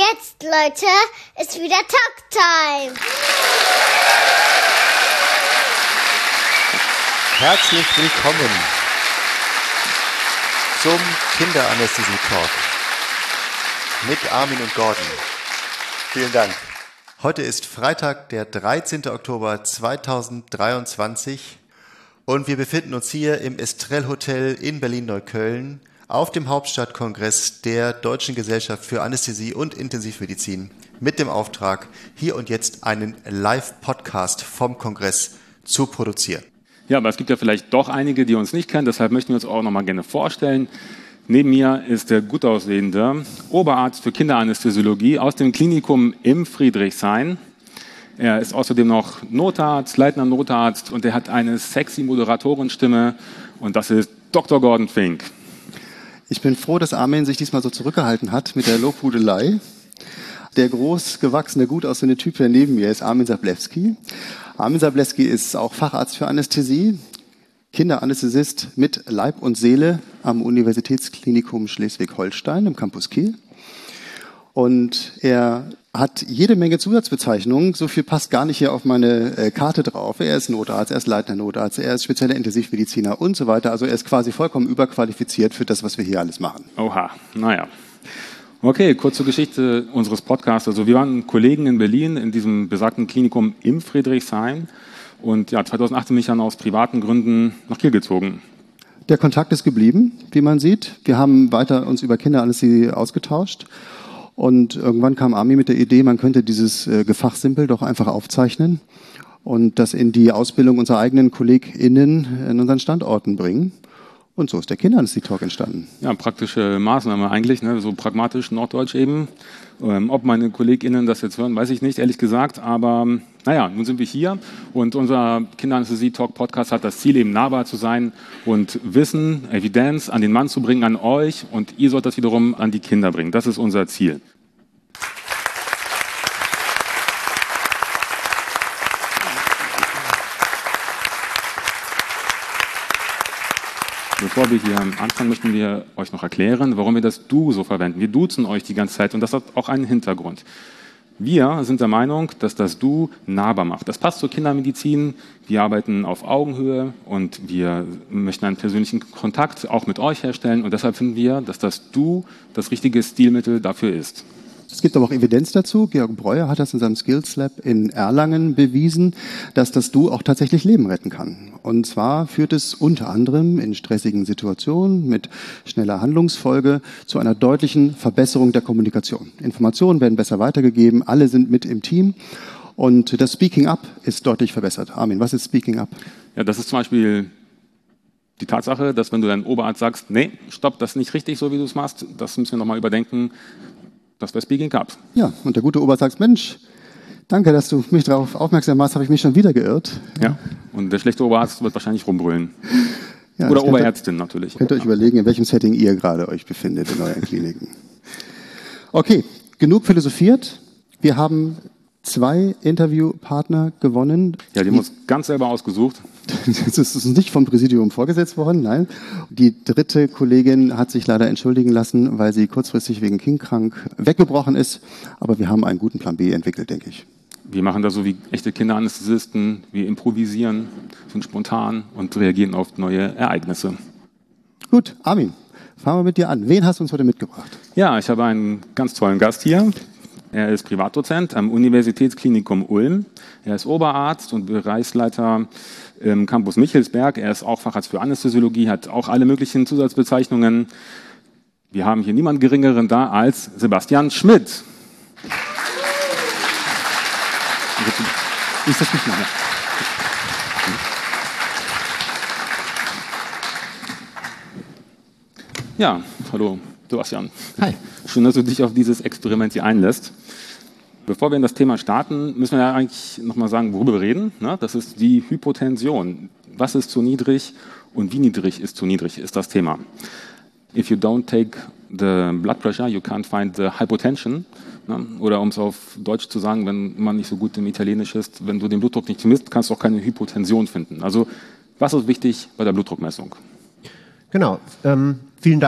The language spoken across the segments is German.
jetzt, Leute, ist wieder Talktime. Herzlich willkommen zum Kinderanästhesie-Talk mit Armin und Gordon. Vielen Dank. Heute ist Freitag, der 13. Oktober 2023 und wir befinden uns hier im Estrell Hotel in Berlin-Neukölln auf dem Hauptstadtkongress der Deutschen Gesellschaft für Anästhesie und Intensivmedizin mit dem Auftrag, hier und jetzt einen Live-Podcast vom Kongress zu produzieren. Ja, aber es gibt ja vielleicht doch einige, die uns nicht kennen, deshalb möchten wir uns auch noch mal gerne vorstellen. Neben mir ist der gut aussehende Oberarzt für Kinderanästhesiologie aus dem Klinikum im Friedrichshain. Er ist außerdem noch Notarzt, leitender Notarzt und er hat eine sexy Moderatorenstimme und das ist Dr. Gordon Fink. Ich bin froh, dass Armin sich diesmal so zurückgehalten hat mit der Lobhudelei. Der groß gewachsene, gut aussehende Typ, der neben mir ist Armin Sablewski. Armin Sablewski ist auch Facharzt für Anästhesie, Kinderanästhesist mit Leib und Seele am Universitätsklinikum Schleswig-Holstein im Campus Kiel. Und er hat jede Menge Zusatzbezeichnungen, so viel passt gar nicht hier auf meine Karte drauf. Er ist Notarzt, er ist leitender Notarzt, er ist spezieller Intensivmediziner und so weiter. Also er ist quasi vollkommen überqualifiziert für das, was wir hier alles machen. Oha, naja. Okay, kurz zur Geschichte unseres Podcasts. Also wir waren Kollegen in Berlin in diesem besagten Klinikum im Friedrichshain und ja, 2018 bin ich dann aus privaten Gründen nach Kiel gezogen. Der Kontakt ist geblieben, wie man sieht. Wir haben weiter uns über Kinderanästhesie ausgetauscht. Und irgendwann kam Armin mit der Idee, man könnte dieses Gefachsimpel doch einfach aufzeichnen und das in die Ausbildung unserer eigenen KollegInnen in unseren Standorten bringen. Und so ist der Kinderanästhesie-Talk entstanden. Ja, praktische Maßnahme eigentlich, ne? So pragmatisch, norddeutsch eben. Ob meine KollegInnen das jetzt hören, weiß ich nicht, ehrlich gesagt. Aber naja, nun sind wir hier und unser Kinderanästhesie-Talk-Podcast hat das Ziel, eben nahbar zu sein und Wissen, Evidenz an den Mann zu bringen, an euch. Und ihr sollt das wiederum an die Kinder bringen. Das ist unser Ziel. Bevor wir hier anfangen, möchten wir euch noch erklären, warum wir das Du so verwenden. Wir duzen euch die ganze Zeit und das hat auch einen Hintergrund. Wir sind der Meinung, dass das Du nahbar macht. Das passt zur Kindermedizin. Wir arbeiten auf Augenhöhe und wir möchten einen persönlichen Kontakt auch mit euch herstellen und deshalb finden wir, dass das Du das richtige Stilmittel dafür ist. Es gibt aber auch Evidenz dazu. Georg Breuer hat das in seinem Skills Lab in Erlangen bewiesen, dass das Du auch tatsächlich Leben retten kann. Und zwar führt es unter anderem in stressigen Situationen mit schneller Handlungsfolge zu einer deutlichen Verbesserung der Kommunikation. Informationen werden besser weitergegeben, alle sind mit im Team und das Speaking Up ist deutlich verbessert. Armin, was ist Speaking Up? Ja, das ist zum Beispiel die Tatsache, dass wenn du deinem Oberarzt sagst, nee, stopp, das ist nicht richtig, so wie du es machst, das müssen wir nochmal überdenken. Das wäre Speaking Up. Ja, und der gute Oberarzt sagt, Mensch, danke, dass du mich darauf aufmerksam machst, habe ich mich schon wieder geirrt. Ja, und der schlechte Oberarzt wird wahrscheinlich rumbrüllen. Ja, oder Oberärztin natürlich. Könnt ihr euch überlegen, in welchem Setting ihr gerade euch befindet in euren Kliniken. Okay, genug philosophiert. Wir haben 2 Interviewpartner gewonnen. Ja, die haben uns ganz selber ausgesucht. Das ist nicht vom Präsidium vorgesetzt worden, nein. Die 3. Kollegin hat sich leider entschuldigen lassen, weil sie kurzfristig wegen Kindkrank weggebrochen ist. Aber wir haben einen guten Plan B entwickelt, denke ich. Wir machen das so wie echte Kinderanästhesisten. Wir improvisieren, sind spontan und reagieren auf neue Ereignisse. Gut, Armin, fangen wir mit dir an. Wen hast du uns heute mitgebracht? Ja, ich habe einen ganz tollen Gast hier. Er ist Privatdozent am Universitätsklinikum Ulm. Er ist Oberarzt und Bereichsleiter im Campus Michelsberg. Er ist auch Facharzt für Anästhesiologie, hat auch alle möglichen Zusatzbezeichnungen. Wir haben hier niemanden Geringeren da als Sebastian Schmidt. Ist das nicht mehr? Ja, hallo Sebastian. Hi. Schön, dass du dich auf dieses Experiment hier einlässt. Bevor wir in das Thema starten, müssen wir ja eigentlich nochmal sagen, worüber wir reden. Das ist die Hypotension. Was ist zu niedrig und wie niedrig ist zu niedrig, ist das Thema. If you don't take the blood pressure, you can't find the hypotension. Oder um es auf Deutsch zu sagen, wenn man nicht so gut im Italienisch ist, wenn du den Blutdruck nicht misst, kannst du auch keine Hypotension finden. Also was ist wichtig bei der Blutdruckmessung? Genau. Vielen Dank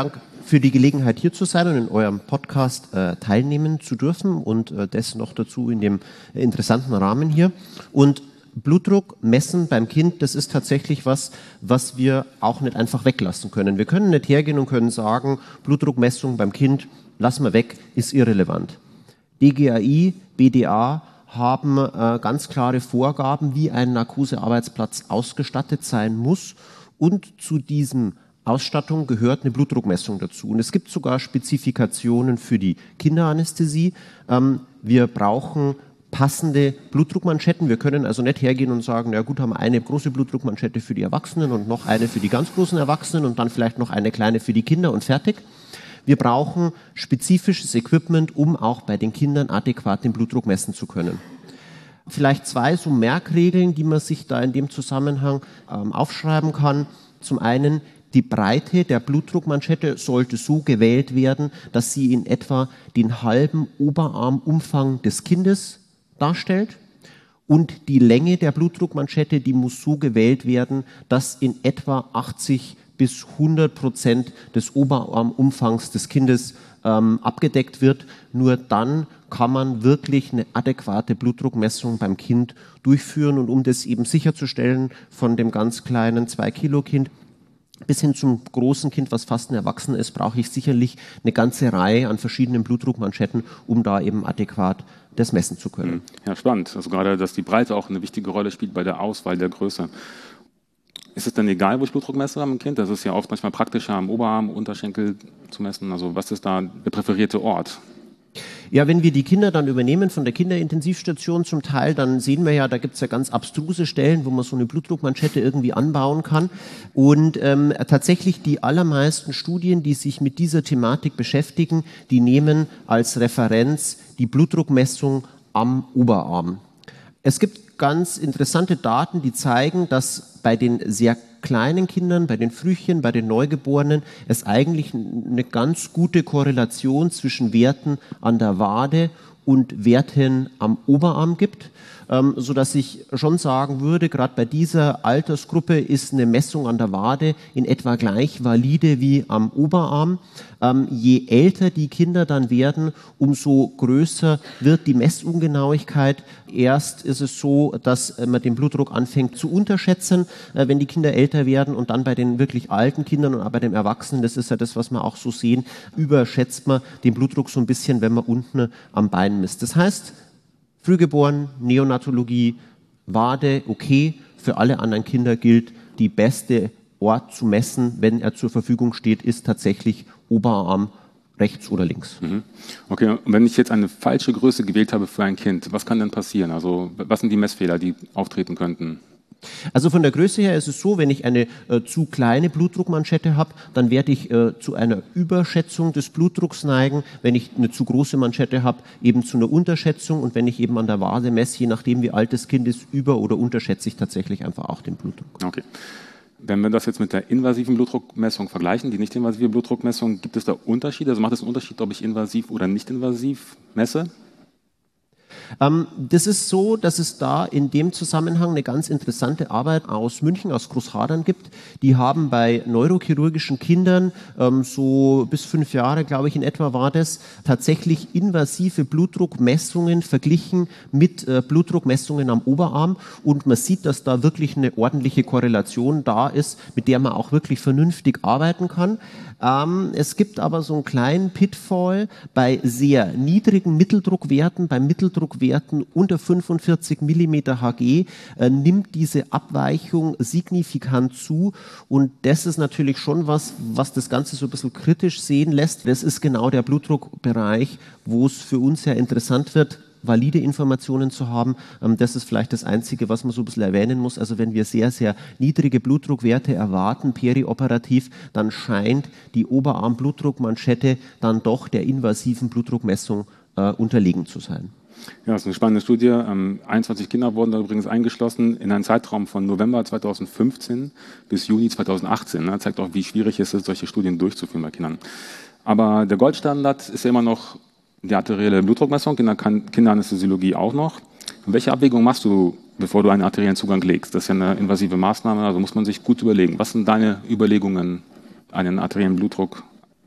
für die Gelegenheit, hier zu sein und in eurem Podcast teilnehmen zu dürfen und das noch dazu in dem interessanten Rahmen hier. Und Blutdruck messen beim Kind, das ist tatsächlich was wir auch nicht einfach weglassen können. Wir können nicht hergehen und können sagen, Blutdruckmessung beim Kind, lassen wir weg, ist irrelevant. DGAI, BDA haben ganz klare Vorgaben, wie ein Narkosearbeitsplatz ausgestattet sein muss. Und zu diesem Ausstattung gehört eine Blutdruckmessung dazu. Und es gibt sogar Spezifikationen für die Kinderanästhesie. Wir brauchen passende Blutdruckmanschetten. Wir können also nicht hergehen und sagen, na gut, haben wir eine große Blutdruckmanschette für die Erwachsenen und noch eine für die ganz großen Erwachsenen und dann vielleicht noch eine kleine für die Kinder und fertig. Wir brauchen spezifisches Equipment, um auch bei den Kindern adäquat den Blutdruck messen zu können. Vielleicht 2 so Merkregeln, die man sich da in dem Zusammenhang aufschreiben kann. Zum einen, die Breite der Blutdruckmanschette sollte so gewählt werden, dass sie in etwa den halben Oberarmumfang des Kindes darstellt. Und die Länge der Blutdruckmanschette, die muss so gewählt werden, dass in etwa 80 bis 100% des Oberarmumfangs des Kindes abgedeckt wird. Nur dann kann man wirklich eine adäquate Blutdruckmessung beim Kind durchführen. Und um das eben sicherzustellen, von dem ganz kleinen 2-Kilo-Kind bis hin zum großen Kind, was fast ein Erwachsener ist, brauche ich sicherlich eine ganze Reihe an verschiedenen Blutdruckmanschetten, um da eben adäquat das messen zu können. Ja, spannend. Also gerade, dass die Breite auch eine wichtige Rolle spielt bei der Auswahl der Größe. Ist es denn egal, wo ich Blutdruck messe am Kind? Das ist ja oft manchmal praktischer, am Oberarm, Unterschenkel zu messen. Also was ist da der präferierte Ort? Ja, wenn wir die Kinder dann übernehmen von der Kinderintensivstation zum Teil, dann sehen wir ja, da gibt's ja ganz abstruse Stellen, wo man so eine Blutdruckmanschette irgendwie anbauen kann. Und tatsächlich die allermeisten Studien, die sich mit dieser Thematik beschäftigen, die nehmen als Referenz die Blutdruckmessung am Oberarm. Es gibt ganz interessante Daten, die zeigen, dass bei den sehr kleinen Kindern, bei den Frühchen, bei den Neugeborenen es eigentlich eine ganz gute Korrelation zwischen Werten an der Wade und Werten am Oberarm gibt, sodass ich schon sagen würde, gerade bei dieser Altersgruppe ist eine Messung an der Wade in etwa gleich valide wie am Oberarm. Je älter die Kinder dann werden, umso größer wird die Messungenauigkeit. Erst ist es so, dass man den Blutdruck anfängt zu unterschätzen, wenn die Kinder älter werden, und dann bei den wirklich alten Kindern und auch bei den Erwachsenen, das ist ja das, was wir auch so sehen, überschätzt man den Blutdruck so ein bisschen, wenn man unten am Bein misst. Das heißt, Frühgeboren, Neonatologie, Wade, okay. Für alle anderen Kinder gilt, die beste Ort zu messen, wenn er zur Verfügung steht, ist tatsächlich Oberarm rechts oder links. Okay, und wenn ich jetzt eine falsche Größe gewählt habe für ein Kind, was kann denn passieren? Also was sind die Messfehler, die auftreten könnten? Also von der Größe her ist es so, wenn ich eine zu kleine Blutdruckmanschette habe, dann werde ich zu einer Überschätzung des Blutdrucks neigen. Wenn ich eine zu große Manschette habe, eben zu einer Unterschätzung. Und wenn ich eben an der Wade messe, je nachdem wie alt das Kind ist, oder unterschätze ich tatsächlich einfach auch den Blutdruck. Okay. Wenn wir das jetzt mit der invasiven Blutdruckmessung vergleichen, die nicht-invasive Blutdruckmessung, gibt es da Unterschiede? Also macht es einen Unterschied, ob ich invasiv oder nicht invasiv messe? Das ist so, dass es da in dem Zusammenhang eine ganz interessante Arbeit aus München, aus Großhadern gibt. Die haben bei neurochirurgischen Kindern, so bis 5 Jahre, glaube ich, in etwa war das, tatsächlich invasive Blutdruckmessungen verglichen mit Blutdruckmessungen am Oberarm. Und man sieht, dass da wirklich eine ordentliche Korrelation da ist, mit der man auch wirklich vernünftig arbeiten kann. Es gibt aber so einen kleinen Pitfall bei sehr niedrigen Mitteldruckwerten, bei Mitteldruckwerten unter 45 mm Hg nimmt diese Abweichung signifikant zu, und das ist natürlich schon was das Ganze so ein bisschen kritisch sehen lässt. Das ist genau der Blutdruckbereich, wo es für uns ja interessant wird, valide Informationen zu haben. Das ist vielleicht das Einzige, was man so ein bisschen erwähnen muss. Also wenn wir sehr, sehr niedrige Blutdruckwerte erwarten, perioperativ, dann scheint die Oberarm-Blutdruckmanschette dann doch der invasiven Blutdruckmessung unterlegen zu sein. Ja, das ist eine spannende Studie. 21 Kinder wurden da übrigens eingeschlossen in einen Zeitraum von November 2015 bis Juni 2018. Das zeigt auch, wie schwierig es ist, solche Studien durchzuführen bei Kindern. Aber der Goldstandard ist ja immer noch die arterielle Blutdruckmessung, in der Kinderanästhesiologie auch noch. Welche Abwägung machst du, bevor du einen arteriellen Zugang legst? Das ist ja eine invasive Maßnahme, also muss man sich gut überlegen. Was sind deine Überlegungen, einen arteriellen Blutdruck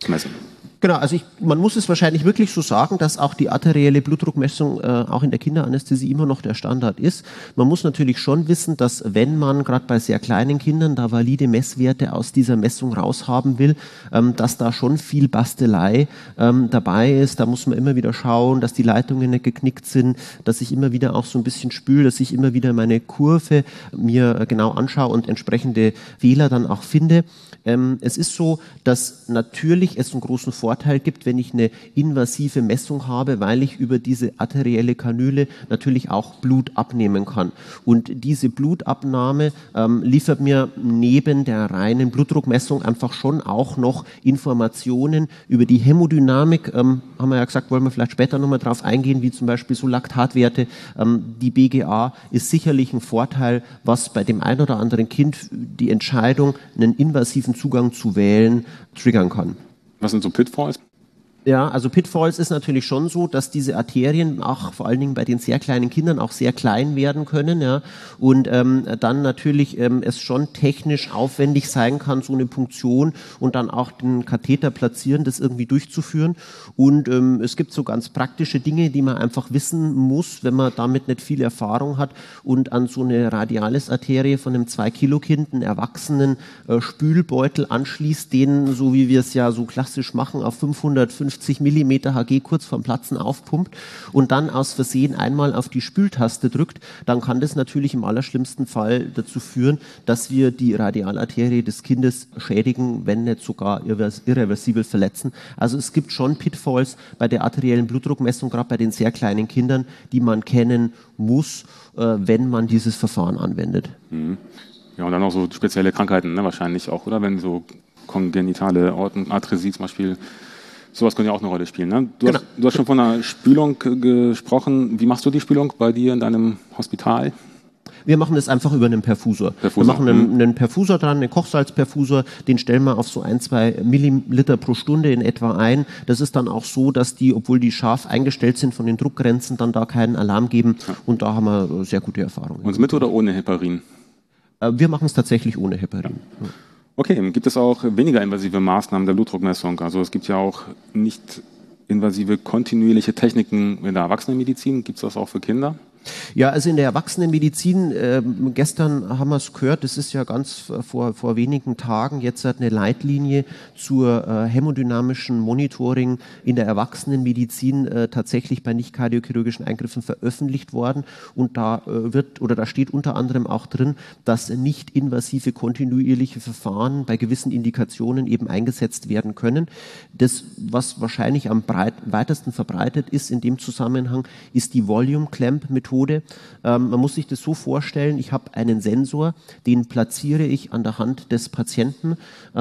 messen. Genau, also man muss es wahrscheinlich wirklich so sagen, dass auch die arterielle Blutdruckmessung auch in der Kinderanästhesie immer noch der Standard ist. Man muss natürlich schon wissen, dass wenn man gerade bei sehr kleinen Kindern da valide Messwerte aus dieser Messung raushaben will, dass da schon viel Bastelei dabei ist. Da muss man immer wieder schauen, dass die Leitungen nicht geknickt sind, dass ich immer wieder auch so ein bisschen spüle, dass ich immer wieder meine Kurve mir genau anschaue und entsprechende Fehler dann auch finde. Es ist so, dass natürlich es einen großen Vorteil gibt, wenn ich eine invasive Messung habe, weil ich über diese arterielle Kanüle natürlich auch Blut abnehmen kann. Und diese Blutabnahme liefert mir neben der reinen Blutdruckmessung einfach schon auch noch Informationen über die Hämodynamik. Haben wir ja gesagt, wollen wir vielleicht später nochmal drauf eingehen, wie zum Beispiel so Laktatwerte. Die BGA ist sicherlich ein Vorteil, was bei dem ein oder anderen Kind die Entscheidung, einen invasiven Zugang zu wählen, triggern kann. Was sind so Pitfalls? Ja, also Pitfalls ist natürlich schon so, dass diese Arterien auch vor allen Dingen bei den sehr kleinen Kindern auch sehr klein werden können, ja, und dann natürlich es schon technisch aufwendig sein kann, so eine Punktion und dann auch den Katheter platzieren, das irgendwie durchzuführen. Und es gibt so ganz praktische Dinge, die man einfach wissen muss, wenn man damit nicht viel Erfahrung hat und an so eine Radialis-Arterie von einem 2-Kilo-Kind einen erwachsenen Spülbeutel anschließt, den, so wie wir es ja so klassisch machen, auf 550 Millimeter Hg kurz vorm Platzen aufpumpt und dann aus Versehen einmal auf die Spültaste drückt, dann kann das natürlich im allerschlimmsten Fall dazu führen, dass wir die Radialarterie des Kindes schädigen, wenn nicht sogar irreversibel verletzen. Also es gibt schon Pitfalls bei der arteriellen Blutdruckmessung, gerade bei den sehr kleinen Kindern, die man kennen muss, wenn man dieses Verfahren anwendet. Mhm. Ja, und dann auch so spezielle Krankheiten, ne, wahrscheinlich auch, oder? Wenn so kongenitale Aortenatresie zum Beispiel, sowas kann ja auch eine Rolle spielen. Ne? Du hast schon von einer Spülung gesprochen. Wie machst du die Spülung bei dir in deinem Hospital? Wir machen das einfach über einen Perfusor. Wir machen einen Perfusor dran, einen Kochsalzperfusor, den stellen wir auf so 1-2 Milliliter pro Stunde in etwa ein. Das ist dann auch so, dass die, obwohl die scharf eingestellt sind von den Druckgrenzen, dann da keinen Alarm geben, und da haben wir sehr gute Erfahrungen. Und mit oder ohne Heparin? Wir machen es tatsächlich ohne Heparin. Ja. Okay, gibt es auch weniger invasive Maßnahmen der Blutdruckmessung? Also es gibt ja auch nicht invasive kontinuierliche Techniken in der Erwachsenenmedizin. Gibt es das auch für Kinder? Ja, also in der Erwachsenenmedizin, gestern haben wir es gehört, das ist ja ganz vor wenigen Tagen jetzt eine Leitlinie zur hämodynamischen Monitoring in der Erwachsenenmedizin tatsächlich bei nicht kardiochirurgischen Eingriffen veröffentlicht worden, und da steht unter anderem auch drin, dass nicht invasive kontinuierliche Verfahren bei gewissen Indikationen eben eingesetzt werden können. Das, was wahrscheinlich am weitesten verbreitet ist in dem Zusammenhang, ist die Volume Clamp Methode. Man muss sich das so vorstellen, ich habe einen Sensor, den platziere ich an der Hand des Patienten.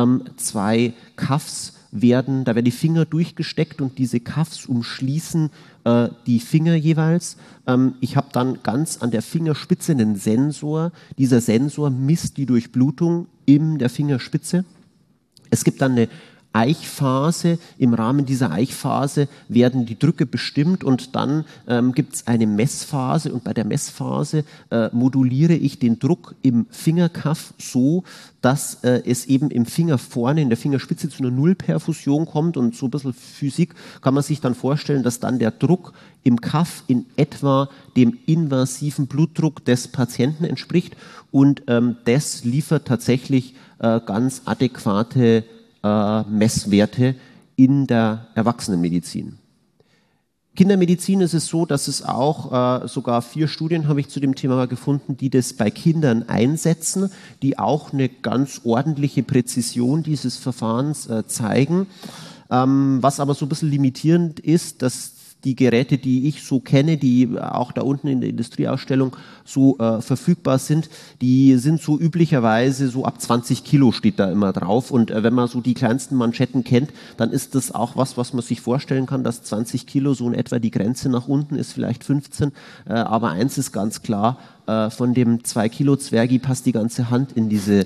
2 Cuffs da werden die Finger durchgesteckt und diese Cuffs umschließen die Finger jeweils. Ich habe dann ganz an der Fingerspitze einen Sensor. Dieser Sensor misst die Durchblutung in der Fingerspitze. Es gibt dann eine Eichphase. Im Rahmen dieser Eichphase werden die Drücke bestimmt, und dann gibt es eine Messphase, und bei der Messphase moduliere ich den Druck im Fingerkaff so, dass es eben im Finger vorne in der Fingerspitze zu einer Nullperfusion kommt, und so ein bisschen Physik kann man sich dann vorstellen, dass dann der Druck im Kaff in etwa dem invasiven Blutdruck des Patienten entspricht, und das liefert tatsächlich ganz adäquate Messwerte in der Erwachsenenmedizin. Kindermedizin ist es so, dass es auch sogar 4 Studien habe ich zu dem Thema gefunden, die das bei Kindern einsetzen, die auch eine ganz ordentliche Präzision dieses Verfahrens zeigen. Was aber so ein bisschen limitierend ist, dass die Geräte, die ich so kenne, die auch da unten in der Industrieausstellung so verfügbar sind, die sind so üblicherweise so ab 20 Kilo steht da immer drauf. Und wenn man so die kleinsten Manschetten kennt, dann ist das auch was man sich vorstellen kann, dass 20 Kilo so in etwa die Grenze nach unten ist, vielleicht 15. Aber eins ist ganz klar, von dem 2 Kilo Zwergi passt die ganze Hand in dieses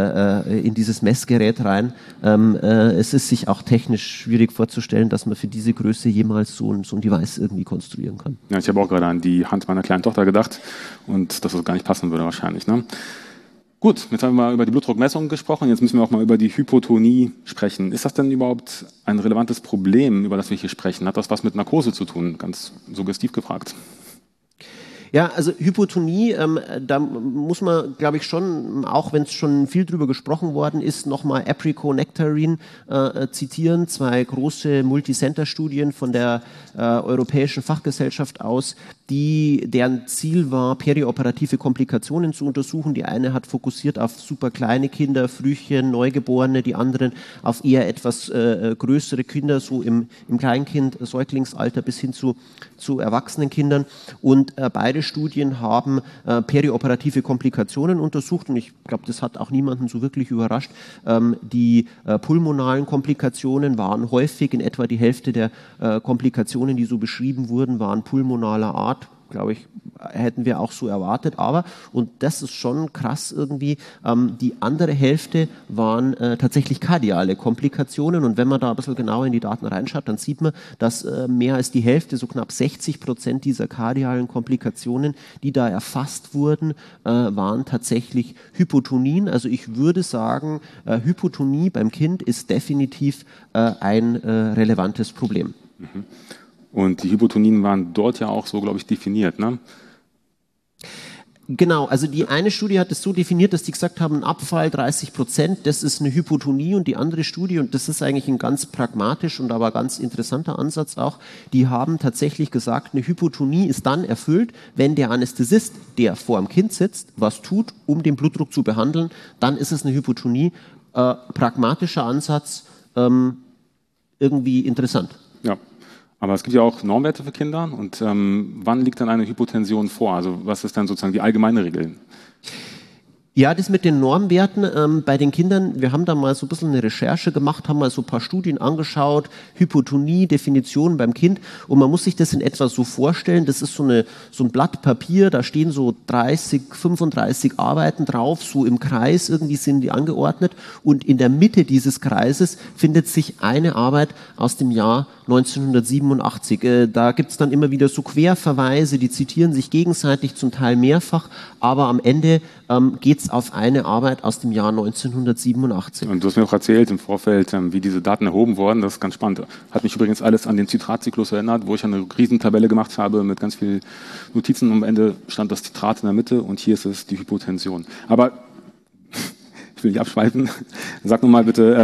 Messgerät rein. Es ist sich auch technisch schwierig vorzustellen, dass man für diese Größe jemals so ein Device irgendwie konstruieren kann. Ja, ich habe auch gerade an die Hand meiner kleinen Tochter gedacht und dass das gar nicht passen würde wahrscheinlich. Ne? Gut, jetzt haben wir mal über die Blutdruckmessung gesprochen, jetzt müssen wir auch mal über die Hypotonie sprechen. Ist das denn überhaupt ein relevantes Problem, über das wir hier sprechen? Hat das was mit Narkose zu tun? Ganz suggestiv gefragt. Ja, also Hypotonie, da muss man, glaube ich, schon, auch wenn es schon viel drüber gesprochen worden ist, nochmal Apricot-Nectarine zitieren, 2 große Multicenter-Studien von der Europäischen Fachgesellschaft aus, deren Ziel war, perioperative Komplikationen zu untersuchen. Die eine hat fokussiert auf super kleine Kinder, Frühchen, Neugeborene, die anderen auf eher etwas größere Kinder, so im Kleinkind, Säuglingsalter bis hin zu erwachsenen Kindern. Und beide Studien haben perioperative Komplikationen untersucht und ich glaube, das hat auch niemanden so wirklich überrascht. Die pulmonalen Komplikationen waren häufig, in etwa die Hälfte der Komplikationen, die so beschrieben wurden, waren pulmonaler Art. Glaube ich, hätten wir auch so erwartet. Aber, und das ist schon krass irgendwie, die andere Hälfte waren tatsächlich kardiale Komplikationen. Und wenn man da ein bisschen genauer in die Daten reinschaut, dann sieht man, dass mehr als die Hälfte, so knapp 60% dieser kardialen Komplikationen, die da erfasst wurden, waren tatsächlich Hypotonien. Also ich würde sagen, Hypotonie beim Kind ist definitiv ein relevantes Problem. Mhm. Und die Hypotonien waren dort ja auch so, glaube ich, definiert, ne? Genau, also die eine Studie hat es so definiert, dass die gesagt haben, ein Abfall 30%, das ist eine Hypotonie, und die andere Studie, und das ist eigentlich ein ganz pragmatisch und aber ganz interessanter Ansatz auch, die haben tatsächlich gesagt, eine Hypotonie ist dann erfüllt, wenn der Anästhesist, der vor dem Kind sitzt, was tut, um den Blutdruck zu behandeln, dann ist es eine Hypotonie. Pragmatischer Ansatz, irgendwie interessant. Ja. Aber es gibt ja auch Normwerte für Kinder. Und wann liegt dann eine Hypotension vor? Also was ist dann sozusagen die allgemeine Regel? Ja, das mit den Normwerten bei den Kindern, wir haben da mal so ein bisschen eine Recherche gemacht, haben mal so ein paar Studien angeschaut, Hypotonie, Definitionen beim Kind, und man muss sich das in etwa so vorstellen, das ist so ein Blatt Papier, da stehen so 30, 35 Arbeiten drauf, so im Kreis, irgendwie sind die angeordnet, und in der Mitte dieses Kreises findet sich eine Arbeit aus dem Jahr 1987. Da gibt's dann immer wieder so Querverweise, die zitieren sich gegenseitig, zum Teil mehrfach, aber am Ende geht's auf eine Arbeit aus dem Jahr 1987. Und du hast mir auch erzählt im Vorfeld, wie diese Daten erhoben wurden. Das ist ganz spannend. Hat mich übrigens alles an den Zitratzyklus erinnert, wo ich eine Riesentabelle gemacht habe mit ganz vielen Notizen. Am Ende stand das Zitrat in der Mitte und hier ist es die Hypotension. Aber ich will nicht abschweifen. Sag nochmal bitte...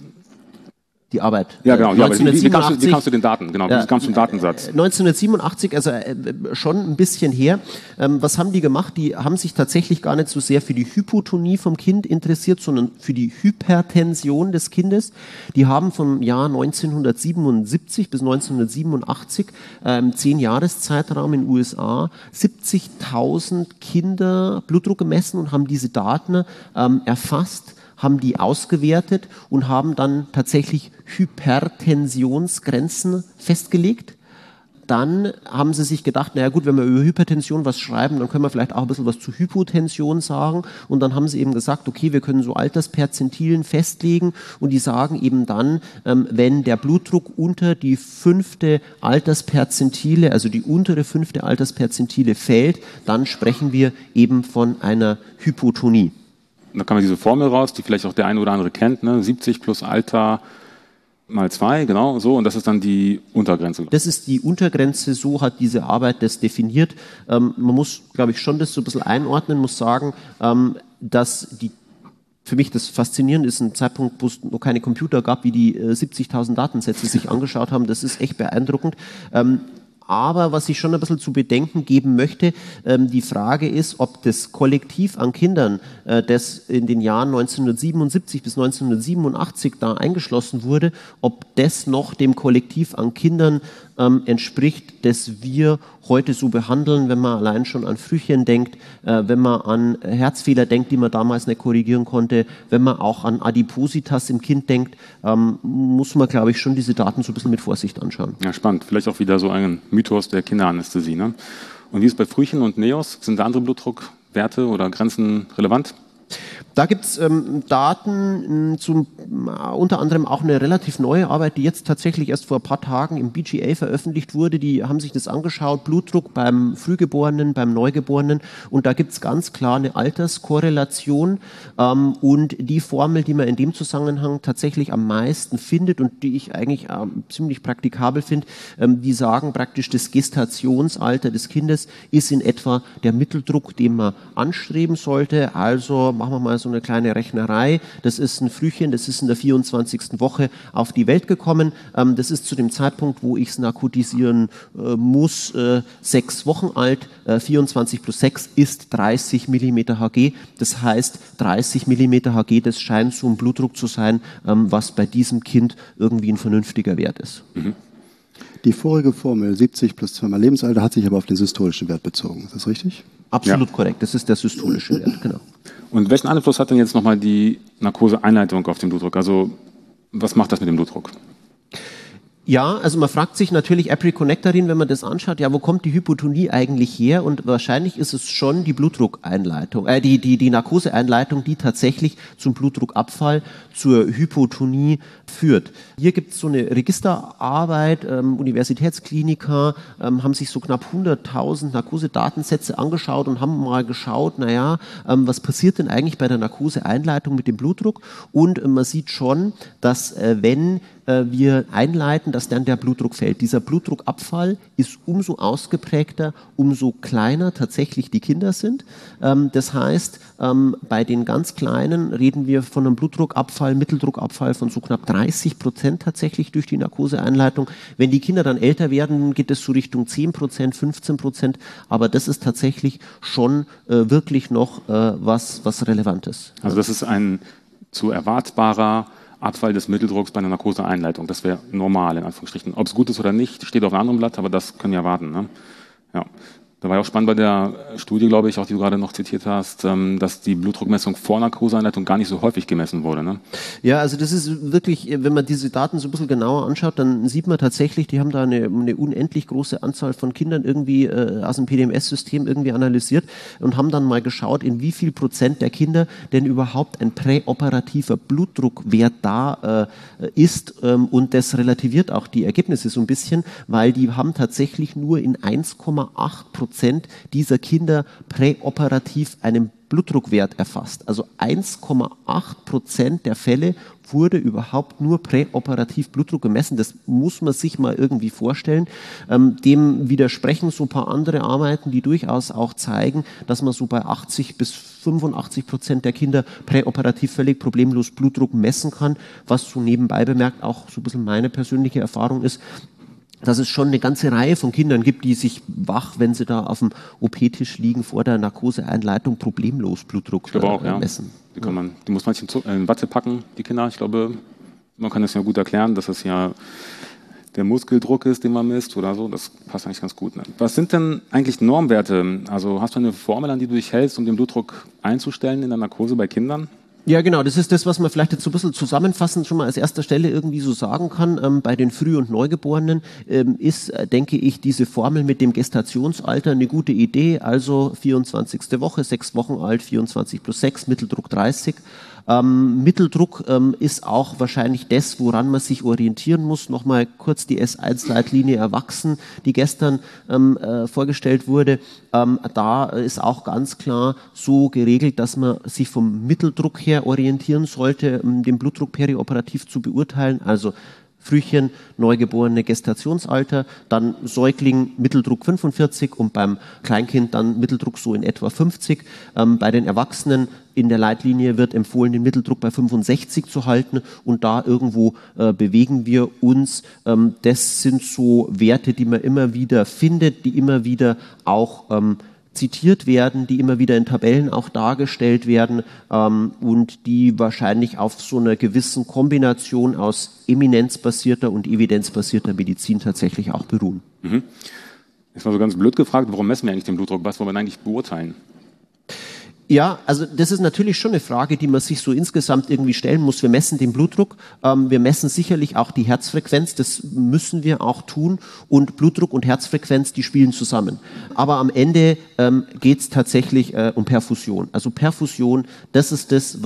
Die Arbeit. Ja, genau. Wie kamst du zu den Daten? Genau, wie kamst du zum Datensatz? 1987, also schon ein bisschen her. Was haben die gemacht? Die haben sich tatsächlich gar nicht so sehr für die Hypotonie vom Kind interessiert, sondern für die Hypertension des Kindes. Die haben vom Jahr 1977 bis 1987, 10-Jahres-Zeitraum in den USA, 70.000 Kinder Blutdruck gemessen und haben diese Daten erfasst, haben die ausgewertet und haben dann tatsächlich Hypertensionsgrenzen festgelegt. Dann haben sie sich gedacht, naja gut, wenn wir über Hypertension was schreiben, dann können wir vielleicht auch ein bisschen was zu Hypotension sagen. Und dann haben sie eben gesagt, okay, wir können so Altersperzentilen festlegen, und die sagen eben dann, wenn der Blutdruck unter die 5. Altersperzentile, also die untere 5. Altersperzentile fällt, dann sprechen wir eben von einer Hypotonie. Da kam diese Formel raus, die vielleicht auch der eine oder andere kennt, ne? 70 plus Alter mal 2, genau, so, und das ist dann die Untergrenze. Das ist die Untergrenze, so hat diese Arbeit das definiert. Man muss, glaube ich, schon das so ein bisschen einordnen, muss sagen, dass für mich das Faszinierende ist, ein Zeitpunkt, wo es noch keine Computer gab, wie die 70.000 Datensätze sich angeschaut haben, das ist echt beeindruckend. Aber was ich schon ein bisschen zu bedenken geben möchte, die Frage ist, ob das Kollektiv an Kindern, das in den Jahren 1977 bis 1987 da eingeschlossen wurde, ob das noch dem Kollektiv an Kindern entspricht, das wir heute so behandeln, wenn man allein schon an Frühchen denkt, wenn man an Herzfehler denkt, die man damals nicht korrigieren konnte, wenn man auch an Adipositas im Kind denkt, muss man, glaube ich, schon diese Daten so ein bisschen mit Vorsicht anschauen. Ja, spannend. Vielleicht auch wieder so ein Mythos der Kinderanästhesie, ne? Und wie ist es bei Frühchen und Neos? Sind da andere Blutdruckwerte oder Grenzen relevant? Da gibt es Daten unter anderem auch eine relativ neue Arbeit, die jetzt tatsächlich erst vor ein paar Tagen im BGA veröffentlicht wurde. Die haben sich das angeschaut, Blutdruck beim Frühgeborenen, beim Neugeborenen, und da gibt es ganz klar eine Alterskorrelation und die Formel, die man in dem Zusammenhang tatsächlich am meisten findet und die ich eigentlich ziemlich praktikabel finde, die sagen praktisch, das Gestationsalter des Kindes ist in etwa der Mitteldruck, den man anstreben sollte. Also machen wir mal so eine kleine Rechnerei. Das ist ein Frühchen, das ist in der 24. Woche auf die Welt gekommen. Das ist zu dem Zeitpunkt, wo ich es narkotisieren muss, 6 Wochen alt. 24 plus 6 ist 30 mm Hg. Das heißt, 30 mm Hg, das scheint so ein Blutdruck zu sein, was bei diesem Kind irgendwie ein vernünftiger Wert ist. Mhm. Die vorige Formel, 70 plus 2 mal Lebensalter, hat sich aber auf den systolischen Wert bezogen. Ist das richtig? Absolut korrekt. Das ist der systolische Wert, genau. Und welchen Einfluss hat denn jetzt nochmal die Narkoseeinleitung auf den Blutdruck? Also was macht das mit dem Blutdruck? Ja, also man fragt sich natürlich Appreconectarin, wenn man das anschaut, ja, wo kommt die Hypotonie eigentlich her? Und wahrscheinlich ist es schon die Blutdruckeinleitung, die Narkoseeinleitung, die tatsächlich zum Blutdruckabfall, zur Hypotonie führt. Hier gibt es so eine Registerarbeit, Universitätskliniker haben sich so knapp 100.000 Narkosedatensätze angeschaut und haben mal geschaut, was passiert denn eigentlich bei der Narkoseeinleitung mit dem Blutdruck? Und man sieht schon, dass wenn wir einleiten, dass dann der Blutdruck fällt. Dieser Blutdruckabfall ist umso ausgeprägter, umso kleiner tatsächlich die Kinder sind. Das heißt, bei den ganz Kleinen reden wir von einem Blutdruckabfall, Mitteldruckabfall von so knapp 30% tatsächlich durch die Narkoseeinleitung. Wenn die Kinder dann älter werden, geht es so Richtung 10%, 15%. Aber das ist tatsächlich schon wirklich noch was Relevantes. Also das ist ein zu erwartbarer Abfall des Mitteldrucks bei einer Narkoseeinleitung. Das wäre normal, in Anführungsstrichen. Ob es gut ist oder nicht, steht auf einem anderen Blatt, aber das können wir erwarten. Ne? Ja. Da war ja auch spannend bei der Studie, glaube ich, auch die du gerade noch zitiert hast, dass die Blutdruckmessung vor Narkoseeinleitung gar nicht so häufig gemessen wurde. Ne? Ja, also das ist wirklich, wenn man diese Daten so ein bisschen genauer anschaut, dann sieht man tatsächlich, die haben da eine unendlich große Anzahl von Kindern irgendwie aus dem PDMS-System irgendwie analysiert und haben dann mal geschaut, in wie viel Prozent der Kinder denn überhaupt ein präoperativer Blutdruckwert da ist, und das relativiert auch die Ergebnisse so ein bisschen, weil die haben tatsächlich nur in 1,8% dieser Kinder präoperativ einen Blutdruckwert erfasst. Also 1,8% der Fälle wurde überhaupt nur präoperativ Blutdruck gemessen. Das muss man sich mal irgendwie vorstellen. Dem widersprechen so ein paar andere Arbeiten, die durchaus auch zeigen, dass man so bei 80 bis 85% der Kinder präoperativ völlig problemlos Blutdruck messen kann, was so nebenbei bemerkt auch so ein bisschen meine persönliche Erfahrung ist, dass es schon eine ganze Reihe von Kindern gibt, die sich wach, wenn sie da auf dem OP-Tisch liegen, vor der Narkoseeinleitung problemlos Blutdruck messen. Ja. Die muss man sich in Watte packen, die Kinder. Ich glaube, man kann das ja gut erklären, dass es ja der Muskeldruck ist, den man misst oder so. Das passt eigentlich ganz gut. Ne? Was sind denn eigentlich Normwerte? Also hast du eine Formel, an die du dich hältst, um den Blutdruck einzustellen in der Narkose bei Kindern? Ja, genau. Das ist das, was man vielleicht jetzt so ein bisschen zusammenfassend schon mal als erster Stelle irgendwie so sagen kann. Bei den Früh- und Neugeborenen ist, denke ich, diese Formel mit dem Gestationsalter eine gute Idee. Also 24. Woche, 6 Wochen alt, 24 plus 6, Mitteldruck 30. Mitteldruck ist auch wahrscheinlich das, woran man sich orientieren muss. Nochmal kurz die S1-Leitlinie Erwachsen, die gestern vorgestellt wurde. Da ist auch ganz klar so geregelt, dass man sich vom Mitteldruck her orientieren sollte, den Blutdruck perioperativ zu beurteilen. Also Frühchen, Neugeborene, Gestationsalter, dann Säugling, Mitteldruck 45 und beim Kleinkind dann Mitteldruck so in etwa 50. Bei den Erwachsenen in der Leitlinie wird empfohlen, den Mitteldruck bei 65 zu halten und da irgendwo bewegen wir uns. Das sind so Werte, die man immer wieder findet, die immer wieder auch zitiert werden, die immer wieder in Tabellen auch dargestellt werden und die wahrscheinlich auf so einer gewissen Kombination aus eminenzbasierter und evidenzbasierter Medizin tatsächlich auch beruhen. Mhm. Jetzt mal so ganz blöd gefragt, warum messen wir eigentlich den Blutdruck? Was wollen wir eigentlich beurteilen? Ja, also das ist natürlich schon eine Frage, die man sich so insgesamt irgendwie stellen muss. Wir messen den Blutdruck, wir messen sicherlich auch die Herzfrequenz, das müssen wir auch tun, und Blutdruck und Herzfrequenz, die spielen zusammen. Aber am Ende geht es tatsächlich um Perfusion. Also Perfusion, das ist das,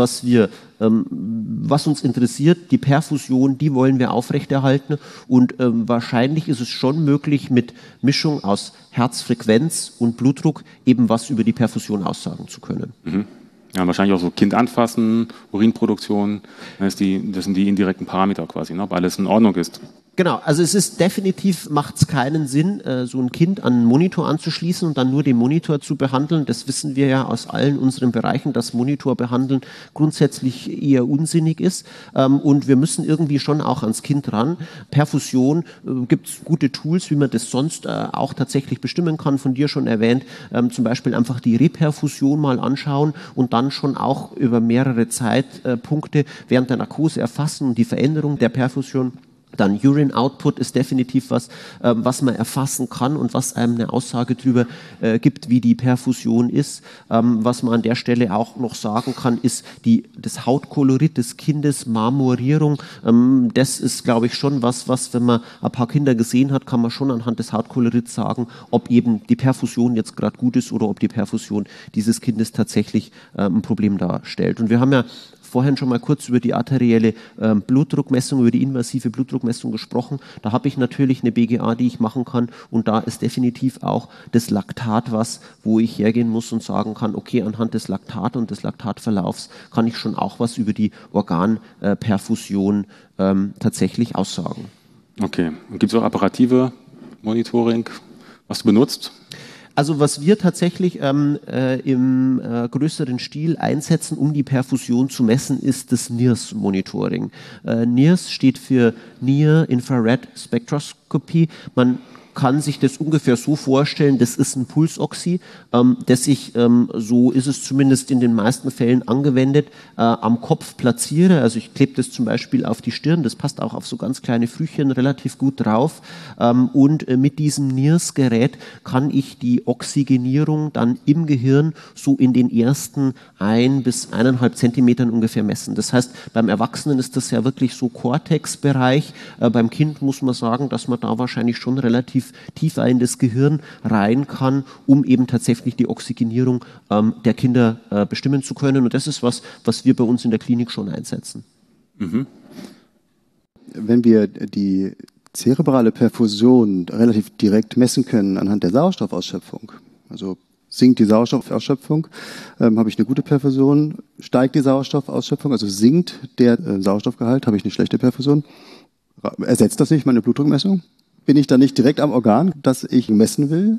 was uns interessiert. Die Perfusion, die wollen wir aufrechterhalten, und wahrscheinlich ist es schon möglich, mit Mischung aus Herzfrequenz und Blutdruck eben was über die Perfusion aussagen zu können. Mhm. Ja, wahrscheinlich auch so Kind anfassen, Urinproduktion, das sind die indirekten Parameter quasi, ne, ob alles in Ordnung ist. Genau, also es ist definitiv, macht es keinen Sinn, so ein Kind an einen Monitor anzuschließen und dann nur den Monitor zu behandeln. Das wissen wir ja aus allen unseren Bereichen, dass Monitor behandeln grundsätzlich eher unsinnig ist. Und wir müssen irgendwie schon auch ans Kind ran. Perfusion, gibt es gute Tools, wie man das sonst auch tatsächlich bestimmen kann, von dir schon erwähnt. Zum Beispiel einfach die Reperfusion mal anschauen und dann schon auch über mehrere Zeitpunkte während der Narkose erfassen und die Veränderung der Perfusion. Dann Urine Output ist definitiv was man erfassen kann und was einem eine Aussage darüber gibt, wie die Perfusion ist. Was man an der Stelle auch noch sagen kann, ist das Hautkolorit des Kindes, Marmorierung. Das ist, glaube ich, schon was, wenn man ein paar Kinder gesehen hat, kann man schon anhand des Hautkolorits sagen, ob eben die Perfusion jetzt gerade gut ist oder ob die Perfusion dieses Kindes tatsächlich ein Problem darstellt. Und wir haben ja vorhin schon mal kurz über die arterielle Blutdruckmessung, über die invasive Blutdruckmessung gesprochen. Da habe ich natürlich eine BGA, die ich machen kann, und da ist definitiv auch das Laktat wo ich hergehen muss und sagen kann, okay, anhand des Laktat und des Laktatverlaufs kann ich schon auch was über die Organperfusion tatsächlich aussagen. Okay, und gibt es auch apparative Monitoring, was du benutzt? Also was wir tatsächlich im größeren Stil einsetzen, um die Perfusion zu messen, ist das NIRS-Monitoring. NIRS steht für Near Infrared Spectroscopy. Man kann sich das ungefähr so vorstellen, das ist ein Pulsoxy, das ich, so ist es zumindest in den meisten Fällen angewendet, am Kopf platziere. Also ich klebe das zum Beispiel auf die Stirn, das passt auch auf so ganz kleine Frühchen relativ gut drauf. Und mit diesem NIRS-Gerät kann ich die Oxygenierung dann im Gehirn so in den ersten 1 bis 1,5 Zentimetern ungefähr messen. Das heißt, beim Erwachsenen ist das ja wirklich so Cortex-Bereich. Beim Kind muss man sagen, dass man da wahrscheinlich schon relativ tiefer in das Gehirn rein kann, um eben tatsächlich die Oxygenierung der Kinder bestimmen zu können. Und das ist was wir bei uns in der Klinik schon einsetzen. Mhm. Wenn wir die zerebrale Perfusion relativ direkt messen können anhand der Sauerstoffausschöpfung, also sinkt die Sauerstoffausschöpfung, habe ich eine gute Perfusion, steigt die Sauerstoffausschöpfung, also sinkt der Sauerstoffgehalt, habe ich eine schlechte Perfusion. Ersetzt das nicht meine Blutdruckmessung? Bin ich da nicht direkt am Organ, das ich messen will?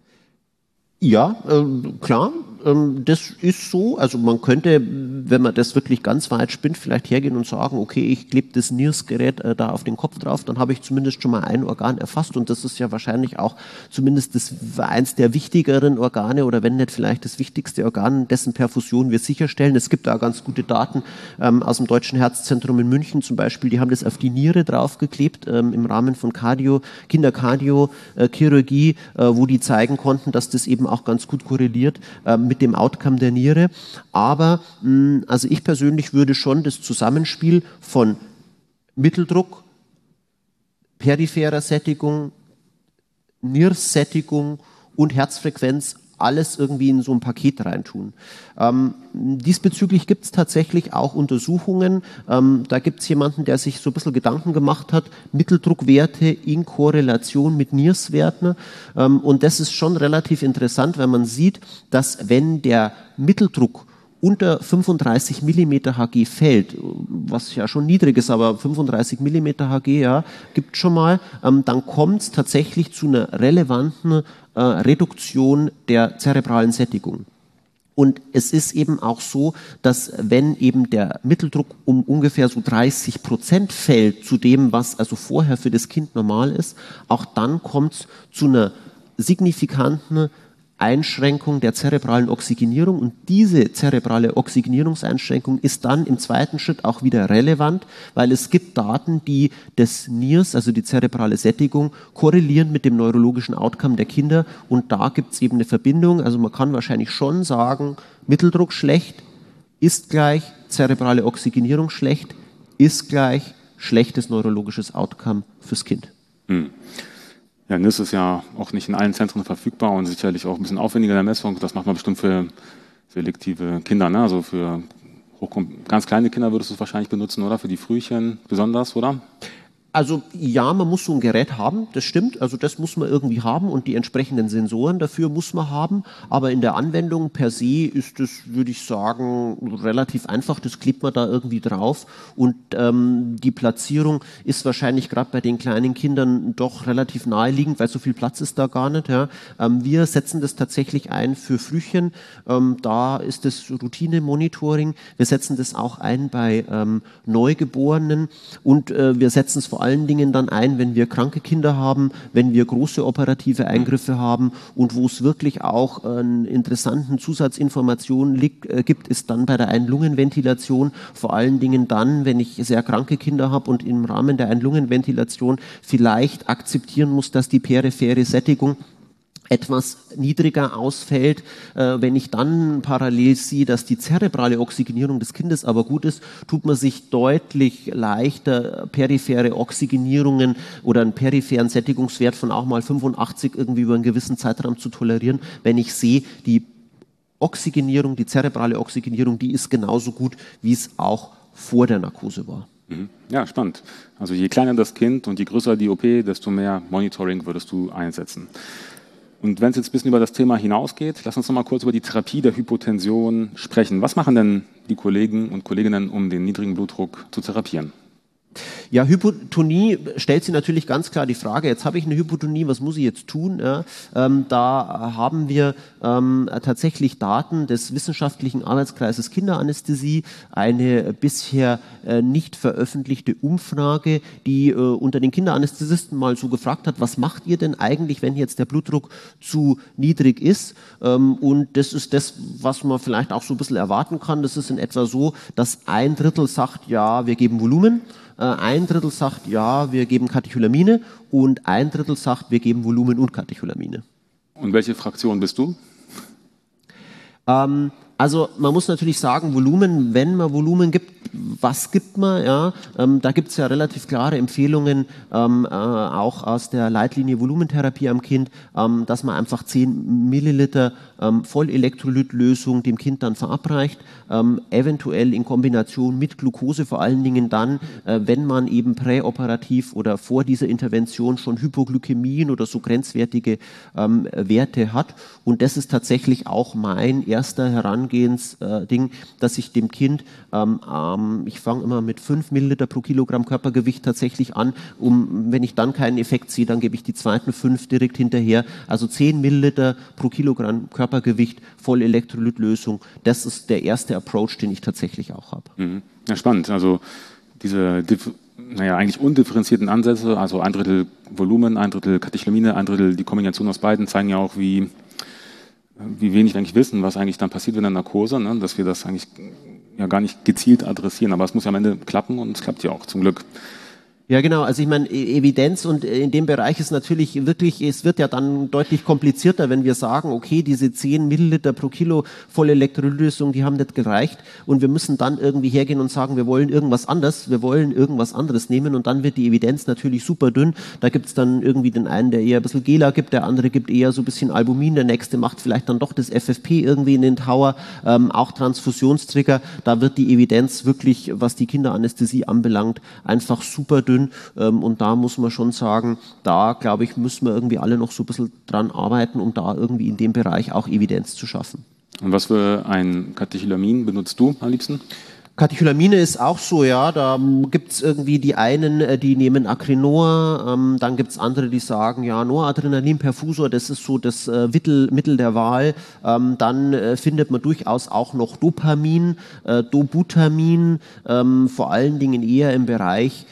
Ja, klar, das ist so. Also man könnte, wenn man das wirklich ganz weit spinnt, vielleicht hergehen und sagen, okay, ich klebe das NIRS-Gerät da auf den Kopf drauf, dann habe ich zumindest schon mal ein Organ erfasst, und das ist ja wahrscheinlich auch zumindest eins der wichtigeren Organe, oder wenn nicht vielleicht das wichtigste Organ, dessen Perfusion wir sicherstellen. Es gibt da ganz gute Daten aus dem Deutschen Herzzentrum in München zum Beispiel, die haben das auf die Niere draufgeklebt im Rahmen von Kinderkardiochirurgie, wo die zeigen konnten, dass das eben auch ganz gut korreliert mit dem Outcome der Niere. Aber also ich persönlich würde schon das Zusammenspiel von Mitteldruck, peripherer Sättigung, NIRS-Sättigung und Herzfrequenz alles irgendwie in so ein Paket reintun. Diesbezüglich gibt es tatsächlich auch Untersuchungen. Da gibt es jemanden, der sich so ein bisschen Gedanken gemacht hat, Mitteldruckwerte in Korrelation mit NIRS-Werten. Und das ist schon relativ interessant, weil man sieht, dass wenn der Mitteldruck unter 35 mm Hg fällt, was ja schon niedrig ist, aber 35 mm Hg, ja, gibt schon mal, dann kommt es tatsächlich zu einer relevanten Reduktion der zerebralen Sättigung. Und es ist eben auch so, dass wenn eben der Mitteldruck um ungefähr so 30% fällt zu dem, was also vorher für das Kind normal ist, auch dann kommt es zu einer signifikanten Einschränkung der zerebralen Oxygenierung und diese zerebrale Oxygenierungseinschränkung ist dann im zweiten Schritt auch wieder relevant, weil es gibt Daten, die des NIRS, also die zerebrale Sättigung, korrelieren mit dem neurologischen Outcome der Kinder und da gibt es eben eine Verbindung. Also man kann wahrscheinlich schon sagen, Mitteldruck schlecht ist gleich zerebrale Oxygenierung schlecht, ist gleich schlechtes neurologisches Outcome fürs Kind. Ja, NIS ist ja auch nicht in allen Zentren verfügbar und sicherlich auch ein bisschen aufwendiger in der Messung. Das macht man bestimmt für selektive Kinder, ne? Also für ganz kleine Kinder würdest du es wahrscheinlich benutzen, oder? Für die Frühchen besonders, oder? Also ja, man muss so ein Gerät haben, das stimmt, also das muss man irgendwie haben und die entsprechenden Sensoren dafür muss man haben, aber in der Anwendung per se ist das, würde ich sagen, relativ einfach, das klebt man da irgendwie drauf und die Platzierung ist wahrscheinlich gerade bei den kleinen Kindern doch relativ naheliegend, weil so viel Platz ist da gar nicht. Ja. Wir setzen das tatsächlich ein für Frühchen, da ist das Routine-Monitoring, wir setzen das auch ein bei Neugeborenen und wir setzen es vor allen Dingen dann ein, wenn wir kranke Kinder haben, wenn wir große operative Eingriffe haben und wo es wirklich auch interessanten Zusatzinformationen gibt, ist dann bei der Ein-Lungen-Ventilation, vor allen Dingen dann, wenn ich sehr kranke Kinder habe und im Rahmen der Ein-Lungen-Ventilation vielleicht akzeptieren muss, dass die periphere Sättigung etwas niedriger ausfällt, wenn ich dann parallel sehe, dass die zerebrale Oxygenierung des Kindes aber gut ist, tut man sich deutlich leichter, periphere Oxygenierungen oder einen peripheren Sättigungswert von auch mal 85 irgendwie über einen gewissen Zeitraum zu tolerieren, wenn ich sehe, die Oxygenierung, die zerebrale Oxygenierung, die ist genauso gut, wie es auch vor der Narkose war. Ja, spannend. Also je kleiner das Kind und je größer die OP, desto mehr Monitoring würdest du einsetzen. Und wenn es jetzt ein bisschen über das Thema hinausgeht, lass uns noch mal kurz über die Therapie der Hypotension sprechen. Was machen denn die Kollegen und Kolleginnen, um den niedrigen Blutdruck zu therapieren? Ja, Hypotonie stellt sich natürlich ganz klar die Frage, jetzt habe ich eine Hypotonie, was muss ich jetzt tun? Ja, da haben wir tatsächlich Daten des wissenschaftlichen Arbeitskreises Kinderanästhesie, eine bisher nicht veröffentlichte Umfrage, die unter den Kinderanästhesisten mal so gefragt hat, was macht ihr denn eigentlich, wenn jetzt der Blutdruck zu niedrig ist? Und das ist das, was man vielleicht auch so ein bisschen erwarten kann. Das ist in etwa so, dass 1/3 sagt, ja, wir geben Volumen, 1/3 sagt, ja, wir geben Katecholamine und 1/3 sagt, wir geben Volumen und Katecholamine. Und welche Fraktion bist du? Also man muss natürlich sagen, Volumen, wenn man Volumen gibt, was gibt man? Ja? Da gibt es ja relativ klare Empfehlungen, auch aus der Leitlinie Volumentherapie am Kind, dass man einfach 10 Milliliter Vollelektrolytlösung dem Kind dann verabreicht, eventuell in Kombination mit Glucose, vor allen Dingen dann, wenn man eben präoperativ oder vor dieser Intervention schon Hypoglykämien oder so grenzwertige Werte hat. Und das ist tatsächlich auch mein erster Herangehensding, dass ich dem Kind, ich fange immer mit 5 Milliliter pro Kilogramm Körpergewicht tatsächlich an, wenn ich dann keinen Effekt sehe, dann gebe ich die zweiten 5 direkt hinterher. Also 10 Milliliter pro Kilogramm Körpergewicht, Vollelektrolytlösung, das ist der erste Approach, den ich tatsächlich auch habe. Ja, spannend. Also diese eigentlich undifferenzierten Ansätze, also 1/3 Volumen, 1/3 Katecholamine, 1/3 die Kombination aus beiden, zeigen ja auch, wie wenig wir eigentlich wissen, was eigentlich dann passiert in der Narkose, ne? Dass wir das eigentlich ja gar nicht gezielt adressieren. Aber es muss ja am Ende klappen und es klappt ja auch, zum Glück. Ja, genau. Also ich meine, Evidenz und in dem Bereich ist natürlich wirklich, es wird ja dann deutlich komplizierter, wenn wir sagen, okay, diese 10 Milliliter pro Kilo volle Elektrolytlösung, die haben nicht gereicht und wir müssen dann irgendwie hergehen und sagen, wir wollen irgendwas anderes nehmen und dann wird die Evidenz natürlich super dünn. Da gibt's dann irgendwie den einen, der eher ein bisschen Gela gibt, der andere gibt eher so ein bisschen Albumin, der nächste macht vielleicht dann doch das FFP irgendwie in den Tower, auch Transfusionstrigger. Da wird die Evidenz wirklich, was die Kinderanästhesie anbelangt, einfach super dünn. Und da muss man schon sagen, da glaube ich, müssen wir irgendwie alle noch so ein bisschen dran arbeiten, um da irgendwie in dem Bereich auch Evidenz zu schaffen. Und was für ein Katecholamin benutzt du am liebsten? Katecholamine ist auch so, ja, da gibt's irgendwie die einen, die nehmen Acrinor, dann gibt's andere, die sagen, ja, Noradrenalin Perfusor, das ist so das Mittel der Wahl, dann findet man durchaus auch noch Dopamin, Dobutamin, vor allen Dingen eher im Bereich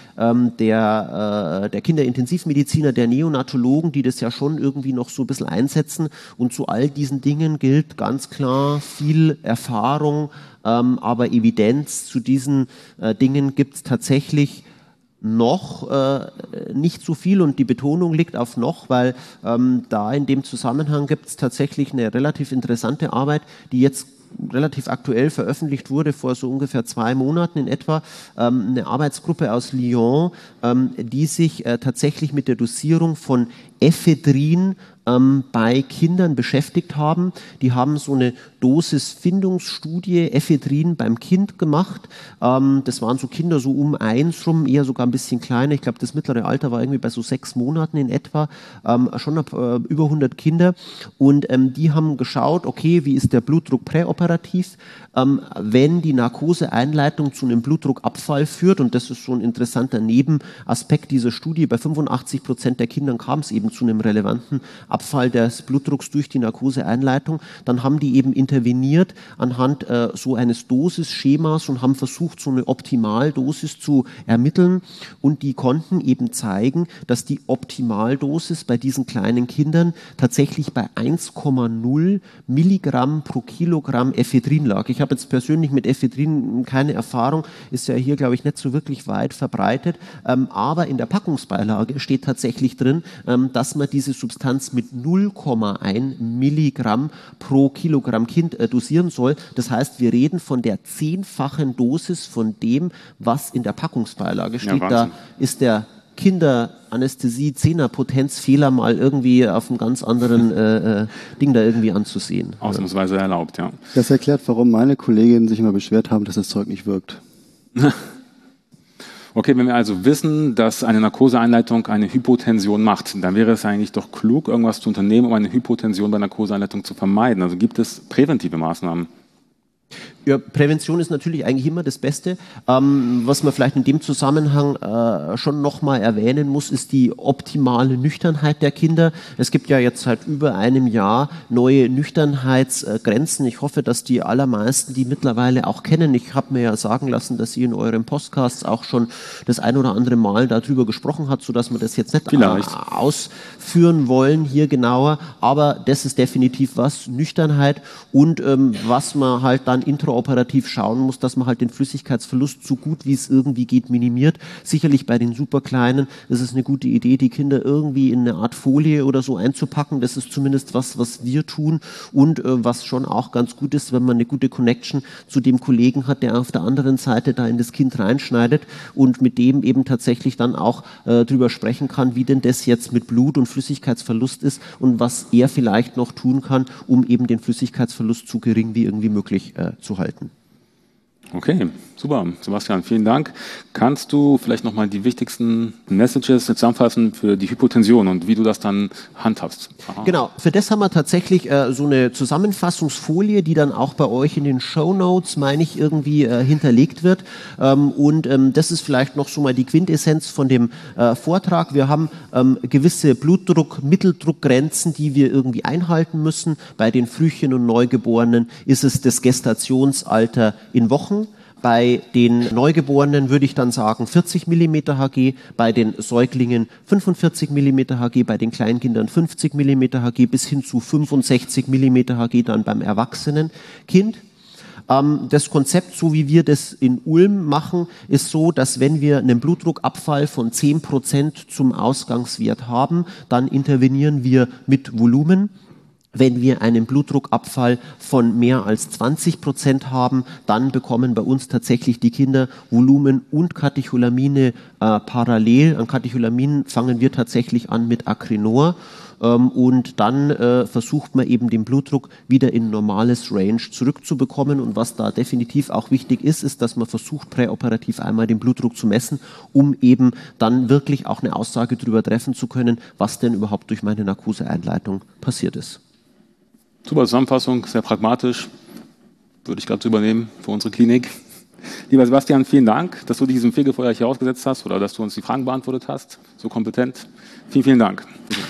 der Kinderintensivmediziner, der Neonatologen, die das ja schon irgendwie noch so ein bisschen einsetzen, und zu all diesen Dingen gilt ganz klar viel Erfahrung, aber Evidenz zu diesen Dingen gibt es tatsächlich noch nicht so viel, und die Betonung liegt auf noch, weil da in dem Zusammenhang gibt es tatsächlich eine relativ interessante Arbeit, die jetzt relativ aktuell veröffentlicht wurde, vor so ungefähr 2 Monaten in etwa, eine Arbeitsgruppe aus Lyon, die sich tatsächlich mit der Dosierung von Ephedrin bei Kindern beschäftigt haben. Die haben so eine Dosisfindungsstudie Ephedrin beim Kind gemacht. Das waren so Kinder so um 1 rum, eher sogar ein bisschen kleiner. Ich glaube, das mittlere Alter war irgendwie bei so 6 Monaten in etwa. Schon über 100 Kinder. Und die haben geschaut, okay, wie ist der Blutdruck präoperativ? Wenn die Narkoseeinleitung zu einem Blutdruckabfall führt, und das ist so ein interessanter Nebenaspekt dieser Studie, bei 85% der Kindern kam es eben zu einem relevanten Abfall des Blutdrucks durch die Narkoseeinleitung, dann haben die eben interveniert anhand so eines Dosisschemas und haben versucht, so eine Optimaldosis zu ermitteln, und die konnten eben zeigen, dass die Optimaldosis bei diesen kleinen Kindern tatsächlich bei 1,0 Milligramm pro Kilogramm Ephedrin lag. Ich habe jetzt persönlich mit Ephedrin keine Erfahrung, ist ja hier, glaube ich, nicht so wirklich weit verbreitet, aber in der Packungsbeilage steht tatsächlich drin, dass man diese Substanz mit 0,1 Milligramm pro Kilogramm Kind dosieren soll. Das heißt, wir reden von der 10-fachen Dosis von dem, was in der Packungsbeilage steht. Ja, da ist der Kinderanästhesie-Zehner-Potenzfehler mal irgendwie auf einem ganz anderen Ding da irgendwie anzusehen. Ausnahmsweise erlaubt, ja. Das erklärt, warum meine Kolleginnen sich immer beschwert haben, dass das Zeug nicht wirkt. Okay, wenn wir also wissen, dass eine Narkoseeinleitung eine Hypotension macht, dann wäre es eigentlich doch klug, irgendwas zu unternehmen, um eine Hypotension bei Narkoseeinleitung zu vermeiden. Also gibt es präventive Maßnahmen? Ja, Prävention ist natürlich eigentlich immer das Beste. Was man vielleicht in dem Zusammenhang schon nochmal erwähnen muss, ist die optimale Nüchternheit der Kinder. Es gibt ja jetzt seit über einem Jahr neue Nüchternheitsgrenzen. Ich hoffe, dass die allermeisten die mittlerweile auch kennen. Ich habe mir ja sagen lassen, dass ihr in eurem Podcasts auch schon das ein oder andere Mal darüber gesprochen habt, sodass wir das jetzt nicht ausführen wollen hier genauer. Aber das ist definitiv was, Nüchternheit, und was man halt dann intraoperativ schauen muss, dass man halt den Flüssigkeitsverlust so gut wie es irgendwie geht minimiert. Sicherlich bei den Superkleinen ist es eine gute Idee, die Kinder irgendwie in eine Art Folie oder so einzupacken. Das ist zumindest was wir tun, und was schon auch ganz gut ist, wenn man eine gute Connection zu dem Kollegen hat, der auf der anderen Seite da in das Kind reinschneidet und mit dem eben tatsächlich dann auch drüber sprechen kann, wie denn das jetzt mit Blut und Flüssigkeitsverlust ist und was er vielleicht noch tun kann, um eben den Flüssigkeitsverlust so gering wie irgendwie möglich zu halten. Okay, super. Sebastian, vielen Dank. Kannst du vielleicht nochmal die wichtigsten Messages zusammenfassen für die Hypotension und wie du das dann handhabst? Aha. Genau, für das haben wir tatsächlich so eine Zusammenfassungsfolie, die dann auch bei euch in den Shownotes, meine ich, irgendwie hinterlegt wird. Das ist vielleicht noch so mal die Quintessenz von dem Vortrag. Wir haben gewisse Mitteldruckgrenzen, die wir irgendwie einhalten müssen. Bei den Frühchen und Neugeborenen ist es das Gestationsalter in Wochen. Bei den Neugeborenen würde ich dann sagen 40 mm Hg, bei den Säuglingen 45 mm Hg, bei den Kleinkindern 50 mm Hg bis hin zu 65 mm Hg dann beim Erwachsenenkind. Das Konzept, so wie wir das in Ulm machen, ist so, dass wenn wir einen Blutdruckabfall von 10% zum Ausgangswert haben, dann intervenieren wir mit Volumen. Wenn wir einen Blutdruckabfall von mehr als 20% haben, dann bekommen bei uns tatsächlich die Kinder Volumen und Katecholamine parallel. An Katecholaminen fangen wir tatsächlich an mit Acrinor. Und dann versucht man eben den Blutdruck wieder in normales Range zurückzubekommen. Und was da definitiv auch wichtig ist, ist, dass man versucht, präoperativ einmal den Blutdruck zu messen, um eben dann wirklich auch eine Aussage darüber treffen zu können, was denn überhaupt durch meine Narkoseeinleitung passiert ist. Super Zusammenfassung, sehr pragmatisch. Würde ich gerade übernehmen für unsere Klinik. Lieber Sebastian, vielen Dank, dass du diesem Fegefeuer hier ausgesetzt hast oder dass du uns die Fragen beantwortet hast. So kompetent. Vielen, vielen Dank.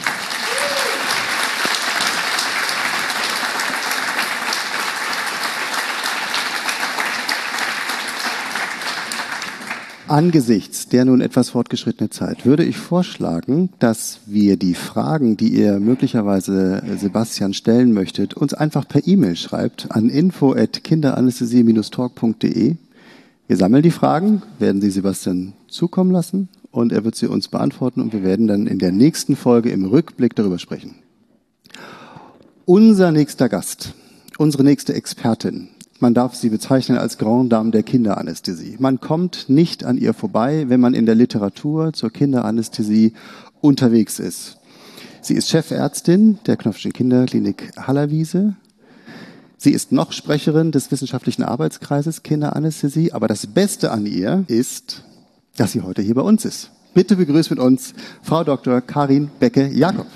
Angesichts der nun etwas fortgeschrittenen Zeit würde ich vorschlagen, dass wir die Fragen, die ihr möglicherweise Sebastian stellen möchtet, uns einfach per E-Mail schreibt an info@kinderanästhesie-talk.de. Wir sammeln die Fragen, werden sie Sebastian zukommen lassen und er wird sie uns beantworten und wir werden dann in der nächsten Folge im Rückblick darüber sprechen. Unser nächster Gast, unsere nächste Expertin, man darf sie bezeichnen als Grande Dame der Kinderanästhesie. Man kommt nicht an ihr vorbei, wenn man in der Literatur zur Kinderanästhesie unterwegs ist. Sie ist Chefärztin der Knopfschen Kinderklinik Hallerwiese. Sie ist noch Sprecherin des Wissenschaftlichen Arbeitskreises Kinderanästhesie. Aber das Beste an ihr ist, dass sie heute hier bei uns ist. Bitte begrüßt mit uns Frau Dr. Karin Becke-Jakob.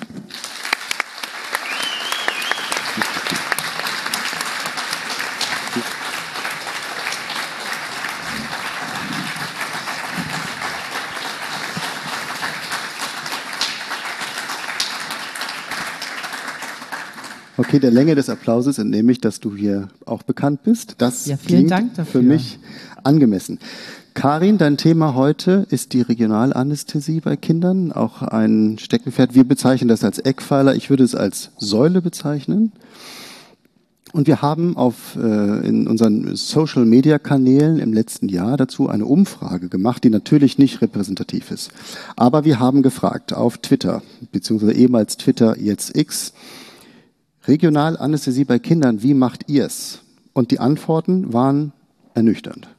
Okay, der Länge des Applauses entnehme ich, dass du hier auch bekannt bist. Das vielen klingt Dank dafür. Für mich angemessen. Karin, dein Thema heute ist die Regionalanästhesie bei Kindern, auch ein Steckenpferd. Wir bezeichnen das als Eckpfeiler, ich würde es als Säule bezeichnen. Und wir haben in unseren Social-Media-Kanälen im letzten Jahr dazu eine Umfrage gemacht, die natürlich nicht repräsentativ ist. Aber wir haben gefragt auf Twitter, beziehungsweise ehemals Twitter, jetzt X, Regionalanästhesie bei Kindern, wie macht ihr's? Und die Antworten waren ernüchternd.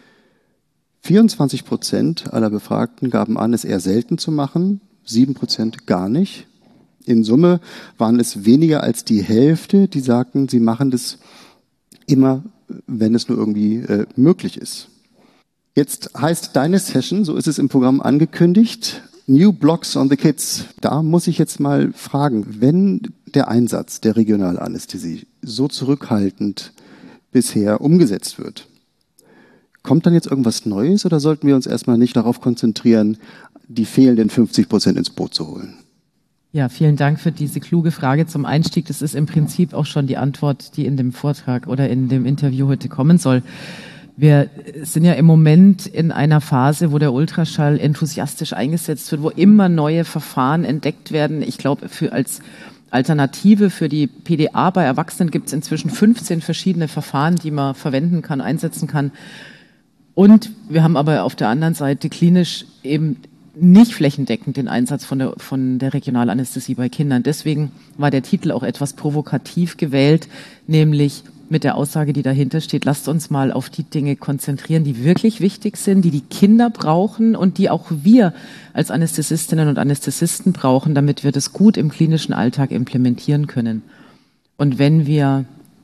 24% aller Befragten gaben an, es eher selten zu machen, 7% gar nicht. In Summe waren es weniger als die Hälfte, die sagten, sie machen das immer, wenn es nur irgendwie möglich ist. Jetzt heißt deine Session, so ist es im Programm angekündigt, New Blocks on the Kids. Da muss ich jetzt mal fragen, wenn der Einsatz der Regionalanästhesie so zurückhaltend bisher umgesetzt wird, kommt dann jetzt irgendwas Neues oder sollten wir uns erstmal nicht darauf konzentrieren, die fehlenden 50% ins Boot zu holen? Ja, vielen Dank für diese kluge Frage zum Einstieg. Das ist im Prinzip auch schon die Antwort, die in dem Vortrag oder in dem Interview heute kommen soll. Wir sind ja im Moment in einer Phase, wo der Ultraschall enthusiastisch eingesetzt wird, wo immer neue Verfahren entdeckt werden. Ich glaube, als Alternative für die PDA bei Erwachsenen gibt es inzwischen 15 verschiedene Verfahren, die man verwenden kann, einsetzen kann. Und wir haben aber auf der anderen Seite klinisch eben nicht flächendeckend den Einsatz von der Regionalanästhesie bei Kindern. Deswegen war der Titel auch etwas provokativ gewählt, nämlich mit der Aussage, die dahinter steht, lasst uns mal auf die Dinge konzentrieren, die wirklich wichtig sind, die die Kinder brauchen und die auch wir als Anästhesistinnen und Anästhesisten brauchen, damit wir das gut im klinischen Alltag implementieren können. Und wenn wir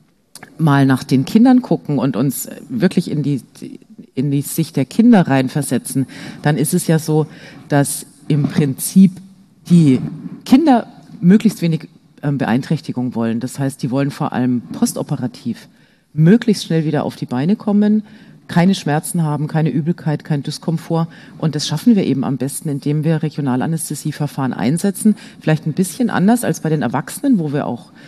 mal nach den Kindern gucken und uns wirklich in die Sicht der Kinder reinversetzen, dann ist es ja so, dass im Prinzip die Kinder möglichst wenig Beeinträchtigung wollen. Das heißt, die wollen vor allem postoperativ möglichst schnell wieder auf die Beine kommen, keine Schmerzen haben, keine Übelkeit, kein Dyskomfort. Und das schaffen wir eben am besten, indem wir Regionalanästhesieverfahren einsetzen. Vielleicht ein bisschen anders als bei den Erwachsenen, wo wir auch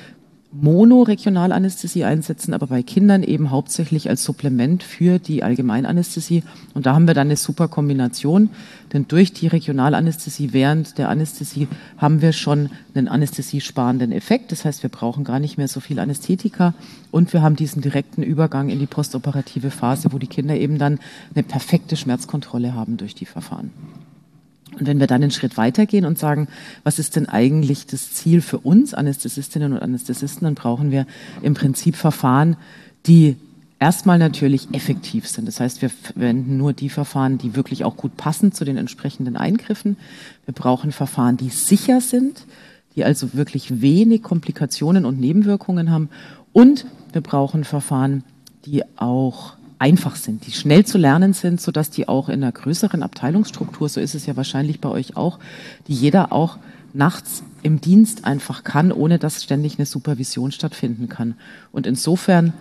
Monoregionalanästhesie einsetzen, aber bei Kindern eben hauptsächlich als Supplement für die Allgemeinanästhesie. Und da haben wir dann eine super Kombination, denn durch die Regionalanästhesie während der Anästhesie haben wir schon einen anästhesiesparenden Effekt. Das heißt, wir brauchen gar nicht mehr so viel Anästhetika und wir haben diesen direkten Übergang in die postoperative Phase, wo die Kinder eben dann eine perfekte Schmerzkontrolle haben durch die Verfahren. Und wenn wir dann einen Schritt weitergehen und sagen, was ist denn eigentlich das Ziel für uns Anästhesistinnen und Anästhesisten, dann brauchen wir im Prinzip Verfahren, die erstmal natürlich effektiv sind. Das heißt, wir verwenden nur die Verfahren, die wirklich auch gut passen zu den entsprechenden Eingriffen. Wir brauchen Verfahren, die sicher sind, die also wirklich wenig Komplikationen und Nebenwirkungen haben. Und wir brauchen Verfahren, die auch einfach sind, die schnell zu lernen sind, sodass die auch in einer größeren Abteilungsstruktur, so ist es ja wahrscheinlich bei euch auch, die jeder auch nachts im Dienst einfach kann, ohne dass ständig eine Supervision stattfinden kann. Und insofern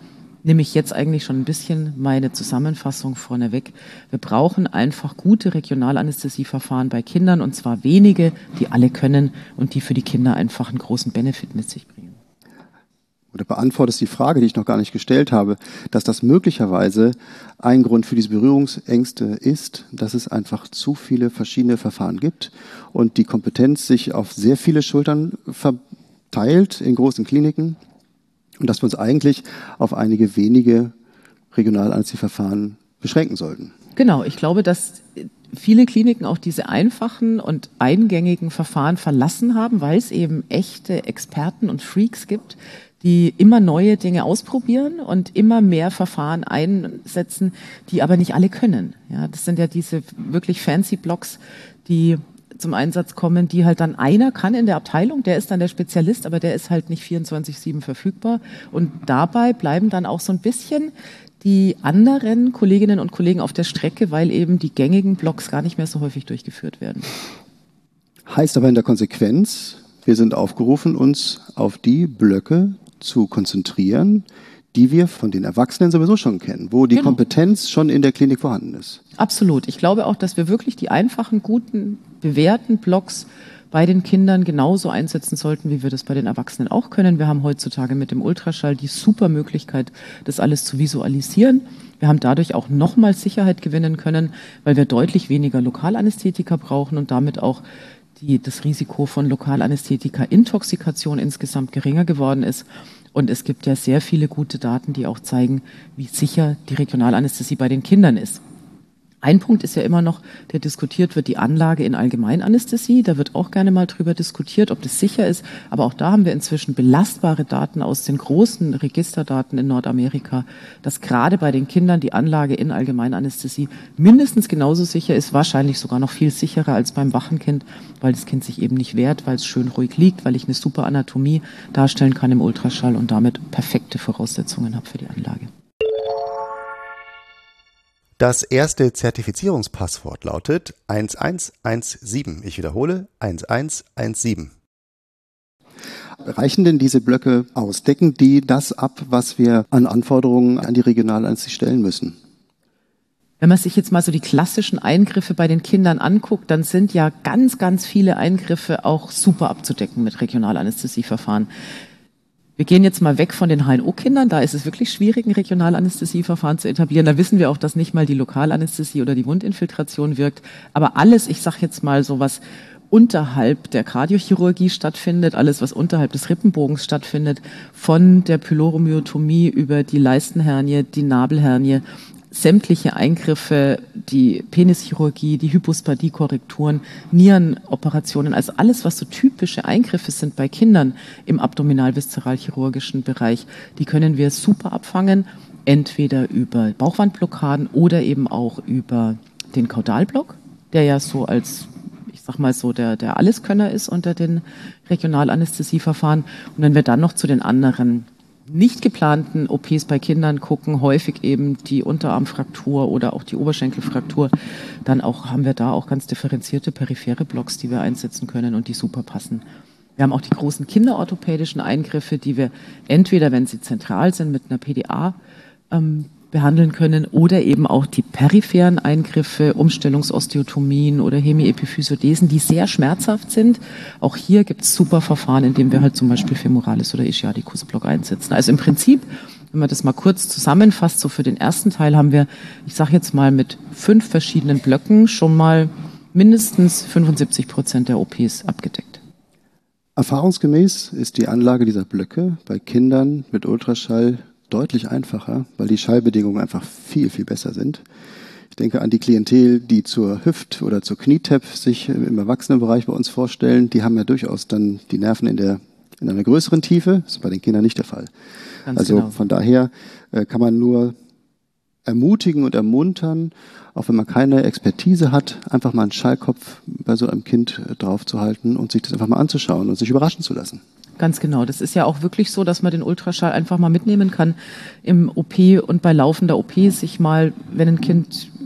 nehme ich jetzt eigentlich schon ein bisschen meine Zusammenfassung vorneweg. Wir brauchen einfach gute Regionalanästhesieverfahren bei Kindern, und zwar wenige, die alle können und die für die Kinder einfach einen großen Benefit mit sich bringen. Oder beantwortest die Frage, die ich noch gar nicht gestellt habe, dass das möglicherweise ein Grund für diese Berührungsängste ist, dass es einfach zu viele verschiedene Verfahren gibt und die Kompetenz sich auf sehr viele Schultern verteilt in großen Kliniken. Und dass wir uns eigentlich auf einige wenige Regionalanästhesieverfahren beschränken sollten. Genau, ich glaube, dass viele Kliniken auch diese einfachen und eingängigen Verfahren verlassen haben, weil es eben echte Experten und Freaks gibt, die immer neue Dinge ausprobieren und immer mehr Verfahren einsetzen, die aber nicht alle können. Ja, das sind ja diese wirklich fancy Blocks, die zum Einsatz kommen, die halt dann einer kann in der Abteilung, der ist dann der Spezialist, aber der ist halt nicht 24/7 verfügbar. Und dabei bleiben dann auch so ein bisschen die anderen Kolleginnen und Kollegen auf der Strecke, weil eben die gängigen Blocks gar nicht mehr so häufig durchgeführt werden. Heißt aber in der Konsequenz, wir sind aufgerufen, uns auf die Blöcke zu konzentrieren, die wir von den Erwachsenen sowieso schon kennen, wo die Kompetenz schon in der Klinik vorhanden ist. Absolut. Ich glaube auch, dass wir wirklich die einfachen, guten, bewährten Blocks bei den Kindern genauso einsetzen sollten, wie wir das bei den Erwachsenen auch können. Wir haben heutzutage mit dem Ultraschall die super Möglichkeit, das alles zu visualisieren. Wir haben dadurch auch nochmal Sicherheit gewinnen können, weil wir deutlich weniger Lokalanästhetika brauchen und damit auch das Risiko von Lokalanästhetika-Intoxikation insgesamt geringer geworden ist. Und es gibt ja sehr viele gute Daten, die auch zeigen, wie sicher die Regionalanästhesie bei den Kindern ist. Ein Punkt ist ja immer noch, der diskutiert wird, die Anlage in Allgemeinanästhesie. Da wird auch gerne mal drüber diskutiert, ob das sicher ist. Aber auch da haben wir inzwischen belastbare Daten aus den großen Registerdaten in Nordamerika, dass gerade bei den Kindern die Anlage in Allgemeinanästhesie mindestens genauso sicher ist, wahrscheinlich sogar noch viel sicherer als beim wachen Kind, weil das Kind sich eben nicht wehrt, weil es schön ruhig liegt, weil ich eine super Anatomie darstellen kann im Ultraschall und damit perfekte Voraussetzungen habe für die Anlage. Das erste Zertifizierungspasswort lautet 1117. Ich wiederhole, 1117. Reichen denn diese Blöcke aus? Decken die das ab, was wir an Anforderungen an die Regionalanästhesie stellen müssen? Wenn man sich jetzt mal so die klassischen Eingriffe bei den Kindern anguckt, dann sind ja ganz, ganz viele Eingriffe auch super abzudecken mit Regionalanästhesieverfahren. Wir gehen jetzt mal weg von den HNO-Kindern, da ist es wirklich schwierig, ein Regionalanästhesieverfahren zu etablieren. Da wissen wir auch, dass nicht mal die Lokalanästhesie oder die Wundinfiltration wirkt. Aber alles, ich sage jetzt mal so was unterhalb der Kardiochirurgie stattfindet, alles was unterhalb des Rippenbogens stattfindet, von der Pyloromyotomie über die Leistenhernie, die Nabelhernie, sämtliche Eingriffe, die Penischirurgie, die Hypospadie-Korrekturen, Nierenoperationen, also alles, was so typische Eingriffe sind bei Kindern im abdominal-viszeralchirurgischen Bereich, die können wir super abfangen, entweder über Bauchwandblockaden oder eben auch über den Kaudalblock, der ja so als, ich sag mal so, der Alleskönner ist unter den Regionalanästhesieverfahren. Und wenn wir dann noch zu den anderen nicht geplanten OPs bei Kindern gucken, häufig eben die Unterarmfraktur oder auch die Oberschenkelfraktur, dann auch haben wir da auch ganz differenzierte periphere Blocks, die wir einsetzen können und die super passen. Wir haben auch die großen kinderorthopädischen Eingriffe, die wir entweder, wenn sie zentral sind, mit einer PDA behandeln können oder eben auch die peripheren Eingriffe, Umstellungsosteotomien oder Hemiepiphyseodesen, die sehr schmerzhaft sind. Auch hier gibt es super Verfahren, indem wir halt zum Beispiel Femoralis oder Ischiadicus-Block einsetzen. Also im Prinzip, wenn man das mal kurz zusammenfasst, so für den ersten Teil haben wir, ich sage jetzt mal mit 5 verschiedenen Blöcken schon mal mindestens 75% der OPs abgedeckt. Erfahrungsgemäß ist die Anlage dieser Blöcke bei Kindern mit Ultraschall deutlich einfacher, weil die Schallbedingungen einfach viel, viel besser sind. Ich denke an die Klientel, die zur Hüft- oder zur Knietap sich im Erwachsenenbereich bei uns vorstellen. Die haben ja durchaus dann die Nerven in einer größeren Tiefe. Das ist bei den Kindern nicht der Fall. Ganz also genau. Von daher kann man nur ermutigen und ermuntern, auch wenn man keine Expertise hat, einfach mal einen Schallkopf bei so einem Kind draufzuhalten und sich das einfach mal anzuschauen und sich überraschen zu lassen. Ganz genau. Das ist ja auch wirklich so, dass man den Ultraschall einfach mal mitnehmen kann im OP und bei laufender OP sich mal, wenn ein Kind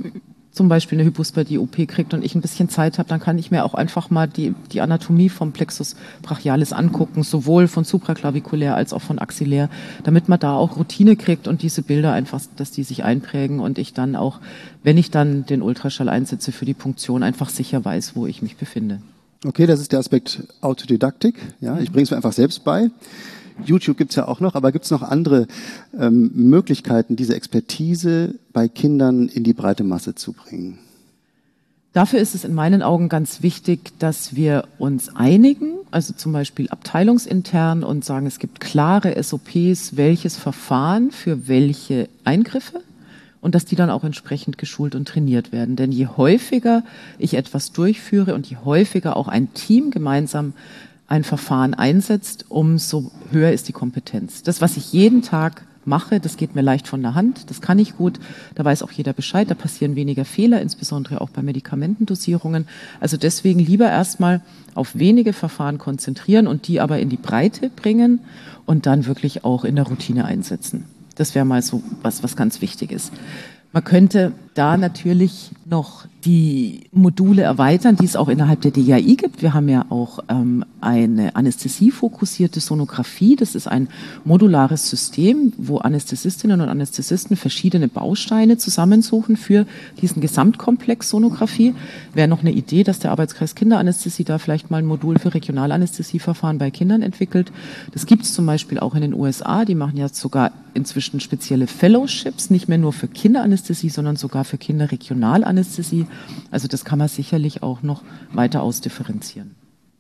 zum Beispiel eine Hypospadies-OP kriegt und ich ein bisschen Zeit habe, dann kann ich mir auch einfach mal die Anatomie vom Plexus brachialis angucken, sowohl von supraklavikulär als auch von axillär, damit man da auch Routine kriegt und diese Bilder einfach, dass die sich einprägen und ich dann auch, wenn ich dann den Ultraschall einsetze für die Punktion, einfach sicher weiß, wo ich mich befinde. Okay, das ist der Aspekt Autodidaktik. Ja, ich bringe es mir einfach selbst bei. YouTube gibt's ja auch noch, aber gibt's noch andere Möglichkeiten, diese Expertise bei Kindern in die breite Masse zu bringen? Dafür ist es in meinen Augen ganz wichtig, dass wir uns einigen, also zum Beispiel abteilungsintern und sagen, es gibt klare SOPs, welches Verfahren für welche Eingriffe und dass die dann auch entsprechend geschult und trainiert werden. Denn je häufiger ich etwas durchführe und je häufiger auch ein Team gemeinsam ein Verfahren einsetzt, umso höher ist die Kompetenz. Das, was ich jeden Tag mache, das geht mir leicht von der Hand, das kann ich gut, da weiß auch jeder Bescheid, da passieren weniger Fehler, insbesondere auch bei Medikamentendosierungen. Also deswegen lieber erstmal auf wenige Verfahren konzentrieren und die aber in die Breite bringen und dann wirklich auch in der Routine einsetzen. Das wäre mal so was ganz wichtig ist. Man könnte da natürlich noch die Module erweitern, die es auch innerhalb der DAI gibt. Wir haben ja auch eine anästhesiefokussierte Sonographie. Das ist ein modulares System, wo Anästhesistinnen und Anästhesisten verschiedene Bausteine zusammensuchen für diesen Gesamtkomplex Sonographie. Wäre noch eine Idee, dass der Arbeitskreis Kinderanästhesie da vielleicht mal ein Modul für Regionalanästhesieverfahren bei Kindern entwickelt. Das gibt es zum Beispiel auch in den USA. Die machen ja sogar inzwischen spezielle Fellowships, nicht mehr nur für Kinderanästhesie, sondern sogar für Kinderregionalanästhesie. Also das kann man sicherlich auch noch weiter ausdifferenzieren.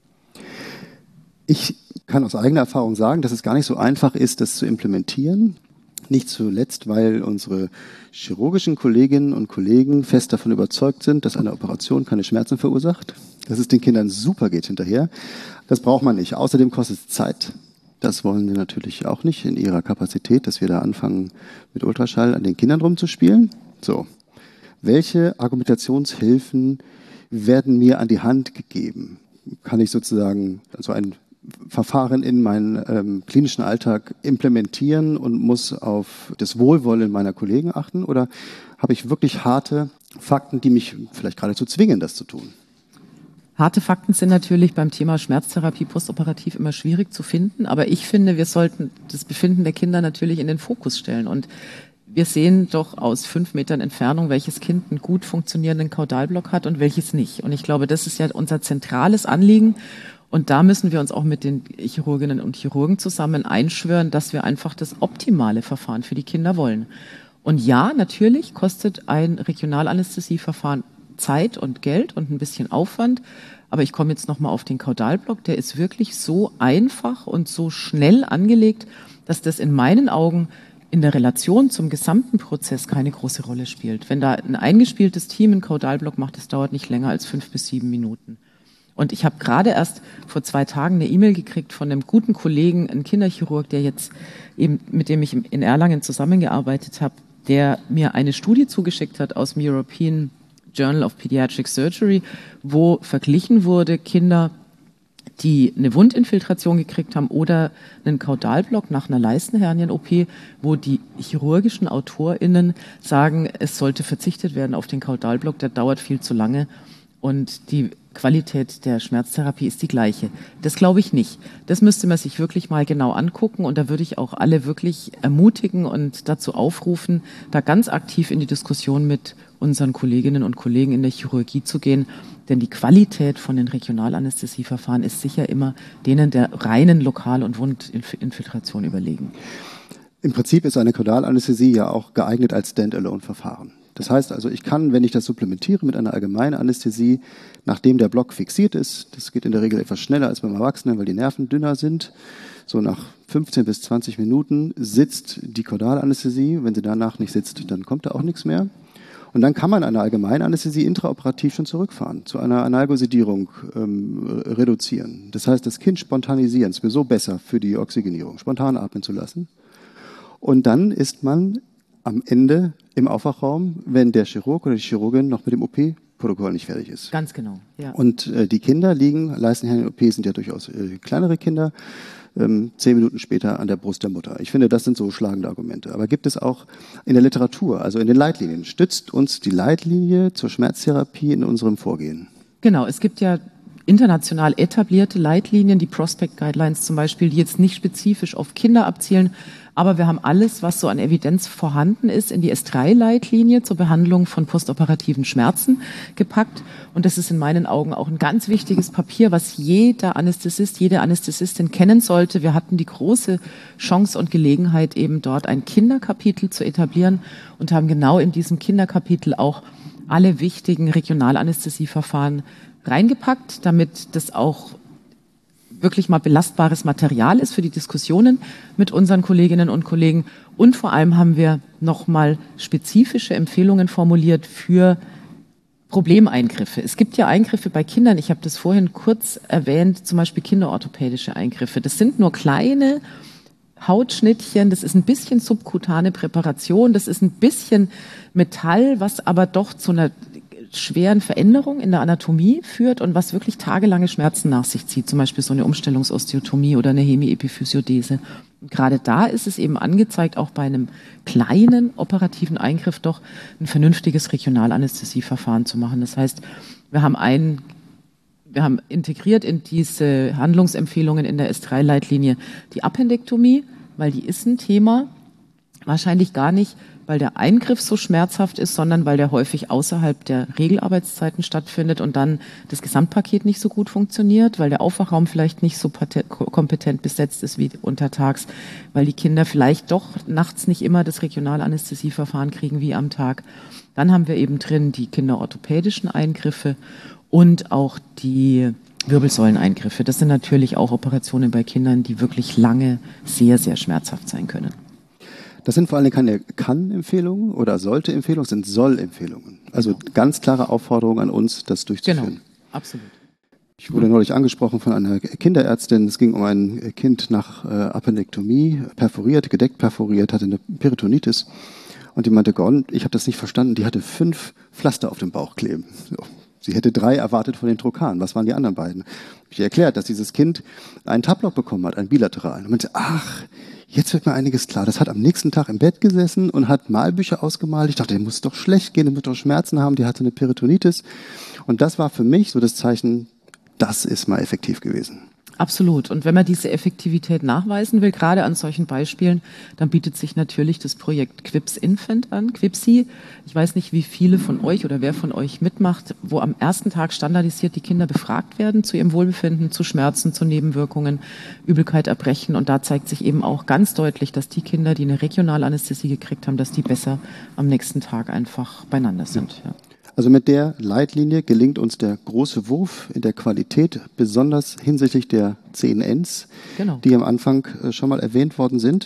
Ich kann aus eigener Erfahrung sagen, dass es gar nicht so einfach ist, das zu implementieren. Nicht zuletzt, weil unsere chirurgischen Kolleginnen und Kollegen fest davon überzeugt sind, dass eine Operation keine Schmerzen verursacht, dass es den Kindern super geht hinterher. Das braucht man nicht. Außerdem kostet es Zeit. Das wollen wir natürlich auch nicht in ihrer Kapazität, dass wir da anfangen, mit Ultraschall an den Kindern rumzuspielen. So. Welche Argumentationshilfen werden mir an die Hand gegeben? Kann ich sozusagen so ein Verfahren in meinen klinischen Alltag implementieren und muss auf das Wohlwollen meiner Kollegen achten? Oder habe ich wirklich harte Fakten, die mich vielleicht geradezu zwingen, das zu tun? Harte Fakten sind natürlich beim Thema Schmerztherapie postoperativ immer schwierig zu finden, aber ich finde, wir sollten das Befinden der Kinder natürlich in den Fokus stellen und wir sehen doch aus 5 Metern Entfernung, welches Kind einen gut funktionierenden Kaudalblock hat und welches nicht. Und ich glaube, das ist ja unser zentrales Anliegen. Und da müssen wir uns auch mit den Chirurginnen und Chirurgen zusammen einschwören, dass wir einfach das optimale Verfahren für die Kinder wollen. Und ja, natürlich kostet ein Regionalanästhesieverfahren Zeit und Geld und ein bisschen Aufwand. Aber ich komme jetzt nochmal auf den Kaudalblock. Der ist wirklich so einfach und so schnell angelegt, dass das in meinen Augen in der Relation zum gesamten Prozess keine große Rolle spielt. Wenn da ein eingespieltes Team einen Kaudalblock macht, das dauert nicht länger als 5 bis 7 Minuten. Und ich habe gerade erst vor 2 Tagen eine E-Mail gekriegt von einem guten Kollegen, einem Kinderchirurg, der jetzt eben, mit dem ich in Erlangen zusammengearbeitet habe, der mir eine Studie zugeschickt hat aus dem European Journal of Pediatric Surgery, wo verglichen wurde, Kinder, die eine Wundinfiltration gekriegt haben oder einen Kaudalblock nach einer Leistenhernien-OP, wo die chirurgischen AutorInnen sagen, es sollte verzichtet werden auf den Kaudalblock, der dauert viel zu lange und die Qualität der Schmerztherapie ist die gleiche. Das glaube ich nicht. Das müsste man sich wirklich mal genau angucken und da würde ich auch alle wirklich ermutigen und dazu aufrufen, da ganz aktiv in die Diskussion mit unseren Kolleginnen und Kollegen in der Chirurgie zu gehen, denn die Qualität von den Regionalanästhesieverfahren ist sicher immer denen der reinen Lokal- und Wundinfiltration überlegen. Im Prinzip ist eine Kaudalanästhesie ja auch geeignet als Standalone-Verfahren. Das heißt also, ich kann, wenn ich das supplementiere mit einer allgemeinen Anästhesie, nachdem der Block fixiert ist, das geht in der Regel etwas schneller als beim Erwachsenen, weil die Nerven dünner sind, so nach 15 bis 20 Minuten sitzt die Kaudalanästhesie. Wenn sie danach nicht sitzt, dann kommt da auch nichts mehr. Und dann kann man eine Allgemeinanästhesie intraoperativ schon zurückfahren, zu einer Analgosedierung reduzieren. Das heißt, das Kind spontanisieren, ist sowieso besser für die Oxygenierung, spontan atmen zu lassen. Und dann ist man am Ende im Aufwachraum, wenn der Chirurg oder die Chirurgin noch mit dem OP Protokoll nicht fertig ist. Ganz genau, ja. Und die Kinder liegen, Leistenherren-OP sind ja durchaus kleinere Kinder, 10 Minuten später an der Brust der Mutter. Ich finde, das sind so schlagende Argumente. Aber gibt es auch in der Literatur, also in den Leitlinien, stützt uns die Leitlinie zur Schmerztherapie in unserem Vorgehen? Genau, es gibt ja international etablierte Leitlinien, die Prospect Guidelines zum Beispiel, die jetzt nicht spezifisch auf Kinder abzielen, aber wir haben alles, was so an Evidenz vorhanden ist, in die S3-Leitlinie zur Behandlung von postoperativen Schmerzen gepackt. Und das ist in meinen Augen auch ein ganz wichtiges Papier, was jeder Anästhesist, jede Anästhesistin kennen sollte. Wir hatten die große Chance und Gelegenheit, eben dort ein Kinderkapitel zu etablieren und haben genau in diesem Kinderkapitel auch alle wichtigen Regionalanästhesieverfahren reingepackt, damit das auch wirklich mal belastbares Material ist für die Diskussionen mit unseren Kolleginnen und Kollegen. Und vor allem haben wir nochmal spezifische Empfehlungen formuliert für Problemeingriffe. Es gibt ja Eingriffe bei Kindern, ich habe das vorhin kurz erwähnt, zum Beispiel kinderorthopädische Eingriffe. Das sind nur kleine Hautschnittchen, das ist ein bisschen subkutane Präparation, das ist ein bisschen Metall, was aber doch zu einer schweren Veränderung in der Anatomie führt und was wirklich tagelange Schmerzen nach sich zieht, zum Beispiel so eine Umstellungsosteotomie oder eine Hemiepiphysiodese. Und gerade da ist es eben angezeigt, auch bei einem kleinen operativen Eingriff doch ein vernünftiges Regionalanästhesieverfahren zu machen. Das heißt, wir haben integriert in diese Handlungsempfehlungen in der S3-Leitlinie die Appendektomie, weil die ist ein Thema, wahrscheinlich gar nicht, weil der Eingriff so schmerzhaft ist, sondern weil der häufig außerhalb der Regelarbeitszeiten stattfindet und dann das Gesamtpaket nicht so gut funktioniert, weil der Aufwachraum vielleicht nicht so kompetent besetzt ist wie untertags, weil die Kinder vielleicht doch nachts nicht immer das Regionalanästhesieverfahren kriegen wie am Tag. Dann haben wir eben drin die kinderorthopädischen Eingriffe und auch die Wirbelsäuleneingriffe. Das sind natürlich auch Operationen bei Kindern, die wirklich lange sehr, sehr schmerzhaft sein können. Das sind vor allem keine Kann-Empfehlungen oder Sollte-Empfehlungen, sind Soll-Empfehlungen. Also ganz klare Aufforderung an uns, das durchzuführen. Genau, absolut. Ich wurde neulich angesprochen von einer Kinderärztin. Es ging um ein Kind nach Appendektomie, gedeckt perforiert, hatte eine Peritonitis. Und die meinte, Gordon, ich habe das nicht verstanden, die hatte 5 Pflaster auf dem Bauch kleben. So. Sie hätte 3 erwartet von den Trokan. Was waren die anderen beiden? Ich habe erklärt, dass dieses Kind einen Tablock bekommen hat, einen bilateralen. Und meinte, ach, jetzt wird mir einiges klar. Das hat am nächsten Tag im Bett gesessen und hat Malbücher ausgemalt. Ich dachte, der muss doch schlecht gehen, der muss doch Schmerzen haben, die hatte eine Peritonitis. Und das war für mich so das Zeichen, das ist mal effektiv gewesen. Absolut. Und wenn man diese Effektivität nachweisen will, gerade an solchen Beispielen, dann bietet sich natürlich das Projekt Quips Infant an, Quipsi. Ich weiß nicht, wie viele von euch oder wer von euch mitmacht, wo am ersten Tag standardisiert die Kinder befragt werden zu ihrem Wohlbefinden, zu Schmerzen, zu Nebenwirkungen, Übelkeit, Erbrechen. Und da zeigt sich eben auch ganz deutlich, dass die Kinder, die eine Regionalanästhesie gekriegt haben, dass die besser am nächsten Tag einfach beieinander sind. Ja. Also mit der Leitlinie gelingt uns der große Wurf in der Qualität, besonders hinsichtlich der 10 Ns, genau, die am Anfang schon mal erwähnt worden sind.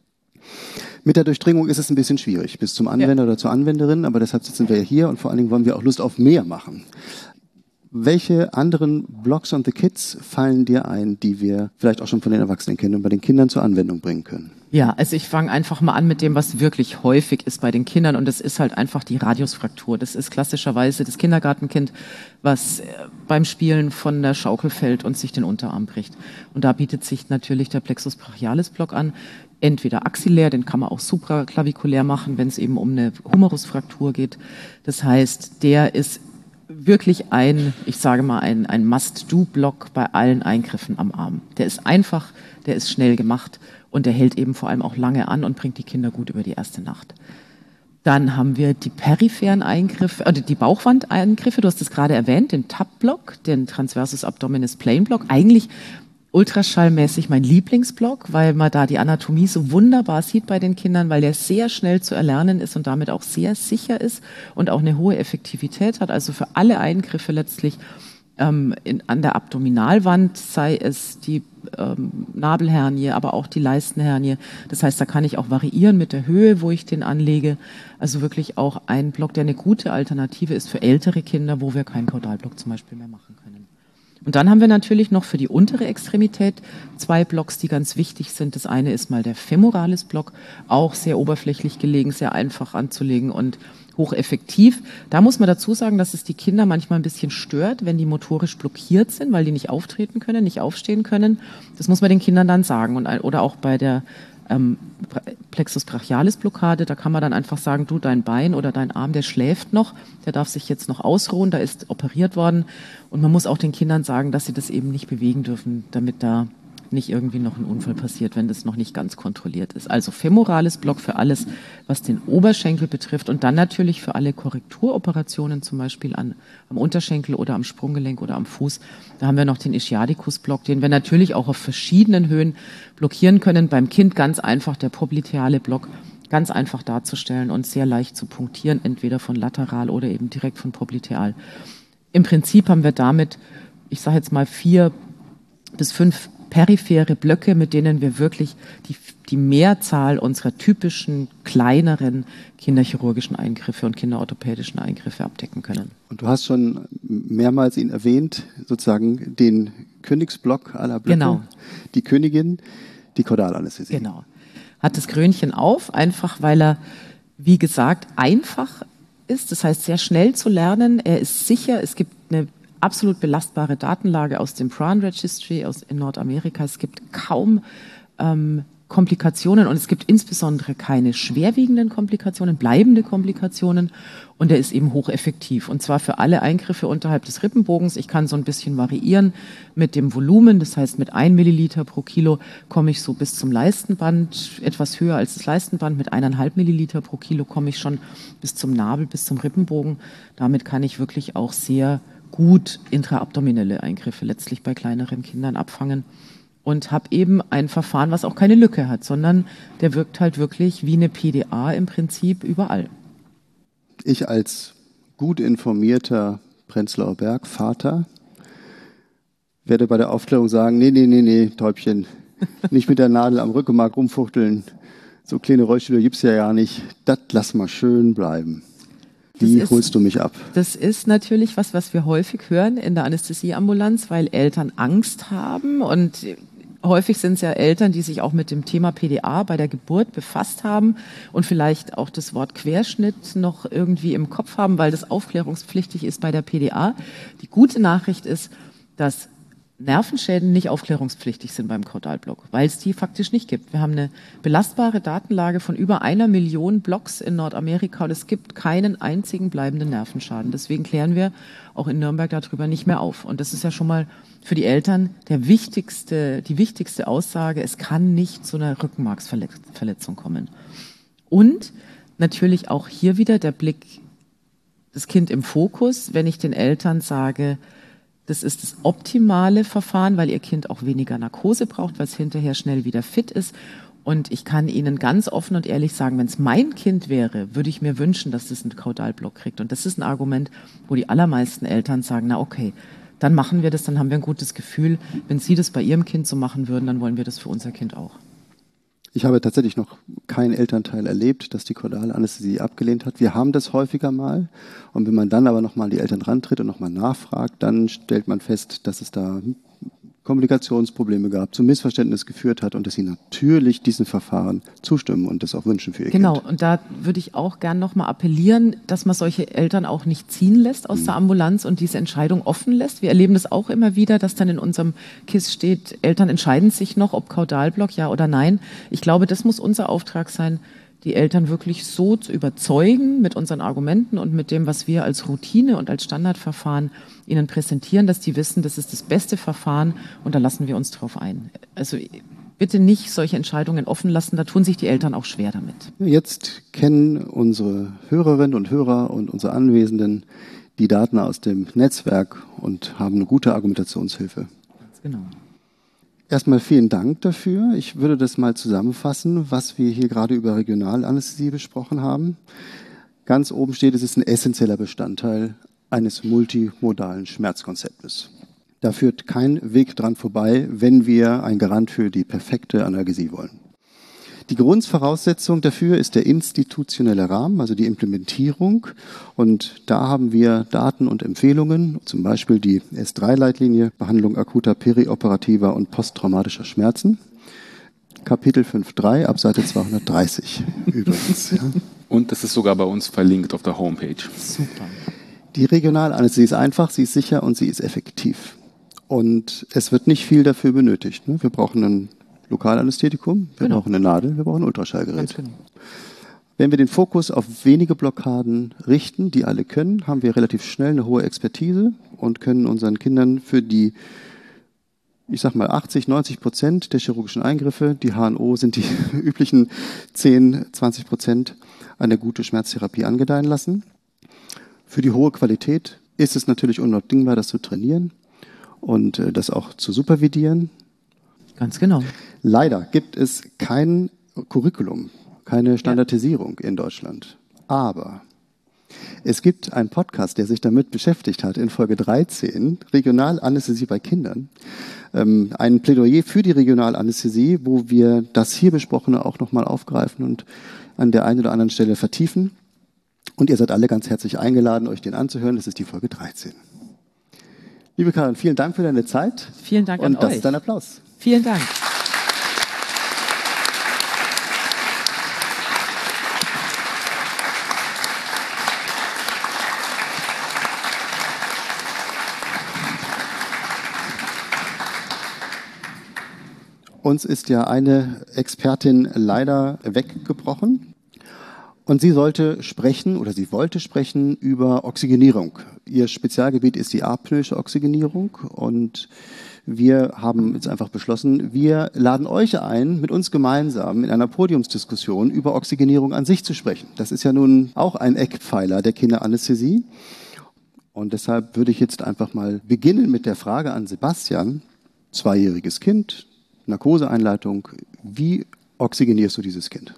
Mit der Durchdringung ist es ein bisschen schwierig, bis zum Anwender oder zur Anwenderin, aber deshalb sitzen wir ja hier und vor allen Dingen wollen wir auch Lust auf mehr machen. Welche anderen Blocks on the Kids fallen dir ein, die wir vielleicht auch schon von den Erwachsenen kennen und bei den Kindern zur Anwendung bringen können? Ja, also ich fange einfach mal an mit dem, was wirklich häufig ist bei den Kindern, und das ist halt einfach die Radiusfraktur. Das ist klassischerweise das Kindergartenkind, was beim Spielen von der Schaukel fällt und sich den Unterarm bricht. Und da bietet sich natürlich der Plexus brachialis Block an. Entweder axillär, den kann man auch supraklavikulär machen, wenn es eben um eine Humerusfraktur geht. Das heißt, der ist wirklich ein Must-Do-Block bei allen Eingriffen am Arm. Der ist einfach, der ist schnell gemacht und der hält eben vor allem auch lange an und bringt die Kinder gut über die erste Nacht. Dann haben wir die peripheren Eingriffe, die Bauchwandeingriffe, du hast es gerade erwähnt, den TAP-Block, den Transversus Abdominis Plane Block, eigentlich ultraschallmäßig mein Lieblingsblock, weil man da die Anatomie so wunderbar sieht bei den Kindern, weil der sehr schnell zu erlernen ist und damit auch sehr sicher ist und auch eine hohe Effektivität hat. Also für alle Eingriffe letztlich an der Abdominalwand, sei es die Nabelhernie, aber auch die Leistenhernie. Das heißt, da kann ich auch variieren mit der Höhe, wo ich den anlege. Also wirklich auch ein Block, der eine gute Alternative ist für ältere Kinder, wo wir keinen Kaudalblock zum Beispiel mehr machen können. Und dann haben wir natürlich noch für die untere Extremität 2 Blocks, die ganz wichtig sind. Das eine ist mal der Femoralis Block, auch sehr oberflächlich gelegen, sehr einfach anzulegen und hocheffektiv. Da muss man dazu sagen, dass es die Kinder manchmal ein bisschen stört, wenn die motorisch blockiert sind, weil die nicht auftreten können, nicht aufstehen können. Das muss man den Kindern dann sagen. Oder auch bei der Plexus brachialis Blockade, da kann man dann einfach sagen, du, dein Bein oder dein Arm, der schläft noch, der darf sich jetzt noch ausruhen, da ist operiert worden. Und man muss auch den Kindern sagen, dass sie das eben nicht bewegen dürfen, damit da nicht irgendwie noch ein Unfall passiert, wenn das noch nicht ganz kontrolliert ist. Also femorales Block für alles, was den Oberschenkel betrifft und dann natürlich für alle Korrekturoperationen, zum Beispiel am Unterschenkel oder am Sprunggelenk oder am Fuß. Da haben wir noch den Ischiadicus-Block, den wir natürlich auch auf verschiedenen Höhen blockieren können. Beim Kind ganz einfach der popliteale Block, ganz einfach darzustellen und sehr leicht zu punktieren, entweder von lateral oder eben direkt von popliteal. Im Prinzip haben wir damit, ich sage jetzt mal 4 bis 5 periphere Blöcke, mit denen wir wirklich die Mehrzahl unserer typischen kleineren kinderchirurgischen Eingriffe und kinderorthopädischen Eingriffe abdecken können. Und du hast schon mehrmals ihn erwähnt, sozusagen den Königsblock aller Blöcke. Genau. Die Königin, die Kordalanästhesie. Genau. Hat das Krönchen auf, einfach weil er, wie gesagt, einfach ist. Das heißt, sehr schnell zu lernen. Er ist sicher. Es gibt eine absolut belastbare Datenlage aus dem Prawn Registry in Nordamerika. Es gibt kaum Komplikationen und es gibt insbesondere keine schwerwiegenden Komplikationen, bleibende Komplikationen und er ist eben hocheffektiv und zwar für alle Eingriffe unterhalb des Rippenbogens. Ich kann so ein bisschen variieren mit dem Volumen, das heißt mit 1 Milliliter pro Kilo komme ich so bis zum Leistenband, etwas höher als das Leistenband, mit 1,5 Milliliter pro Kilo komme ich schon bis zum Nabel, bis zum Rippenbogen. Damit kann ich wirklich auch sehr gut intraabdominelle Eingriffe letztlich bei kleineren Kindern abfangen und habe eben ein Verfahren, was auch keine Lücke hat, sondern der wirkt halt wirklich wie eine PDA im Prinzip überall. Ich als gut informierter Prenzlauer Berg Vater werde bei der Aufklärung sagen, nee, Täubchen, nicht mit der Nadel am Rückenmark rumfuchteln, so kleine Rollstühle gibt's ja nicht, das lass mal schön bleiben. Wie holst du mich ab? Das ist natürlich was wir häufig hören in der Anästhesieambulanz, weil Eltern Angst haben und häufig sind es ja Eltern, die sich auch mit dem Thema PDA bei der Geburt befasst haben und vielleicht auch das Wort Querschnitt noch irgendwie im Kopf haben, weil das aufklärungspflichtig ist bei der PDA. Die gute Nachricht ist, dass Nervenschäden nicht aufklärungspflichtig sind beim Kaudalblock, weil es die faktisch nicht gibt. Wir haben eine belastbare Datenlage von über 1 Million Blocks in Nordamerika und es gibt keinen einzigen bleibenden Nervenschaden. Deswegen klären wir auch in Nürnberg darüber nicht mehr auf. Und das ist ja schon mal für die Eltern die wichtigste Aussage, es kann nicht zu einer Rückenmarksverletzung kommen. Und natürlich auch hier wieder der Blick, das Kind im Fokus, wenn ich den Eltern sage, das ist das optimale Verfahren, weil ihr Kind auch weniger Narkose braucht, weil es hinterher schnell wieder fit ist. Und ich kann Ihnen ganz offen und ehrlich sagen, wenn es mein Kind wäre, würde ich mir wünschen, dass es einen Kaudalblock kriegt. Und das ist ein Argument, wo die allermeisten Eltern sagen, na okay, dann machen wir das, dann haben wir ein gutes Gefühl. Wenn Sie das bei Ihrem Kind so machen würden, dann wollen wir das für unser Kind auch. Ich habe tatsächlich noch keinen Elternteil erlebt, dass die Kordalanästhesie abgelehnt hat. Wir haben das häufiger mal. Und wenn man dann aber nochmal an die Eltern rantritt und nochmal nachfragt, dann stellt man fest, dass es da Kommunikationsprobleme gab, zu Missverständnis geführt hat und dass sie natürlich diesem Verfahren zustimmen und das auch wünschen für ihr Kind. Genau, und da würde ich auch gern nochmal appellieren, dass man solche Eltern auch nicht ziehen lässt aus der Ambulanz und diese Entscheidung offen lässt. Wir erleben das auch immer wieder, dass dann in unserem KISS steht, Eltern entscheiden sich noch, ob Kaudalblock, ja oder nein. Ich glaube, das muss unser Auftrag sein, die Eltern wirklich so zu überzeugen mit unseren Argumenten und mit dem, was wir als Routine und als Standardverfahren ihnen präsentieren, dass die wissen, das ist das beste Verfahren und da lassen wir uns drauf ein. Also bitte nicht solche Entscheidungen offen lassen, da tun sich die Eltern auch schwer damit. Jetzt kennen unsere Hörerinnen und Hörer und unsere Anwesenden die Daten aus dem Netzwerk und haben eine gute Argumentationshilfe. Ganz genau. Erstmal vielen Dank dafür. Ich würde das mal zusammenfassen, was wir hier gerade über Regionalanästhesie besprochen haben. Ganz oben steht, es ist ein essentieller Bestandteil eines multimodalen Schmerzkonzeptes. Da führt kein Weg dran vorbei, wenn wir ein Garant für die perfekte Analgesie wollen. Die Grundvoraussetzung dafür ist der institutionelle Rahmen, also die Implementierung. Und da haben wir Daten und Empfehlungen, zum Beispiel die S3-Leitlinie, Behandlung akuter, perioperativer und posttraumatischer Schmerzen. Kapitel 5.3 ab Seite 230 übrigens. Ja. Und es ist sogar bei uns verlinkt auf der Homepage. Super. Die Regionalanästhesie ist einfach, sie ist sicher und sie ist effektiv. Und es wird nicht viel dafür benötigt. Ne? Wir brauchen ein Lokalanästhetikum, wir brauchen eine Nadel, wir brauchen ein Ultraschallgerät. Ganz genau. Wenn wir den Fokus auf wenige Blockaden richten, die alle können, haben wir relativ schnell eine hohe Expertise und können unseren Kindern für die, ich sag mal 80-90% der chirurgischen Eingriffe, die HNO sind die üblichen 10-20%, eine gute Schmerztherapie angedeihen lassen. Für die hohe Qualität ist es natürlich unabdingbar, das zu trainieren und das auch zu supervidieren. Ganz genau. Leider gibt es kein Curriculum, keine Standardisierung in Deutschland. Aber es gibt einen Podcast, der sich damit beschäftigt hat, in Folge 13, Regionalanästhesie bei Kindern. Ein Plädoyer für die Regionalanästhesie, wo wir das hier Besprochene auch nochmal aufgreifen und an der einen oder anderen Stelle vertiefen. Und ihr seid alle ganz herzlich eingeladen, euch den anzuhören. Das ist die Folge 13. Liebe Karin, vielen Dank für deine Zeit. Vielen Dank an euch. Und das ist dein Applaus. Vielen Dank. Uns ist ja eine Expertin leider weggebrochen und sie sollte sprechen oder sie wollte sprechen über Oxygenierung. Ihr Spezialgebiet ist die apnoische Oxygenierung und wir haben jetzt einfach beschlossen, wir laden euch ein, mit uns gemeinsam in einer Podiumsdiskussion über Oxygenierung an sich zu sprechen. Das ist ja nun auch ein Eckpfeiler der Kinderanästhesie und deshalb würde ich jetzt einfach mal beginnen mit der Frage an Sebastian, 2-jähriges Kind, Narkoseeinleitung. Wie oxygenierst du dieses Kind?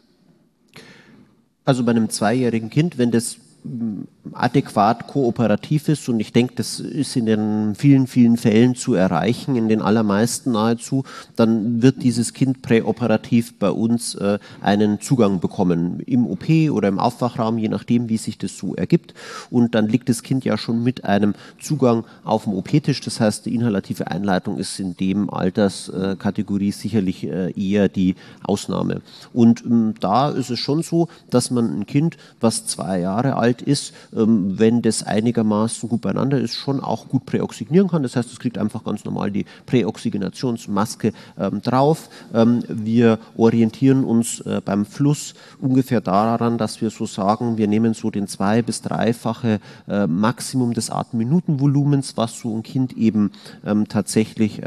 Also bei einem 2-jährigen Kind, wenn das adäquat kooperativ ist, und ich denke, das ist in den vielen, vielen Fällen zu erreichen, in den allermeisten nahezu, dann wird dieses Kind präoperativ bei uns einen Zugang bekommen, im OP oder im Aufwachraum, je nachdem, wie sich das so ergibt. Und dann liegt das Kind ja schon mit einem Zugang auf dem OP-Tisch. Das heißt, die inhalative Einleitung ist in dem Alterskategorie sicherlich eher die Ausnahme. Und da ist es schon so, dass man ein Kind, was 2 Jahre alt ist, wenn das einigermaßen gut beieinander ist, schon auch gut präoxygenieren kann. Das heißt, es kriegt einfach ganz normal die Präoxygenationsmaske drauf. Wir orientieren uns beim Fluss ungefähr daran, dass wir so sagen, wir nehmen so den 2- bis 3-fache Maximum des Atemminutenvolumens, was so ein Kind eben tatsächlich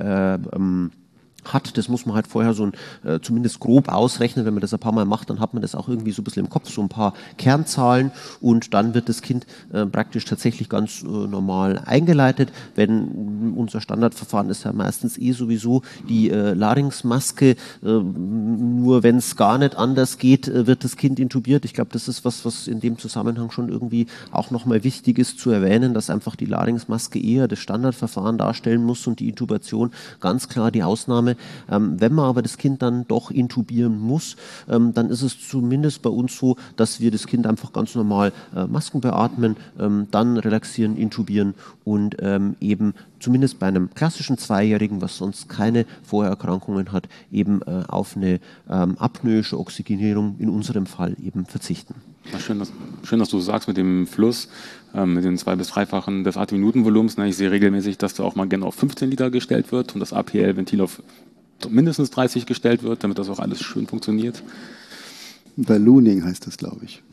hat. Das muss man halt vorher so zumindest grob ausrechnen. Wenn man das ein paar Mal macht, dann hat man das auch irgendwie so ein bisschen im Kopf, so ein paar Kernzahlen, und dann wird das Kind praktisch tatsächlich ganz normal eingeleitet. Wenn unser Standardverfahren ist ja meistens sowieso die Larynxmaske, nur wenn es gar nicht anders geht, wird das Kind intubiert. Ich glaube, das ist was in dem Zusammenhang schon irgendwie auch nochmal wichtig ist zu erwähnen, dass einfach die Larynxmaske eher das Standardverfahren darstellen muss und die Intubation ganz klar die Ausnahme. Wenn man aber das Kind dann doch intubieren muss, dann ist es zumindest bei uns so, dass wir das Kind einfach ganz normal Masken beatmen, dann relaxieren, intubieren und eben zumindest bei einem klassischen 2-Jährigen, was sonst keine Vorerkrankungen hat, eben auf eine apnoische Oxygenierung in unserem Fall eben verzichten. Ja, schön, dass du sagst mit dem Fluss, mit den 2- bis 3-fachen des Atemminutenvolumens. Ich sehe regelmäßig, dass da auch mal gerne auf 15 Liter gestellt wird und das APL-Ventil auf mindestens 30 gestellt wird, damit das auch alles schön funktioniert. Ballooning heißt das, glaube ich.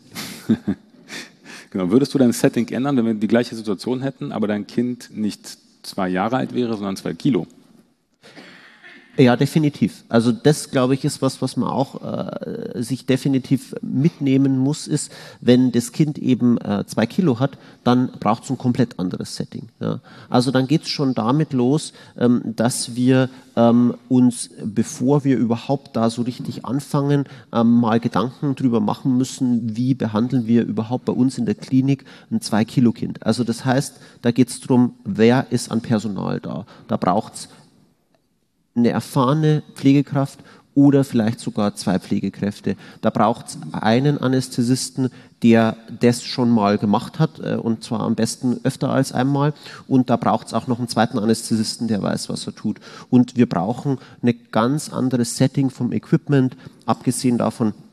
Genau. Würdest du dein Setting ändern, wenn wir die gleiche Situation hätten, aber dein Kind nicht 2 Jahre alt wäre, sondern 2 Kilo? Ja, definitiv. Also das, glaube ich, ist was man auch sich definitiv mitnehmen muss, ist, wenn das Kind eben 2 Kilo hat, dann braucht es ein komplett anderes Setting. Ja. Also dann geht es schon damit los, dass wir uns, bevor wir überhaupt da so richtig anfangen, mal Gedanken drüber machen müssen, wie behandeln wir überhaupt bei uns in der Klinik ein 2-Kilo-Kind. Also das heißt, da geht es darum, wer ist an Personal da. Da braucht es eine erfahrene Pflegekraft oder vielleicht sogar 2 Pflegekräfte. Da braucht es einen Anästhesisten, der das schon mal gemacht hat, und zwar am besten öfter als einmal. Und da braucht es auch noch einen zweiten Anästhesisten, der weiß, was er tut. Und wir brauchen ein ganz anderes Setting vom Equipment, abgesehen davon,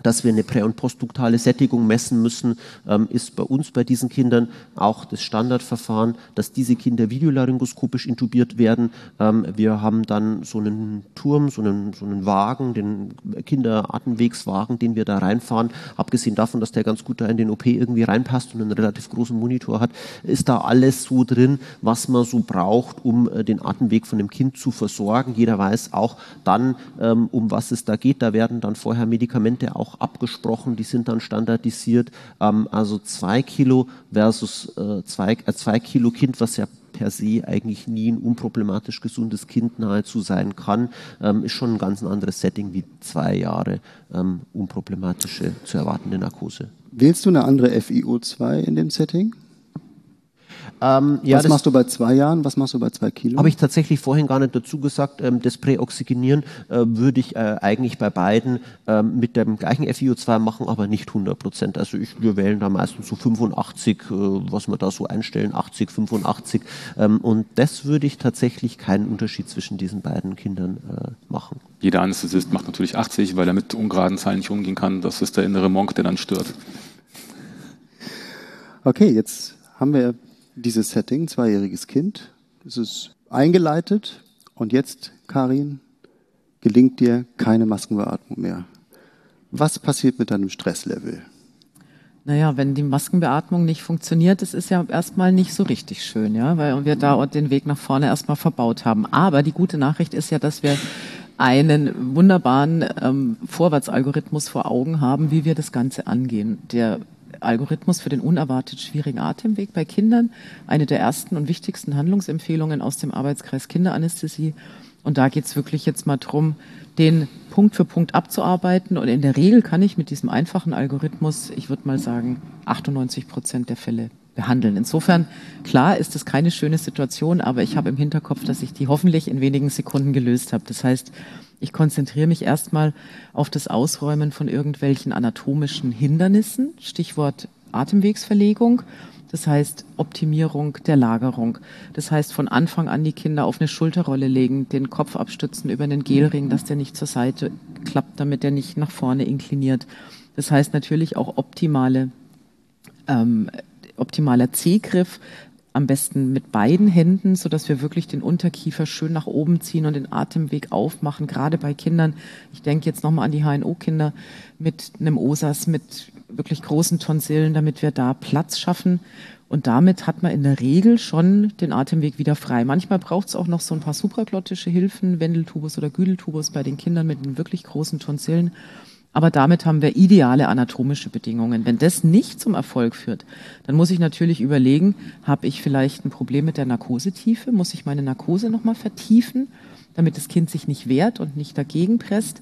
dass wir eine prä- und postduktale Sättigung messen müssen, ist bei uns, bei diesen Kindern, auch das Standardverfahren, dass diese Kinder videolaryngoskopisch intubiert werden. Wir haben dann so einen Turm, so einen Wagen, den Kinderatemwegswagen, den wir da reinfahren. Abgesehen davon, dass der ganz gut da in den OP irgendwie reinpasst und einen relativ großen Monitor hat, ist da alles so drin, was man so braucht, um den Atemweg von dem Kind zu versorgen. Jeder weiß auch dann, um was es da geht. Da werden dann vorher Medikamente auch abgesprochen, die sind dann standardisiert. Also 2 Kilo versus 2 Kilo Kind, was ja per se eigentlich nie ein unproblematisch gesundes Kind nahezu sein kann, ist schon ein ganz anderes Setting wie 2 Jahre unproblematische zu erwartende Narkose. Wählst du eine andere FiO2 in dem Setting? Ja, was machst du bei 2 Jahren, was machst du bei 2 Kilo? Habe ich tatsächlich vorhin gar nicht dazu gesagt. Das Präoxygenieren würde ich eigentlich bei beiden mit dem gleichen FiO2 machen, aber nicht 100%. Also wir wählen da meistens so 85, was wir da so einstellen, 80, 85. Und das würde ich tatsächlich keinen Unterschied zwischen diesen beiden Kindern machen. Jeder Anästhesist macht natürlich 80, weil er mit ungeraden Zahlen nicht umgehen kann. Das ist der innere Monk, der dann stört. Okay, jetzt haben wir dieses Setting, 2-jähriges Kind. Es ist eingeleitet und jetzt, Karin, gelingt dir keine Maskenbeatmung mehr. Was passiert mit deinem Stresslevel? Naja, wenn die Maskenbeatmung nicht funktioniert, das ist ja erstmal nicht so richtig schön, ja, weil wir da den Weg nach vorne erstmal verbaut haben. Aber die gute Nachricht ist ja, dass wir einen wunderbaren Vorwärtsalgorithmus vor Augen haben, wie wir das Ganze angehen. Der Algorithmus für den unerwartet schwierigen Atemweg bei Kindern, eine der ersten und wichtigsten Handlungsempfehlungen aus dem Arbeitskreis Kinderanästhesie. Und da geht es wirklich jetzt mal drum, den Punkt für Punkt abzuarbeiten. Und in der Regel kann ich mit diesem einfachen Algorithmus, ich würde mal sagen, 98% der Fälle behandeln. Insofern, klar ist es keine schöne Situation, aber ich habe im Hinterkopf, dass ich die hoffentlich in wenigen Sekunden gelöst habe. Das heißt, ich konzentriere mich erstmal auf das Ausräumen von irgendwelchen anatomischen Hindernissen, Stichwort Atemwegsverlegung. Das heißt Optimierung der Lagerung. Das heißt von Anfang an die Kinder auf eine Schulterrolle legen, den Kopf abstützen über einen Gelring, dass der nicht zur Seite klappt, damit der nicht nach vorne inkliniert. Das heißt natürlich auch optimaler C-Griff, am besten mit beiden Händen, sodass wir wirklich den Unterkiefer schön nach oben ziehen und den Atemweg aufmachen, gerade bei Kindern. Ich denke jetzt nochmal an die HNO-Kinder mit einem OSAS, mit wirklich großen Tonsillen, damit wir da Platz schaffen. Und damit hat man in der Regel schon den Atemweg wieder frei. Manchmal braucht es auch noch so ein paar supraglottische Hilfen, Wendeltubus oder Güdeltubus bei den Kindern mit den wirklich großen Tonsillen. Aber damit haben wir ideale anatomische Bedingungen. Wenn das nicht zum Erfolg führt, dann muss ich natürlich überlegen, habe ich vielleicht ein Problem mit der Narkosetiefe? Muss ich meine Narkose nochmal vertiefen, damit das Kind sich nicht wehrt und nicht dagegen presst?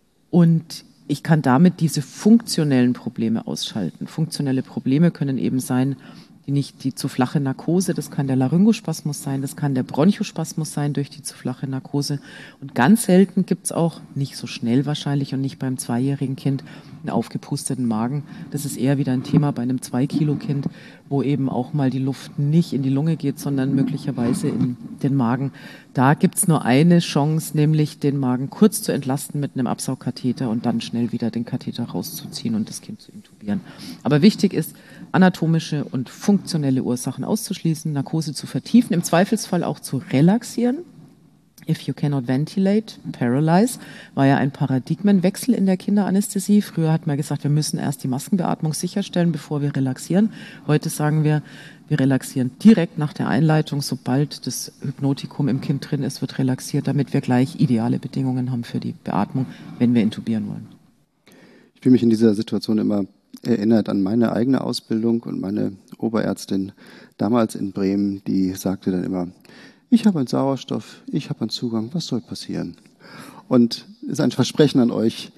Und ich kann damit diese funktionellen Probleme ausschalten. Funktionelle Probleme können eben sein, die zu flache Narkose, das kann der Laryngospasmus sein, das kann der Bronchospasmus sein durch die zu flache Narkose. Und ganz selten gibt's auch, nicht so schnell wahrscheinlich und nicht beim 2-jährigen Kind, einen aufgepusteten Magen. Das ist eher wieder ein Thema bei einem 2-Kilo-Kind, wo eben auch mal die Luft nicht in die Lunge geht, sondern möglicherweise in den Magen. Da gibt's nur eine Chance, nämlich den Magen kurz zu entlasten mit einem Absaugkatheter und dann schnell wieder den Katheter rauszuziehen und das Kind zu intubieren. Aber wichtig ist, anatomische und funktionelle Ursachen auszuschließen, Narkose zu vertiefen, im Zweifelsfall auch zu relaxieren. If you cannot ventilate, paralyze, war ja ein Paradigmenwechsel in der Kinderanästhesie. Früher hat man gesagt, wir müssen erst die Maskenbeatmung sicherstellen, bevor wir relaxieren. Heute sagen wir relaxieren direkt nach der Einleitung. Sobald das Hypnotikum im Kind drin ist, wird relaxiert, damit wir gleich ideale Bedingungen haben für die Beatmung, wenn wir intubieren wollen. Ich fühle mich in dieser Situation immer erinnert an meine eigene Ausbildung und meine Oberärztin damals in Bremen, die sagte dann immer, ich habe einen Sauerstoff, ich habe einen Zugang, was soll passieren? Und es ist ein Versprechen an euch,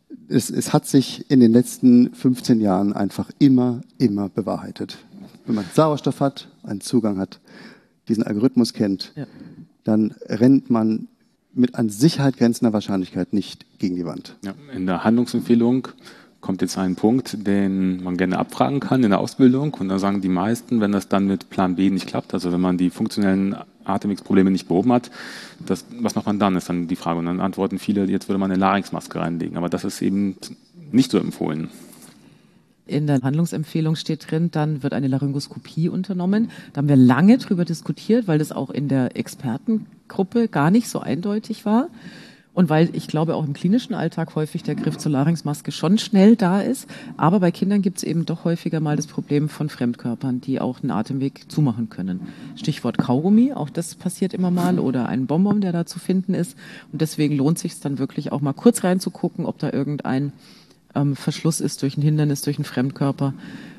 es hat sich in den letzten 15 Jahren einfach immer bewahrheitet. Wenn man Sauerstoff hat, einen Zugang hat, diesen Algorithmus kennt, dann rennt man mit an Sicherheit grenzender Wahrscheinlichkeit nicht gegen die Wand. Ja, in der Handlungsempfehlung kommt jetzt ein Punkt, den man gerne abfragen kann in der Ausbildung. Und da sagen die meisten, wenn das dann mit Plan B nicht klappt, also wenn man die funktionellen Atemwegsprobleme nicht behoben hat, was macht man dann, ist dann die Frage. Und dann antworten viele, jetzt würde man eine Larynxmaske reinlegen. Aber das ist eben nicht so empfohlen? In der Handlungsempfehlung steht drin, dann wird eine Laryngoskopie unternommen. Da haben wir lange drüber diskutiert, weil das auch in der Expertengruppe gar nicht so eindeutig war. Und weil ich glaube, auch im klinischen Alltag häufig der Griff zur Larynxmaske schon schnell da ist. Aber bei Kindern gibt es eben doch häufiger mal das Problem von Fremdkörpern, die auch den Atemweg zumachen können. Stichwort Kaugummi, auch das passiert immer mal, oder ein Bonbon, der da zu finden ist. Und deswegen lohnt es sich dann wirklich auch mal kurz reinzugucken, ob da irgendein Verschluss ist durch ein Hindernis, durch einen Fremdkörper.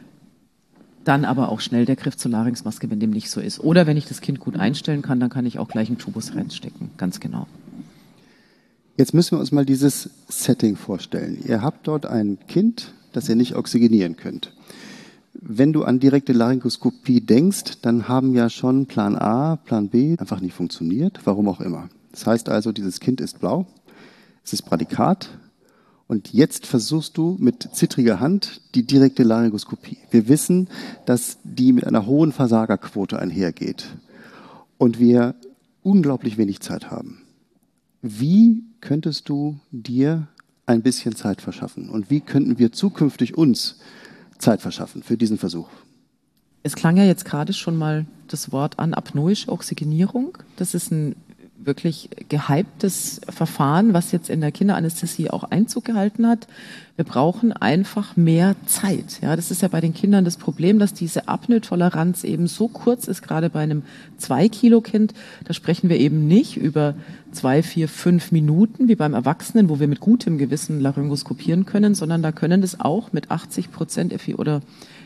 Dann aber auch schnell der Griff zur Larynxmaske, wenn dem nicht so ist. Oder wenn ich das Kind gut einstellen kann, dann kann ich auch gleich einen Tubus reinstecken. Ganz genau. Jetzt müssen wir uns mal dieses Setting vorstellen. Ihr habt dort ein Kind, das ihr nicht oxygenieren könnt. Wenn du an direkte Laryngoskopie denkst, dann haben ja schon Plan A, Plan B einfach nicht funktioniert, warum auch immer. Das heißt also, dieses Kind ist blau, es ist Prädikat und jetzt versuchst du mit zittriger Hand die direkte Laryngoskopie. Wir wissen, dass die mit einer hohen Versagerquote einhergeht und wir unglaublich wenig Zeit haben. Wie könntest du dir ein bisschen Zeit verschaffen? Und wie könnten wir zukünftig uns Zeit verschaffen für diesen Versuch? Es klang ja jetzt gerade schon mal das Wort an, apnoische Oxygenierung. Das ist ein wirklich gehyptes Verfahren, was jetzt in der Kinderanästhesie auch Einzug gehalten hat. Wir brauchen einfach mehr Zeit. Ja, das ist ja bei den Kindern das Problem, dass diese Apnoe-Toleranz eben so kurz ist, gerade bei einem 2-Kilo-Kind. Da sprechen wir eben nicht über 2, 4, 5 Minuten wie beim Erwachsenen, wo wir mit gutem Gewissen laryngoskopieren können, sondern da können das auch mit 80% FI oder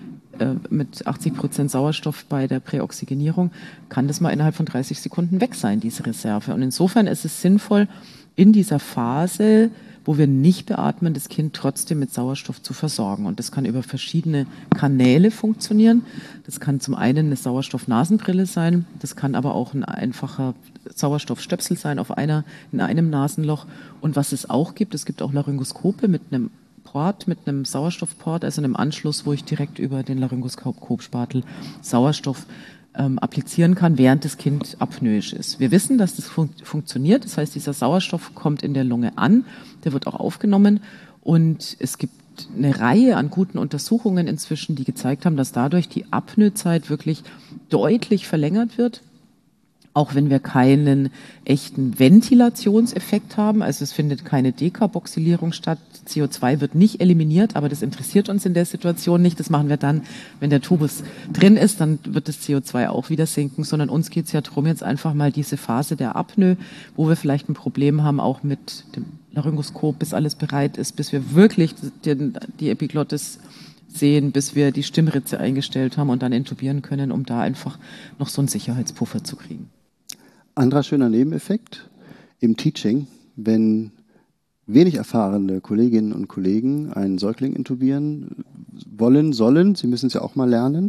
mit 80% Sauerstoff bei der Präoxygenierung, kann das mal innerhalb von 30 Sekunden weg sein, diese Reserve. Und insofern ist es sinnvoll, in dieser Phase, wo wir nicht beatmen, das Kind trotzdem mit Sauerstoff zu versorgen. Und das kann über verschiedene Kanäle funktionieren. Das kann zum einen eine Sauerstoffnasenbrille sein, das kann aber auch ein einfacher Sauerstoffstöpsel sein in einem Nasenloch. Und was es auch gibt, es gibt auch Laryngoskope mit einem Sauerstoffport, also einem Anschluss, wo ich direkt über den Laryngoskopspatel Sauerstoff applizieren kann, während das Kind apnoisch ist. Wir wissen, dass das funktioniert. Das heißt, dieser Sauerstoff kommt in der Lunge an, der wird auch aufgenommen und es gibt eine Reihe an guten Untersuchungen inzwischen, die gezeigt haben, dass dadurch die Apnoezeit wirklich deutlich verlängert wird. Auch wenn wir keinen echten Ventilationseffekt haben, also es findet keine Dekarboxylierung statt, CO2 wird nicht eliminiert, aber das interessiert uns in der Situation nicht. Das machen wir dann, wenn der Tubus drin ist, dann wird das CO2 auch wieder sinken, sondern uns geht es ja darum, jetzt einfach mal diese Phase der Apnoe, wo wir vielleicht ein Problem haben, auch mit dem Laryngoskop, bis alles bereit ist, bis wir wirklich die Epiglottis sehen, bis wir die Stimmritze eingestellt haben und dann intubieren können, um da einfach noch so einen Sicherheitspuffer zu kriegen. Anderer schöner Nebeneffekt im Teaching, wenn wenig erfahrene Kolleginnen und Kollegen einen Säugling intubieren sollen, sie müssen es ja auch mal lernen,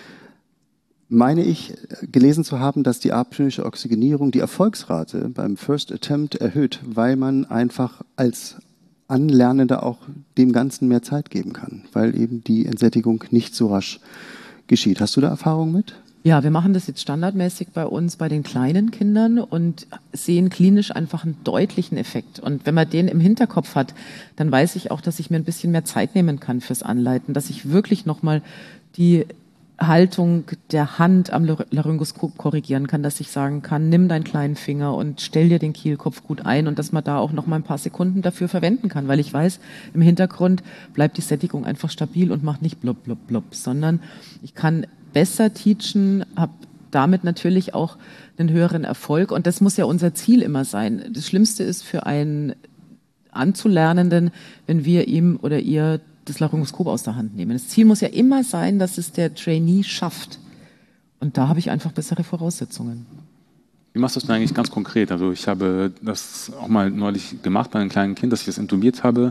meine ich gelesen zu haben, dass die apnoische Oxygenierung die Erfolgsrate beim First Attempt erhöht, weil man einfach als Anlernender auch dem Ganzen mehr Zeit geben kann, weil eben die Entsättigung nicht so rasch geschieht. Hast du da Erfahrung mit? Ja, wir machen das jetzt standardmäßig bei uns, bei den kleinen Kindern und sehen klinisch einfach einen deutlichen Effekt. Und wenn man den im Hinterkopf hat, dann weiß ich auch, dass ich mir ein bisschen mehr Zeit nehmen kann fürs Anleiten, dass ich wirklich nochmal die Haltung der Hand am Laryngoskop korrigieren kann, dass ich sagen kann, nimm deinen kleinen Finger und stell dir den Kehlkopf gut ein und dass man da auch noch mal ein paar Sekunden dafür verwenden kann, weil ich weiß, im Hintergrund bleibt die Sättigung einfach stabil und macht nicht blub, blub, blub, sondern ich kann besser teachen, habe damit natürlich auch einen höheren Erfolg und das muss ja unser Ziel immer sein. Das Schlimmste ist für einen Anzulernenden, wenn wir ihm oder ihr das Laryngoskop aus der Hand nehmen. Das Ziel muss ja immer sein, dass es der Trainee schafft. Und da habe ich einfach bessere Voraussetzungen. Wie machst du das denn eigentlich ganz konkret? Also ich habe das auch mal neulich gemacht bei einem kleinen Kind, dass ich das intubiert habe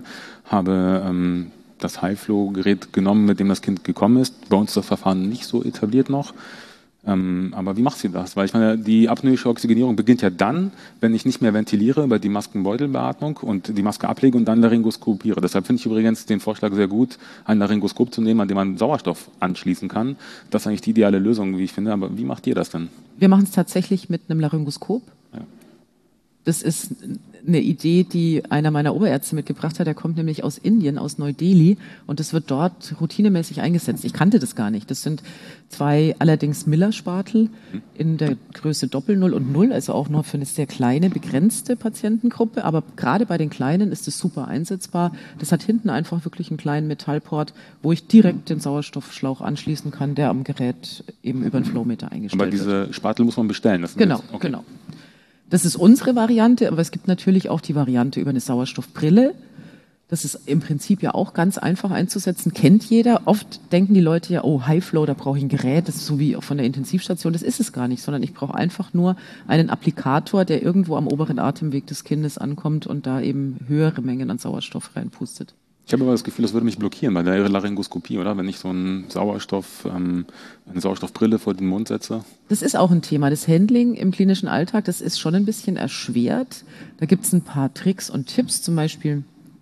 das High-Flow-Gerät genommen, mit dem das Kind gekommen ist. Bei uns ist das Verfahren nicht so etabliert noch. Aber wie macht sie das? Weil ich meine, die apnoische Oxygenierung beginnt ja dann, wenn ich nicht mehr ventiliere über die Maskenbeutelbeatmung und die Maske ablege und dann laryngoskopiere. Deshalb finde ich übrigens den Vorschlag sehr gut, ein Laryngoskop zu nehmen, an dem man Sauerstoff anschließen kann. Das ist eigentlich die ideale Lösung, wie ich finde. Aber wie macht ihr das denn? Wir machen es tatsächlich mit einem Laryngoskop. Ja. Das ist eine Idee, die einer meiner Oberärzte mitgebracht hat. Der kommt nämlich aus Indien, aus Neu-Delhi, und das wird dort routinemäßig eingesetzt. Ich kannte das gar nicht. Das sind 2 allerdings Miller-Spatel in der Größe Doppel 0 und 0, also auch nur für eine sehr kleine, begrenzte Patientengruppe. Aber gerade bei den Kleinen ist es super einsetzbar. Das hat hinten einfach wirklich einen kleinen Metallport, wo ich direkt den Sauerstoffschlauch anschließen kann, der am Gerät eben über den Flowmeter eingestellt wird. Aber diese Spatel muss man bestellen. Das Genau, okay. Genau. Das ist unsere Variante, aber es gibt natürlich auch die Variante über eine Sauerstoffbrille. Das ist im Prinzip ja auch ganz einfach einzusetzen, kennt jeder. Oft denken die Leute ja, oh, High Flow, da brauche ich ein Gerät, das ist so wie auch von der Intensivstation. Das ist es gar nicht, sondern ich brauche einfach nur einen Applikator, der irgendwo am oberen Atemweg des Kindes ankommt und da eben höhere Mengen an Sauerstoff reinpustet. Ich habe aber das Gefühl, das würde mich blockieren bei der Laryngoskopie, oder? Wenn ich so eine Sauerstoffbrille vor den Mund setze. Das ist auch ein Thema. Das Handling im klinischen Alltag, das ist schon ein bisschen erschwert. Da gibt es ein paar Tricks und Tipps. Zum Beispiel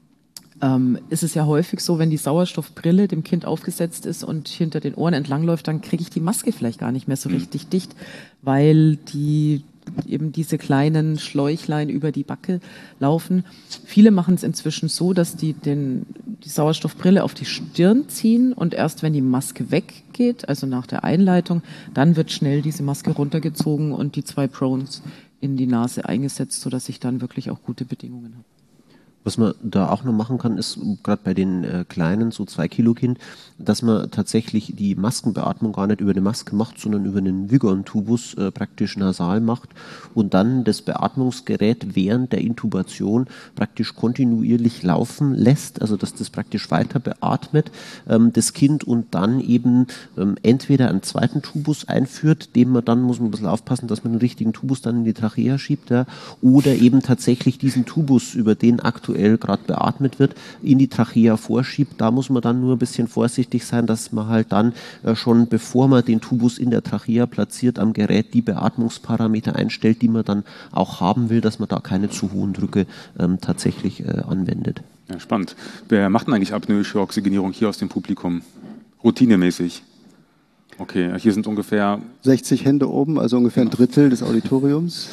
ist es ja häufig so, wenn die Sauerstoffbrille dem Kind aufgesetzt ist und hinter den Ohren entlangläuft, dann kriege ich die Maske vielleicht gar nicht mehr so richtig dicht, weil eben diese kleinen Schläuchlein über die Backe laufen. Viele machen es inzwischen so, dass die Sauerstoffbrille auf die Stirn ziehen und erst wenn die Maske weggeht, also nach der Einleitung, dann wird schnell diese Maske runtergezogen und die 2 Prones in die Nase eingesetzt, sodass ich dann wirklich auch gute Bedingungen habe. Was man da auch noch machen kann, ist gerade bei den kleinen, so 2 Kilo Kind, dass man tatsächlich die Maskenbeatmung gar nicht über eine Maske macht, sondern über einen Vigon-Tubus praktisch nasal macht und dann das Beatmungsgerät während der Intubation praktisch kontinuierlich laufen lässt, also dass das praktisch weiter beatmet, das Kind, und dann eben entweder einen zweiten Tubus einführt, den man dann, muss man ein bisschen aufpassen, dass man den richtigen Tubus dann in die Trachea schiebt, ja, oder eben tatsächlich diesen Tubus, über den aktuell gerade beatmet wird, in die Trachea vorschiebt. Da muss man dann nur ein bisschen vorsichtig sein, dass man halt dann schon, bevor man den Tubus in der Trachea platziert, am Gerät die Beatmungsparameter einstellt, die man dann auch haben will, dass man da keine zu hohen Drücke tatsächlich anwendet. Ja, spannend. Wer macht denn eigentlich apnoische Oxygenierung hier aus dem Publikum? Routinemäßig? Okay, hier sind ungefähr 60 Hände oben, also ungefähr ein Drittel des Auditoriums.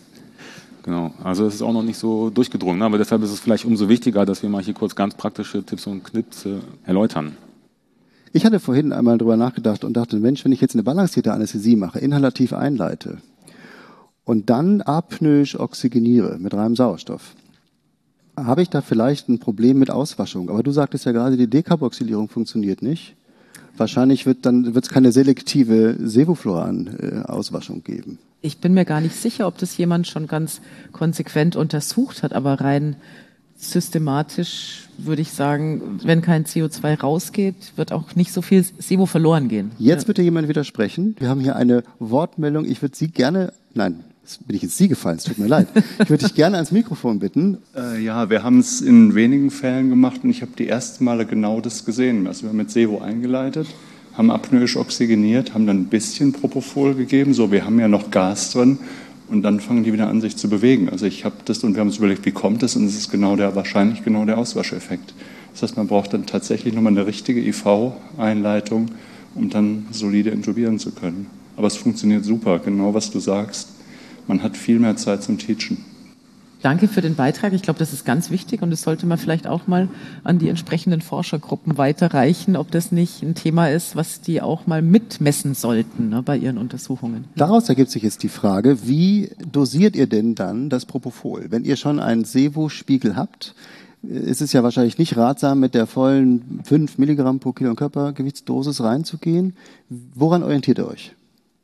Genau, also es ist auch noch nicht so durchgedrungen, aber deshalb ist es vielleicht umso wichtiger, dass wir mal hier kurz ganz praktische Tipps und Knips erläutern. Ich hatte vorhin einmal drüber nachgedacht und dachte, Mensch, wenn ich jetzt eine balancierte Anästhesie mache, inhalativ einleite und dann apnoisch oxygeniere mit reinem Sauerstoff, habe ich da vielleicht ein Problem mit Auswaschung. Aber du sagtest ja gerade, die Dekarboxylierung funktioniert nicht. Wahrscheinlich wird es keine selektive Sevofluran-Auswaschung geben. Ich bin mir gar nicht sicher, ob das jemand schon ganz konsequent untersucht hat, aber rein systematisch würde ich sagen, wenn kein CO2 rausgeht, wird auch nicht so viel Sevo verloren gehen. Jetzt wird dir jemand widersprechen. Wir haben hier eine Wortmeldung. Ich würde Sie gerne, nein, jetzt bin ich ins Sie gefallen, es tut mir leid. Ich würde dich gerne ans Mikrofon bitten. Ja, wir haben es in wenigen Fällen gemacht und ich habe die ersten Male genau das gesehen. Also wir haben mit Sevo eingeleitet, haben apnoisch oxygeniert, haben dann ein bisschen Propofol gegeben, so wir haben ja noch Gas drin und dann fangen die wieder an, sich zu bewegen. Also ich habe das und wir haben uns überlegt, wie kommt das, und es ist wahrscheinlich genau der Auswascheffekt. Das heißt, man braucht dann tatsächlich nochmal eine richtige IV-Einleitung, um dann solide intubieren zu können. Aber es funktioniert super, genau was du sagst. Man hat viel mehr Zeit zum Teachen. Danke für den Beitrag. Ich glaube, das ist ganz wichtig und das sollte man vielleicht auch mal an die entsprechenden Forschergruppen weiterreichen, ob das nicht ein Thema ist, was die auch mal mitmessen sollten, ne, bei ihren Untersuchungen. Daraus ergibt sich jetzt die Frage, wie dosiert ihr denn dann das Propofol? Wenn ihr schon einen Sevo-Spiegel habt, ist es ja wahrscheinlich nicht ratsam, mit der vollen 5 Milligramm pro Kilo Körpergewichtsdosis reinzugehen. Woran orientiert ihr euch?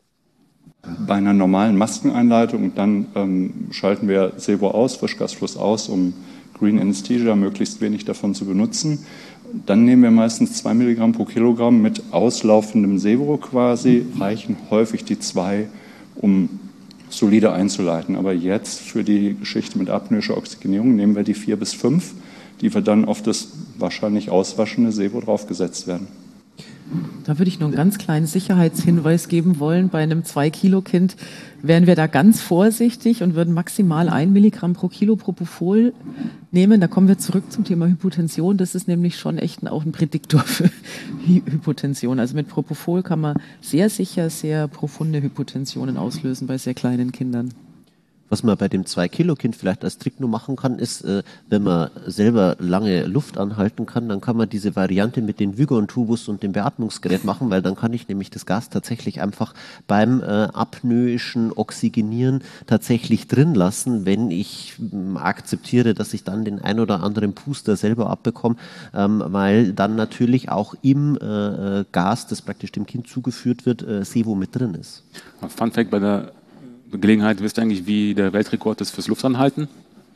Bei einer normalen Maskeneinleitung, dann schalten wir Sevo aus, Frischgasfluss aus, um Green Anesthesia, möglichst wenig davon zu benutzen. Dann nehmen wir meistens 2 Milligramm pro Kilogramm mit auslaufendem Sevo quasi, reichen häufig die 2, um solide einzuleiten. Aber jetzt für die Geschichte mit apnoischer Oxygenierung nehmen wir die 4 bis 5, die wir dann auf das wahrscheinlich auswaschende Sevo draufgesetzt werden. Da würde ich nur einen ganz kleinen Sicherheitshinweis geben wollen. Bei einem 2-Kilo-Kind wären wir da ganz vorsichtig und würden maximal 1 Milligramm pro Kilo Propofol nehmen. Da kommen wir zurück zum Thema Hypotension. Das ist nämlich schon echt auch ein Prädiktor für Hypotension. Also mit Propofol kann man sehr sicher sehr profunde Hypotensionen auslösen bei sehr kleinen Kindern. Was man bei dem 2-Kilo-Kind vielleicht als Trick nur machen kann, ist, wenn man selber lange Luft anhalten kann, dann kann man diese Variante mit dem Vigon-Tubus und dem Beatmungsgerät machen, weil dann kann ich nämlich das Gas tatsächlich einfach beim apnoischen Oxygenieren tatsächlich drin lassen, wenn ich akzeptiere, dass ich dann den ein oder anderen Puster selber abbekomme, weil dann natürlich auch im Gas, das praktisch dem Kind zugeführt wird, Sevo mit drin ist. Fun Fact bei der Gelegenheit, wisst ihr eigentlich, wie der Weltrekord ist fürs Luftanhalten?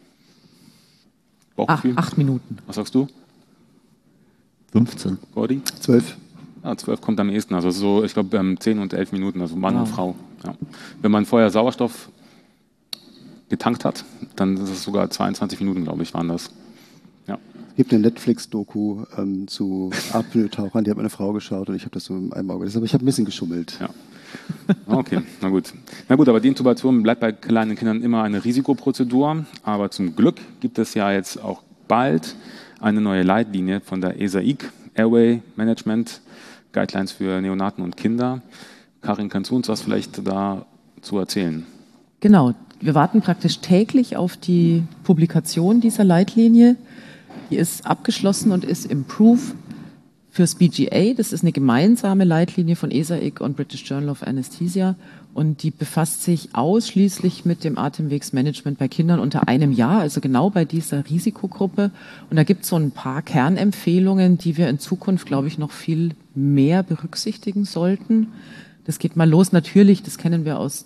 8 Minuten. Was sagst du? 15. Gordi? 12. Ja, 12 kommt am ehesten. Also so, ich glaube, 10 und 11 Minuten, also Mann und Frau. Ja. Wenn man vorher Sauerstoff getankt hat, dann ist es sogar 22 Minuten, glaube ich, waren das. Ja. Es gibt eine Netflix-Doku zu Apnoe-Tauchern, die hat meine Frau geschaut und ich habe das so in einem Auge. Aber ich habe ein bisschen geschummelt. Ja. Okay, na gut. Na gut, aber die Intubation bleibt bei kleinen Kindern immer eine Risikoprozedur. Aber zum Glück gibt es ja jetzt auch bald eine neue Leitlinie von der ESAIC, Airway Management, Guidelines für Neonaten und Kinder. Karin, kannst du uns was vielleicht dazu erzählen? Genau, wir warten praktisch täglich auf die Publikation dieser Leitlinie. Die ist abgeschlossen und ist im Proof fürs BGA. Das ist eine gemeinsame Leitlinie von ESAIC und British Journal of Anesthesia und die befasst sich ausschließlich mit dem Atemwegsmanagement bei Kindern unter einem Jahr, also genau bei dieser Risikogruppe. Und da gibt es so ein paar Kernempfehlungen, die wir in Zukunft, glaube ich, noch viel mehr berücksichtigen sollten. Das geht mal los. Natürlich, das kennen wir aus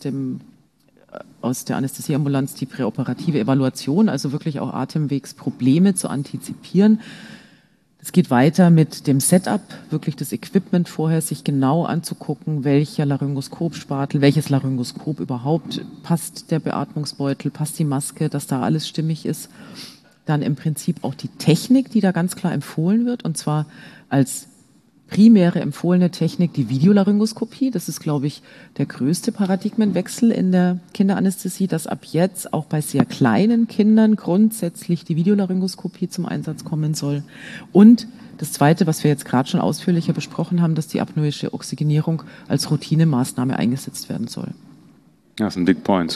der Anästhesieambulanz, die präoperative Evaluation, also wirklich auch Atemwegsprobleme zu antizipieren. Es geht weiter mit dem Setup, wirklich das Equipment vorher sich genau anzugucken, welcher Laryngoskopspatel, welches Laryngoskop überhaupt, passt der Beatmungsbeutel, passt die Maske, dass da alles stimmig ist. Dann im Prinzip auch die Technik, die da ganz klar empfohlen wird, und zwar als primäre empfohlene Technik die Videolaryngoskopie. Das ist, glaube ich, der größte Paradigmenwechsel in der Kinderanästhesie, dass ab jetzt auch bei sehr kleinen Kindern grundsätzlich die Videolaryngoskopie zum Einsatz kommen soll. Und das Zweite, was wir jetzt gerade schon ausführlicher besprochen haben, dass die apnoische Oxygenierung als Routinemaßnahme eingesetzt werden soll. Ja, das sind Big Points.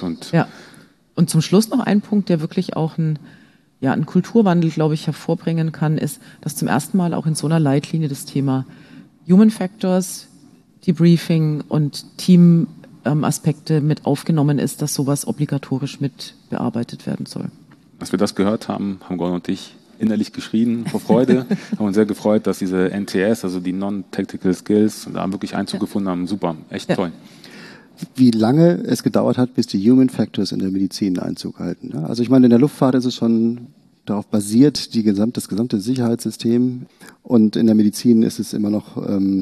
Und zum Schluss noch ein Punkt, der wirklich auch einen Kulturwandel, glaube ich, hervorbringen kann, ist, dass zum ersten Mal auch in so einer Leitlinie das Thema Human Factors, Debriefing und Team-Aspekte mit aufgenommen ist, dass sowas obligatorisch mit bearbeitet werden soll. Als wir das gehört haben, haben Gordon und ich innerlich geschrien vor Freude, haben uns sehr gefreut, dass diese NTS, also die Non-Tactical Skills, da wirklich Einzug gefunden haben. Super, echt toll. Wie lange es gedauert hat, bis die Human Factors in der Medizin Einzug halten. Also ich meine, in der Luftfahrt ist es schon darauf basiert, das gesamte Sicherheitssystem. Und in der Medizin ist es immer noch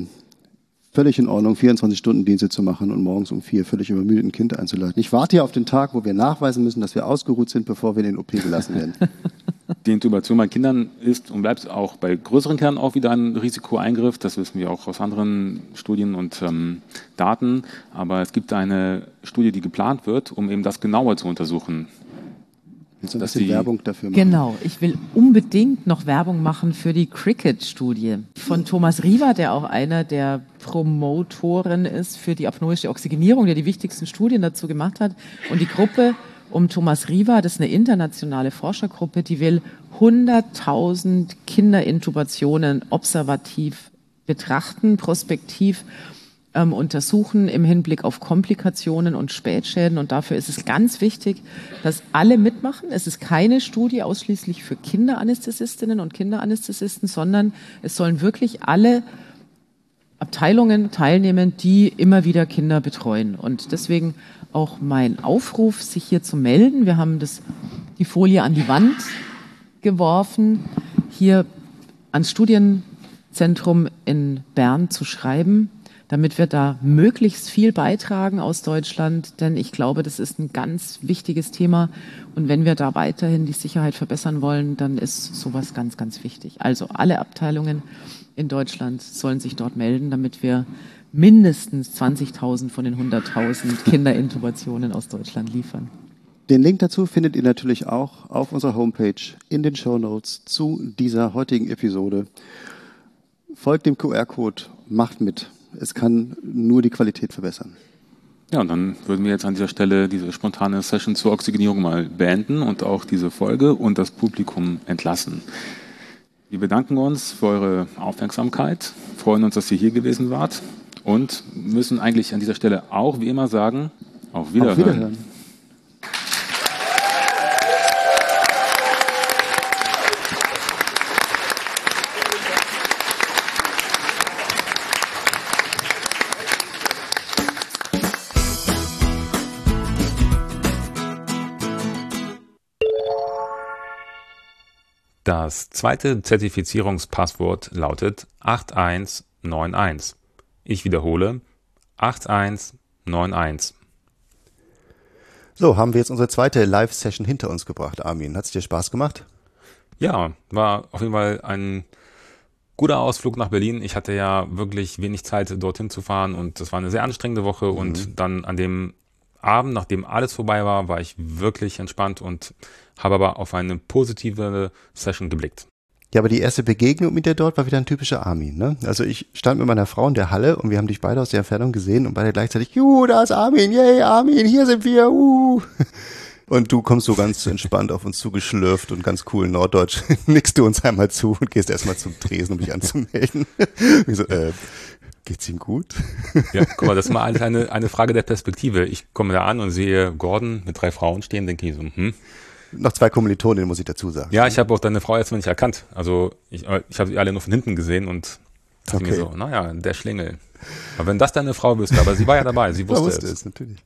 völlig in Ordnung, 24-Stunden-Dienste zu machen und morgens um 4 völlig übermüdet ein Kind einzuleiten. Ich warte hier auf den Tag, wo wir nachweisen müssen, dass wir ausgeruht sind, bevor wir in den OP gelassen werden. Die Intubation bei Kindern ist und bleibt auch bei größeren Kindern auch wieder ein Risikoeingriff. Das wissen wir auch aus anderen Studien und Daten. Aber es gibt eine Studie, die geplant wird, um eben das genauer zu untersuchen. Willst du ein bisschen Werbung dafür machen? Genau, ich will unbedingt noch Werbung machen für die Cricket-Studie von Thomas Riva, der auch einer der Promotoren ist für die apnoische Oxygenierung, der die wichtigsten Studien dazu gemacht hat. Und die Gruppe um Thomas Riva, das ist eine internationale Forschergruppe, die will 100.000 Kinderintubationen observativ betrachten, prospektiv untersuchen im Hinblick auf Komplikationen und Spätschäden. Und dafür ist es ganz wichtig, dass alle mitmachen. Es ist keine Studie ausschließlich für Kinderanästhesistinnen und Kinderanästhesisten, sondern es sollen wirklich alle Abteilungen teilnehmen, die immer wieder Kinder betreuen. Und deswegen auch mein Aufruf, sich hier zu melden. Wir haben die Folie an die Wand geworfen, hier ans Studienzentrum in Bern zu schreiben, damit wir da möglichst viel beitragen aus Deutschland, denn ich glaube, das ist ein ganz wichtiges Thema und wenn wir da weiterhin die Sicherheit verbessern wollen, dann ist sowas ganz, ganz wichtig. Also alle Abteilungen in Deutschland sollen sich dort melden, damit wir mindestens 20.000 von den 100.000 Kinderintubationen aus Deutschland liefern. Den Link dazu findet ihr natürlich auch auf unserer Homepage in den Shownotes zu dieser heutigen Episode. Folgt dem QR-Code, macht mit. Es kann nur die Qualität verbessern. Ja, und dann würden wir jetzt an dieser Stelle diese spontane Session zur Oxygenierung mal beenden und auch diese Folge und das Publikum entlassen. Wir bedanken uns für eure Aufmerksamkeit, freuen uns, dass ihr hier gewesen wart und müssen eigentlich an dieser Stelle auch wie immer sagen, auf Wiederhören. Auf Wiederhören. Das zweite Zertifizierungspasswort lautet 8191. Ich wiederhole 8191. So, haben wir jetzt unsere zweite Live-Session hinter uns gebracht, Armin. Hat es dir Spaß gemacht? Ja, war auf jeden Fall ein guter Ausflug nach Berlin. Ich hatte ja wirklich wenig Zeit, dorthin zu fahren und das war eine sehr anstrengende Woche und dann an dem Abend, nachdem alles vorbei war, war ich wirklich entspannt und habe aber auf eine positive Session geblickt. Ja, aber die erste Begegnung mit dir dort war wieder ein typischer Armin, ne? Also ich stand mit meiner Frau in der Halle und wir haben dich beide aus der Entfernung gesehen und beide gleichzeitig, da ist Armin, yay, Armin, hier sind wir, Und du kommst so ganz entspannt auf uns zugeschlürft und ganz cool norddeutsch, nickst du uns einmal zu und gehst erstmal zum Tresen, um dich anzumelden. Ich so, geht's ihm gut? Ja, guck mal, das ist mal alles eine Frage der Perspektive. Ich komme da an und sehe Gordon mit 3 Frauen stehen, denke ich so, Noch 2 Kommilitonen, muss ich dazu sagen. Ja, ich habe auch deine Frau jetzt noch nicht erkannt. Also ich habe sie alle nur von hinten gesehen und dachte mir so, naja, der Schlingel. Aber wenn das deine Frau wüsste, aber sie war ja dabei, sie wusste es. Natürlich.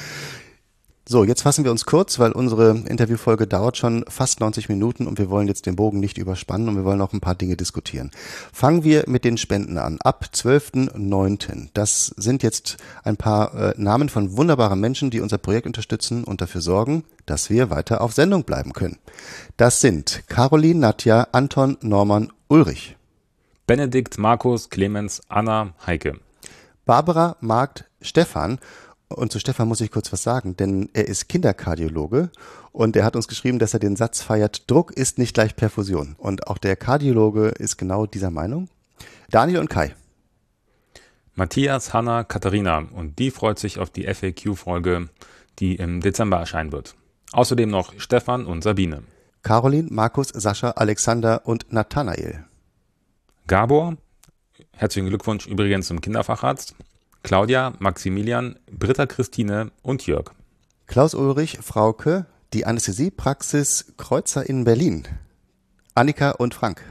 So, jetzt fassen wir uns kurz, weil unsere Interviewfolge dauert schon fast 90 Minuten und wir wollen jetzt den Bogen nicht überspannen und wir wollen noch ein paar Dinge diskutieren. Fangen wir mit den Spenden an. Ab 12.09. Das sind jetzt ein paar Namen von wunderbaren Menschen, die unser Projekt unterstützen und dafür sorgen, dass wir weiter auf Sendung bleiben können. Das sind Caroline, Nadja, Anton, Norman, Ulrich. Benedikt, Markus, Clemens, Anna, Heike. Barbara, Marc, Stefan. Und zu Stefan muss ich kurz was sagen, denn er ist Kinderkardiologe und er hat uns geschrieben, dass er den Satz feiert, Druck ist nicht gleich Perfusion. Und auch der Kardiologe ist genau dieser Meinung. Daniel und Kai. Matthias, Hanna, Katharina und die freut sich auf die FAQ-Folge, die im Dezember erscheinen wird. Außerdem noch Stefan und Sabine. Caroline, Markus, Sascha, Alexander und Nathanael. Gabor, herzlichen Glückwunsch übrigens zum Kinderfacharzt. Claudia, Maximilian, Britta Christine und Jörg. Klaus Ulrich, Frauke, die Anästhesiepraxis Kreuzer in Berlin. Annika und Frank.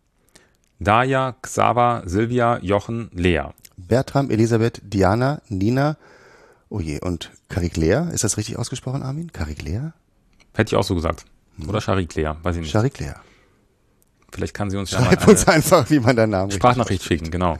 Daja, Xaver, Silvia, Jochen, Lea. Bertram, Elisabeth, Diana, Nina, und Chariclea. Ist das richtig ausgesprochen, Armin? Chariclea? Hätte ich auch so gesagt. Oder Chariclea, weiß ich nicht. Chariclea. Vielleicht kann sie uns Schreib uns einfach, wie man deinen Namen Sprachnachricht schicken, genau.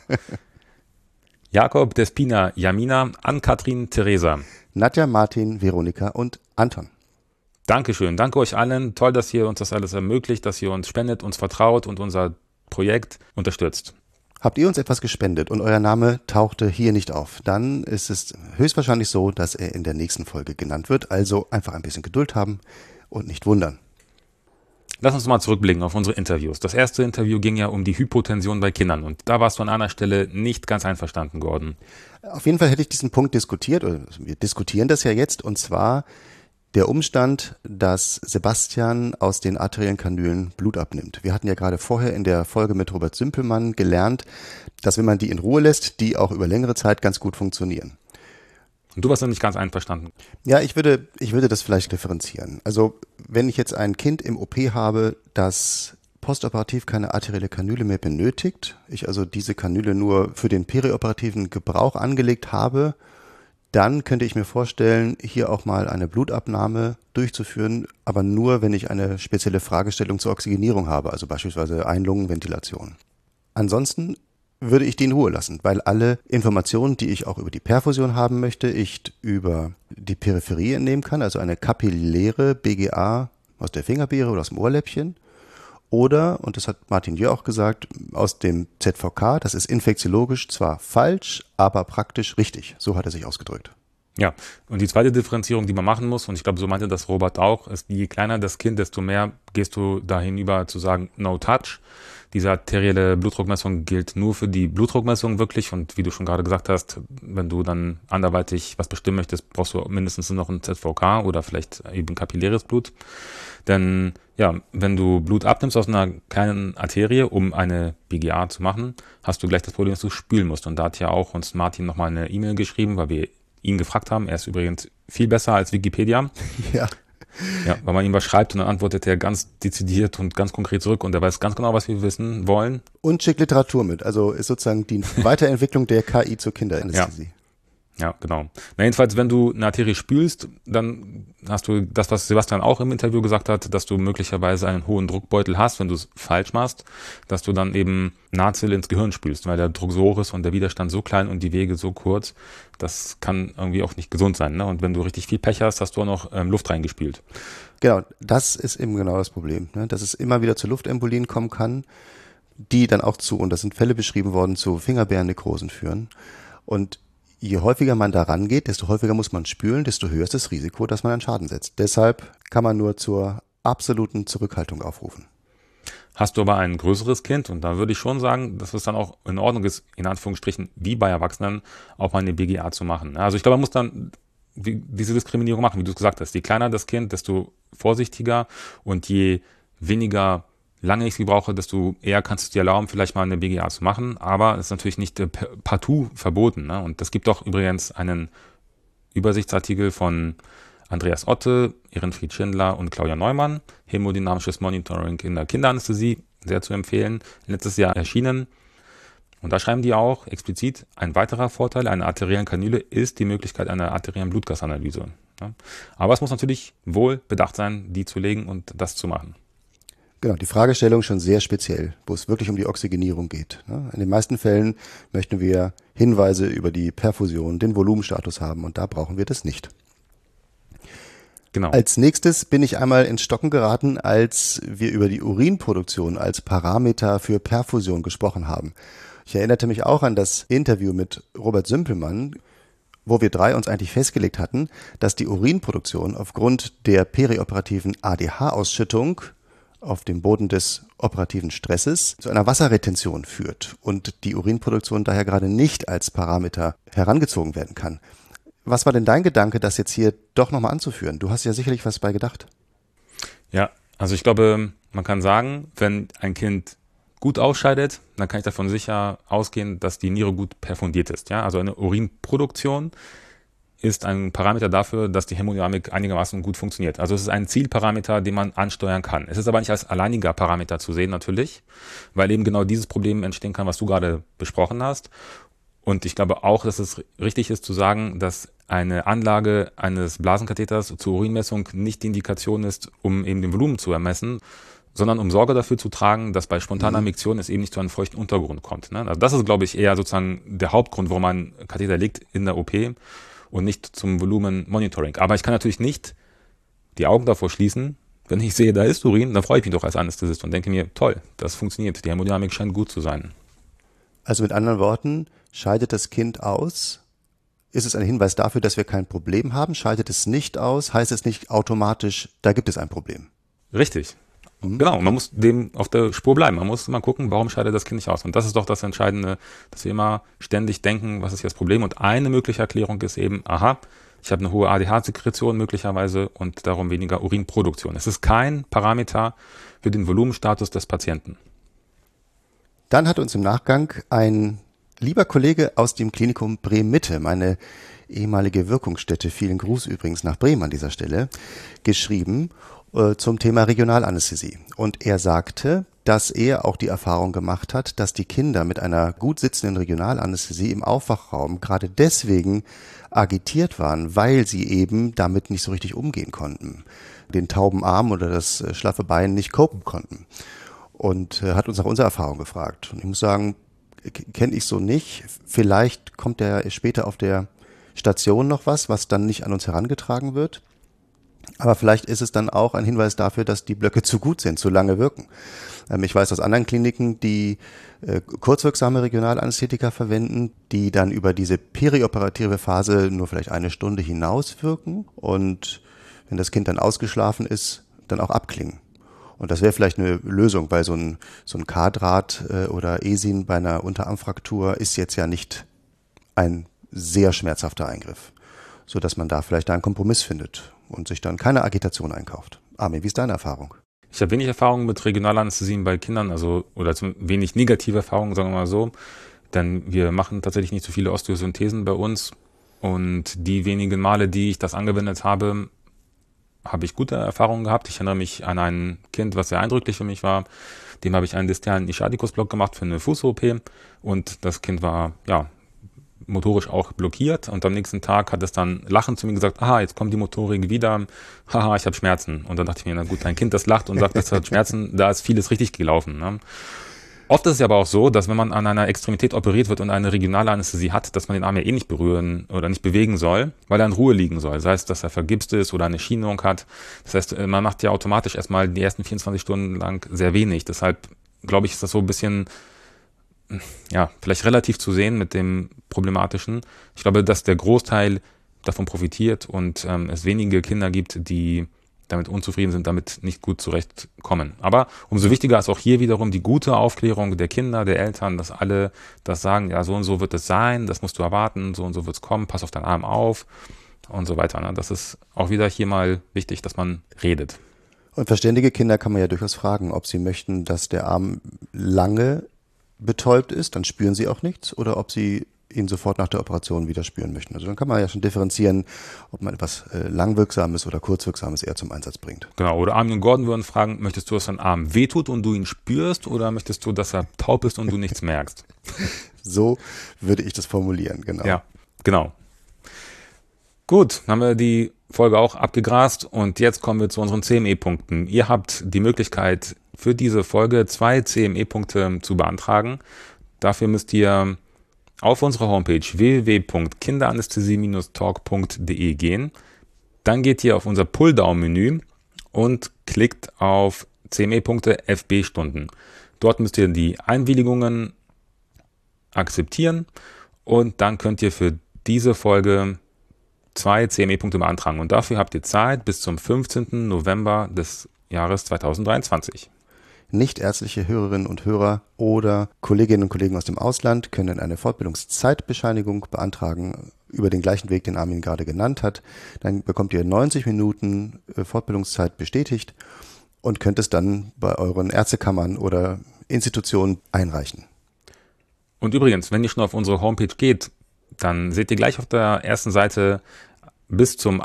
Jakob, Despina, Jamina, Ann-Kathrin, Theresa. Nadja, Martin, Veronika und Anton. Dankeschön, danke euch allen. Toll, dass ihr uns das alles ermöglicht, dass ihr uns spendet, uns vertraut und unser Projekt unterstützt. Habt ihr uns etwas gespendet und euer Name tauchte hier nicht auf, dann ist es höchstwahrscheinlich so, dass er in der nächsten Folge genannt wird. Also einfach ein bisschen Geduld haben und nicht wundern. Lass uns mal zurückblicken auf unsere Interviews. Das erste Interview ging ja um die Hypotension bei Kindern und da warst du an einer Stelle nicht ganz einverstanden, Gordon. Auf jeden Fall hätte ich diesen Punkt diskutiert, oder wir diskutieren das ja jetzt, und zwar der Umstand, dass Sebastian aus den arteriellen Kanülen Blut abnimmt. Wir hatten ja gerade vorher in der Folge mit Robert Simpelmann gelernt, dass wenn man die in Ruhe lässt, die auch über längere Zeit ganz gut funktionieren. Und du warst noch nicht ganz einverstanden. Ja, ich würde das vielleicht differenzieren. Also wenn ich jetzt ein Kind im OP habe, das postoperativ keine arterielle Kanüle mehr benötigt, ich also diese Kanüle nur für den perioperativen Gebrauch angelegt habe, dann könnte ich mir vorstellen, hier auch mal eine Blutabnahme durchzuführen, aber nur, wenn ich eine spezielle Fragestellung zur Oxygenierung habe, also beispielsweise Einlungenventilation. Ansonsten würde ich die in Ruhe lassen, weil alle Informationen, die ich auch über die Perfusion haben möchte, ich über die Peripherie entnehmen kann, also eine kapilläre BGA aus der Fingerbeere oder aus dem Ohrläppchen. Oder, und das hat Martin Jör auch gesagt, aus dem ZVK, das ist infektiologisch zwar falsch, aber praktisch richtig. So hat er sich ausgedrückt. Ja, und die zweite Differenzierung, die man machen muss, und ich glaube, so meinte das Robert auch, ist, je kleiner das Kind, desto mehr gehst du dahin über zu sagen, no touch. Diese arterielle Blutdruckmessung gilt nur für die Blutdruckmessung wirklich, und wie du schon gerade gesagt hast, wenn du dann anderweitig was bestimmen möchtest, brauchst du mindestens noch ein ZVK oder vielleicht eben kapilläres Blut. Denn ja, wenn du Blut abnimmst aus einer kleinen Arterie, um eine BGA zu machen, hast du gleich das Problem, dass du spülen musst. Und da hat ja auch uns Martin nochmal eine E-Mail geschrieben, weil wir ihn gefragt haben. Er ist übrigens viel besser als Wikipedia. Ja. Ja, weil man ihm was schreibt und dann antwortet er ganz dezidiert und ganz konkret zurück und er weiß ganz genau, was wir wissen wollen. Und schickt Literatur mit. Also ist sozusagen die Weiterentwicklung der KI zur Kinderanästhesie. Ja, genau. Na, jedenfalls, wenn du eine Arterie spülst, dann hast du das, was Sebastian auch im Interview gesagt hat, dass du möglicherweise einen hohen Druckbeutel hast, wenn du es falsch machst, dass du dann eben Nahtziel ins Gehirn spülst, weil der Druck so hoch ist und der Widerstand so klein und die Wege so kurz, das kann irgendwie auch nicht gesund sein. Ne? Und wenn du richtig viel Pech hast, hast du auch noch Luft reingespült. Genau, das ist eben genau das Problem, ne? Dass es immer wieder zu Luftembolien kommen kann, die dann auch und das sind Fälle beschrieben worden, zu Fingerbeernekrosen führen. Und je häufiger man da rangeht, desto häufiger muss man spülen, desto höher ist das Risiko, dass man einen Schaden setzt. Deshalb kann man nur zur absoluten Zurückhaltung aufrufen. Hast du aber ein größeres Kind, und da würde ich schon sagen, dass es dann auch in Ordnung ist, in Anführungsstrichen, wie bei Erwachsenen, auch mal eine BGA zu machen. Also ich glaube, man muss dann diese Diskriminierung machen, wie du es gesagt hast. Je kleiner das Kind, desto vorsichtiger, und je weniger lange ich sie brauche, desto eher kannst du es dir erlauben, vielleicht mal eine BGA zu machen. Aber es ist natürlich nicht partout verboten. Ne? Und es gibt doch übrigens einen Übersichtsartikel von Andreas Otte, Ehrenfried Schindler und Claudia Neumann, Hämodynamisches Monitoring in der Kinderanästhesie, sehr zu empfehlen, letztes Jahr erschienen. Und da schreiben die auch explizit, ein weiterer Vorteil einer arteriellen Kanüle ist die Möglichkeit einer arteriellen Blutgasanalyse. Ja? Aber es muss natürlich wohl bedacht sein, die zu legen und das zu machen. Genau, die Fragestellung schon sehr speziell, wo es wirklich um die Oxygenierung geht. In den meisten Fällen möchten wir Hinweise über die Perfusion, den Volumenstatus haben, und da brauchen wir das nicht. Genau. Als nächstes bin ich einmal ins Stocken geraten, als wir über die Urinproduktion als Parameter für Perfusion gesprochen haben. Ich erinnerte mich auch an das Interview mit Robert Sümpelmann, wo wir drei uns eigentlich festgelegt hatten, dass die Urinproduktion aufgrund der perioperativen ADH-Ausschüttung auf dem Boden des operativen Stresses zu einer Wasserretention führt und die Urinproduktion daher gerade nicht als Parameter herangezogen werden kann. Was war denn dein Gedanke, das jetzt hier doch nochmal anzuführen? Du hast ja sicherlich was bei gedacht. Ja, also ich glaube, man kann sagen, wenn ein Kind gut ausscheidet, dann kann ich davon sicher ausgehen, dass die Niere gut perfundiert ist. Ja, also eine Urinproduktion ist ein Parameter dafür, dass die Hämodynamik einigermaßen gut funktioniert. Also es ist ein Zielparameter, den man ansteuern kann. Es ist aber nicht als alleiniger Parameter zu sehen natürlich, weil eben genau dieses Problem entstehen kann, was du gerade besprochen hast. Und ich glaube auch, dass es richtig ist zu sagen, dass eine Anlage eines Blasenkatheters zur Urinmessung nicht die Indikation ist, um eben den Volumen zu ermessen, sondern um Sorge dafür zu tragen, dass bei spontaner Miktion es eben nicht zu einem feuchten Untergrund kommt. Ne? Also das ist, glaube ich, eher sozusagen der Hauptgrund, warum man einen Katheter legt in der OP und nicht zum Volumen-Monitoring. Aber ich kann natürlich nicht die Augen davor schließen. Wenn ich sehe, da ist Urin, dann freue ich mich doch als Anästhesist und denke mir, toll, das funktioniert. Die Hämodynamik scheint gut zu sein. Also mit anderen Worten, scheidet das Kind aus? Ist es ein Hinweis dafür, dass wir kein Problem haben? Scheidet es nicht aus? Heißt es nicht automatisch, da gibt es ein Problem? Richtig. Genau, man muss dem auf der Spur bleiben. Man muss mal gucken, warum scheidet das Kind nicht aus. Und das ist doch das Entscheidende, dass wir immer ständig denken, was ist hier das Problem? Und eine mögliche Erklärung ist eben, aha, ich habe eine hohe ADH-Sekretion möglicherweise und darum weniger Urinproduktion. Es ist kein Parameter für den Volumenstatus des Patienten. Dann hat uns im Nachgang ein lieber Kollege aus dem Klinikum Bremen-Mitte, meine ehemalige Wirkungsstätte, vielen Gruß übrigens nach Bremen an dieser Stelle, geschrieben zum Thema Regionalanästhesie. Und er sagte, dass er auch die Erfahrung gemacht hat, dass die Kinder mit einer gut sitzenden Regionalanästhesie im Aufwachraum gerade deswegen agitiert waren, weil sie eben damit nicht so richtig umgehen konnten, den tauben Arm oder das schlaffe Bein nicht copen konnten. Und hat uns nach unserer Erfahrung gefragt. Und ich muss sagen, kenne ich so nicht. Vielleicht kommt ja später auf der Station noch was dann nicht an uns herangetragen wird. Aber vielleicht ist es dann auch ein Hinweis dafür, dass die Blöcke zu gut sind, zu lange wirken. Ich weiß aus anderen Kliniken, die kurzwirksame Regionalanästhetika verwenden, die dann über diese perioperative Phase nur vielleicht 1 Stunde hinaus wirken und wenn das Kind dann ausgeschlafen ist, dann auch abklingen. Und das wäre vielleicht eine Lösung, weil so ein K-Draht oder ESIN bei einer Unterarmfraktur ist jetzt ja nicht ein sehr schmerzhafter Eingriff, sodass man da vielleicht einen Kompromiss findet und sich dann keine Agitation einkauft. Armin, wie ist deine Erfahrung? Ich habe wenig Erfahrung mit Regionalanästhesien bei Kindern, oder wenig negative Erfahrungen, sagen wir mal so. Denn wir machen tatsächlich nicht so viele Osteosynthesen bei uns. Und die wenigen Male, die ich das angewendet habe, habe ich gute Erfahrungen gehabt. Ich erinnere mich an ein Kind, was sehr eindrücklich für mich war. Dem habe ich einen distalen Ischiadicus-Block gemacht für eine Fuß-OP. Und das Kind war, motorisch auch blockiert und am nächsten Tag hat es dann lachend zu mir gesagt, aha, jetzt kommt die Motorik wieder, haha, ich habe Schmerzen. Und dann dachte ich mir, na gut, ein Kind, das lacht und sagt, es hat Schmerzen, da ist vieles richtig gelaufen. Ne? Oft ist es aber auch so, dass wenn man an einer Extremität operiert wird und eine regionale Anästhesie hat, dass man den Arm ja nicht berühren oder nicht bewegen soll, weil er in Ruhe liegen soll. Sei es, dass er vergipst ist oder eine Schienung hat. Das heißt, man macht ja automatisch erstmal die ersten 24 Stunden lang sehr wenig. Deshalb, glaube ich, ist das so ein bisschen vielleicht relativ zu sehen mit dem Problematischen. Ich glaube, dass der Großteil davon profitiert und es wenige Kinder gibt, die damit unzufrieden sind, damit nicht gut zurechtkommen. Aber umso wichtiger ist auch hier wiederum die gute Aufklärung der Kinder, der Eltern, dass alle das sagen, ja, so und so wird es sein, das musst du erwarten, so und so wird es kommen, pass auf deinen Arm auf und so weiter. Ne? Das ist auch wieder hier mal wichtig, dass man redet. Und verständige Kinder kann man ja durchaus fragen, ob sie möchten, dass der Arm lange betäubt ist, dann spüren sie auch nichts, oder ob sie ihn sofort nach der Operation wieder spüren möchten. Also dann kann man ja schon differenzieren, ob man etwas Langwirksames oder Kurzwirksames eher zum Einsatz bringt. Genau, oder Armin und Gordon würden fragen, möchtest du, dass dein Arm wehtut und du ihn spürst, oder möchtest du, dass er taub ist und du nichts merkst? So würde ich das formulieren, genau. Ja, genau. Gut, haben wir die Folge auch abgegrast und jetzt kommen wir zu unseren CME-Punkten. Ihr habt die Möglichkeit, für diese Folge 2 CME-Punkte zu beantragen. Dafür müsst ihr auf unsere Homepage www.kinderanästhesie-talk.de gehen. Dann geht ihr auf unser Pulldown-Menü und klickt auf CME-Punkte FB-Stunden. Dort müsst ihr die Einwilligungen akzeptieren und dann könnt ihr für diese Folge 2 CME-Punkte beantragen. Und dafür habt ihr Zeit bis zum 15. November des Jahres 2023. Nichtärztliche Hörerinnen und Hörer oder Kolleginnen und Kollegen aus dem Ausland können eine Fortbildungszeitbescheinigung beantragen über den gleichen Weg, den Armin gerade genannt hat. Dann bekommt ihr 90 Minuten Fortbildungszeit bestätigt und könnt es dann bei euren Ärztekammern oder Institutionen einreichen. Und übrigens, wenn ihr schon auf unsere Homepage geht, dann seht ihr gleich auf der ersten Seite bis zum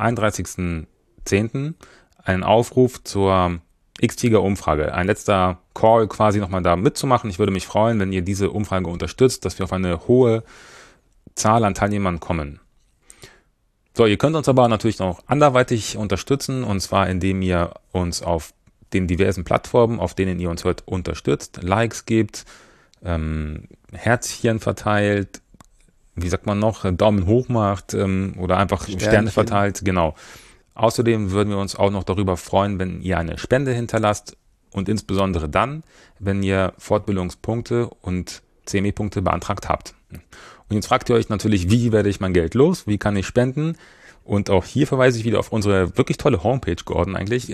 31.10. einen Aufruf zur X-Tiger-Umfrage. Ein letzter Call quasi nochmal da mitzumachen. Ich würde mich freuen, wenn ihr diese Umfrage unterstützt, dass wir auf eine hohe Zahl an Teilnehmern kommen. So, ihr könnt uns aber natürlich noch anderweitig unterstützen, und zwar indem ihr uns auf den diversen Plattformen, auf denen ihr uns hört, unterstützt, Likes gebt, Herzchen verteilt, wie sagt man noch, Daumen hoch macht oder einfach Sterne verteilt, genau. Außerdem würden wir uns auch noch darüber freuen, wenn ihr eine Spende hinterlasst und insbesondere dann, wenn ihr Fortbildungspunkte und CME-Punkte beantragt habt. Und jetzt fragt ihr euch natürlich, wie werde ich mein Geld los? Wie kann ich spenden? Und auch hier verweise ich wieder auf unsere wirklich tolle Homepage, Gordon, eigentlich,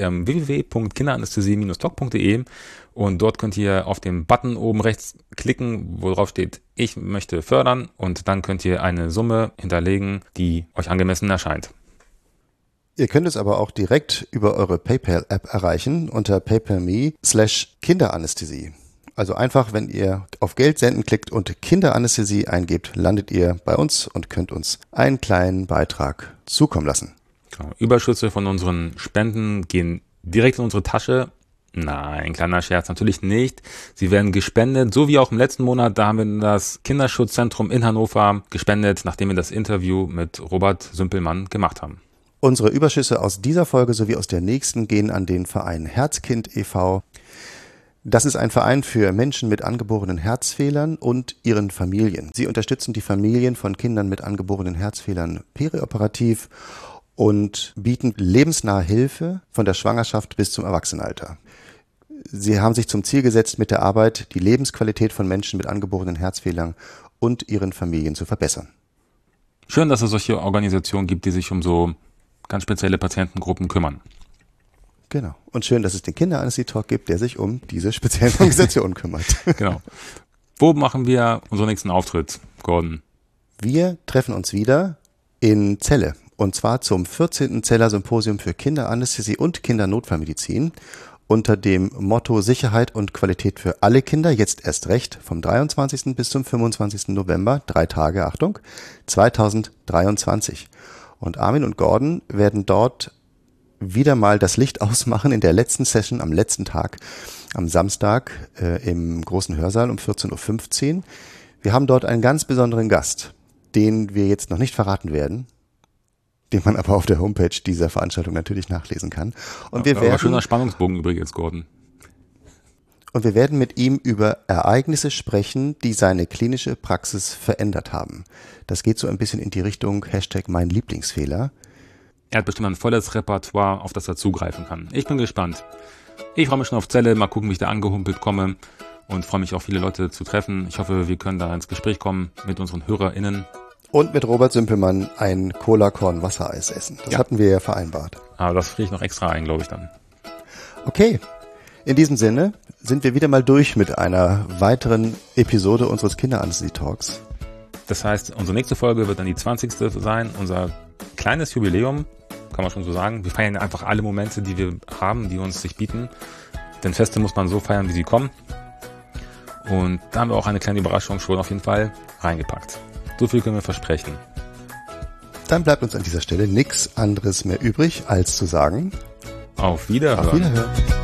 www.kinderanästhesie-talk.de, und dort könnt ihr auf den Button oben rechts klicken, wo drauf steht, ich möchte fördern, und dann könnt ihr eine Summe hinterlegen, die euch angemessen erscheint. Ihr könnt es aber auch direkt über eure PayPal-App erreichen unter paypal.me/Kinderanästhesie. Also einfach, wenn ihr auf Geld senden klickt und Kinderanästhesie eingebt, landet ihr bei uns und könnt uns einen kleinen Beitrag zukommen lassen. Genau. Überschüsse von unseren Spenden gehen direkt in unsere Tasche. Nein, kleiner Scherz, natürlich nicht. Sie werden gespendet, so wie auch im letzten Monat. Da haben wir das Kinderschutzzentrum in Hannover gespendet, nachdem wir das Interview mit Robert Sümpelmann gemacht haben. Unsere Überschüsse aus dieser Folge sowie aus der nächsten gehen an den Verein Herzkind e.V. Das ist ein Verein für Menschen mit angeborenen Herzfehlern und ihren Familien. Sie unterstützen die Familien von Kindern mit angeborenen Herzfehlern perioperativ und bieten lebensnahe Hilfe von der Schwangerschaft bis zum Erwachsenenalter. Sie haben sich zum Ziel gesetzt, mit der Arbeit die Lebensqualität von Menschen mit angeborenen Herzfehlern und ihren Familien zu verbessern. Schön, dass es solche Organisationen gibt, die sich um so ganz spezielle Patientengruppen kümmern. Genau. Und schön, dass es den Kinderanästhesie-Talk gibt, der sich um diese speziellen Organisationen kümmert. Genau. Wo machen wir unseren nächsten Auftritt, Gordon? Wir treffen uns wieder in Celle. Und zwar zum 14. Celler Symposium für Kinderanästhesie und Kindernotfallmedizin unter dem Motto Sicherheit und Qualität für alle Kinder, jetzt erst recht, vom 23. bis zum 25. November, 3 Tage, Achtung, 2023. Und Armin und Gordon werden dort wieder mal das Licht ausmachen in der letzten Session am letzten Tag, am Samstag im großen Hörsaal um 14.15 Uhr. Wir haben dort einen ganz besonderen Gast, den wir jetzt noch nicht verraten werden, den man aber auf der Homepage dieser Veranstaltung natürlich nachlesen kann. Und wir werden, schöner Spannungsbogen übrigens, Gordon. Und wir werden mit ihm über Ereignisse sprechen, die seine klinische Praxis verändert haben. Das geht so ein bisschen in die Richtung #mein Lieblingsfehler. Er hat bestimmt ein volles Repertoire, auf das er zugreifen kann. Ich bin gespannt. Ich freue mich schon auf Celle, mal gucken, wie ich da angehumpelt komme und freue mich auch, viele Leute zu treffen. Ich hoffe, wir können da ins Gespräch kommen mit unseren HörerInnen. Und mit Robert Sümpelmann ein Cola-Korn-Wassereis essen. Das hatten wir ja vereinbart. Aber das friere ich noch extra ein, glaube ich dann. Okay, in diesem Sinne sind wir wieder mal durch mit einer weiteren Episode unseres Kinderanästhesie-Talks. Das heißt, unsere nächste Folge wird dann die 20. sein, unser kleines Jubiläum, kann man schon so sagen. Wir feiern einfach alle Momente, die wir haben, die uns sich bieten. Denn Feste muss man so feiern, wie sie kommen. Und da haben wir auch eine kleine Überraschung schon auf jeden Fall reingepackt. So viel können wir versprechen. Dann bleibt uns an dieser Stelle nichts anderes mehr übrig, als zu sagen: Auf Wiederhören. Auf Wiederhören.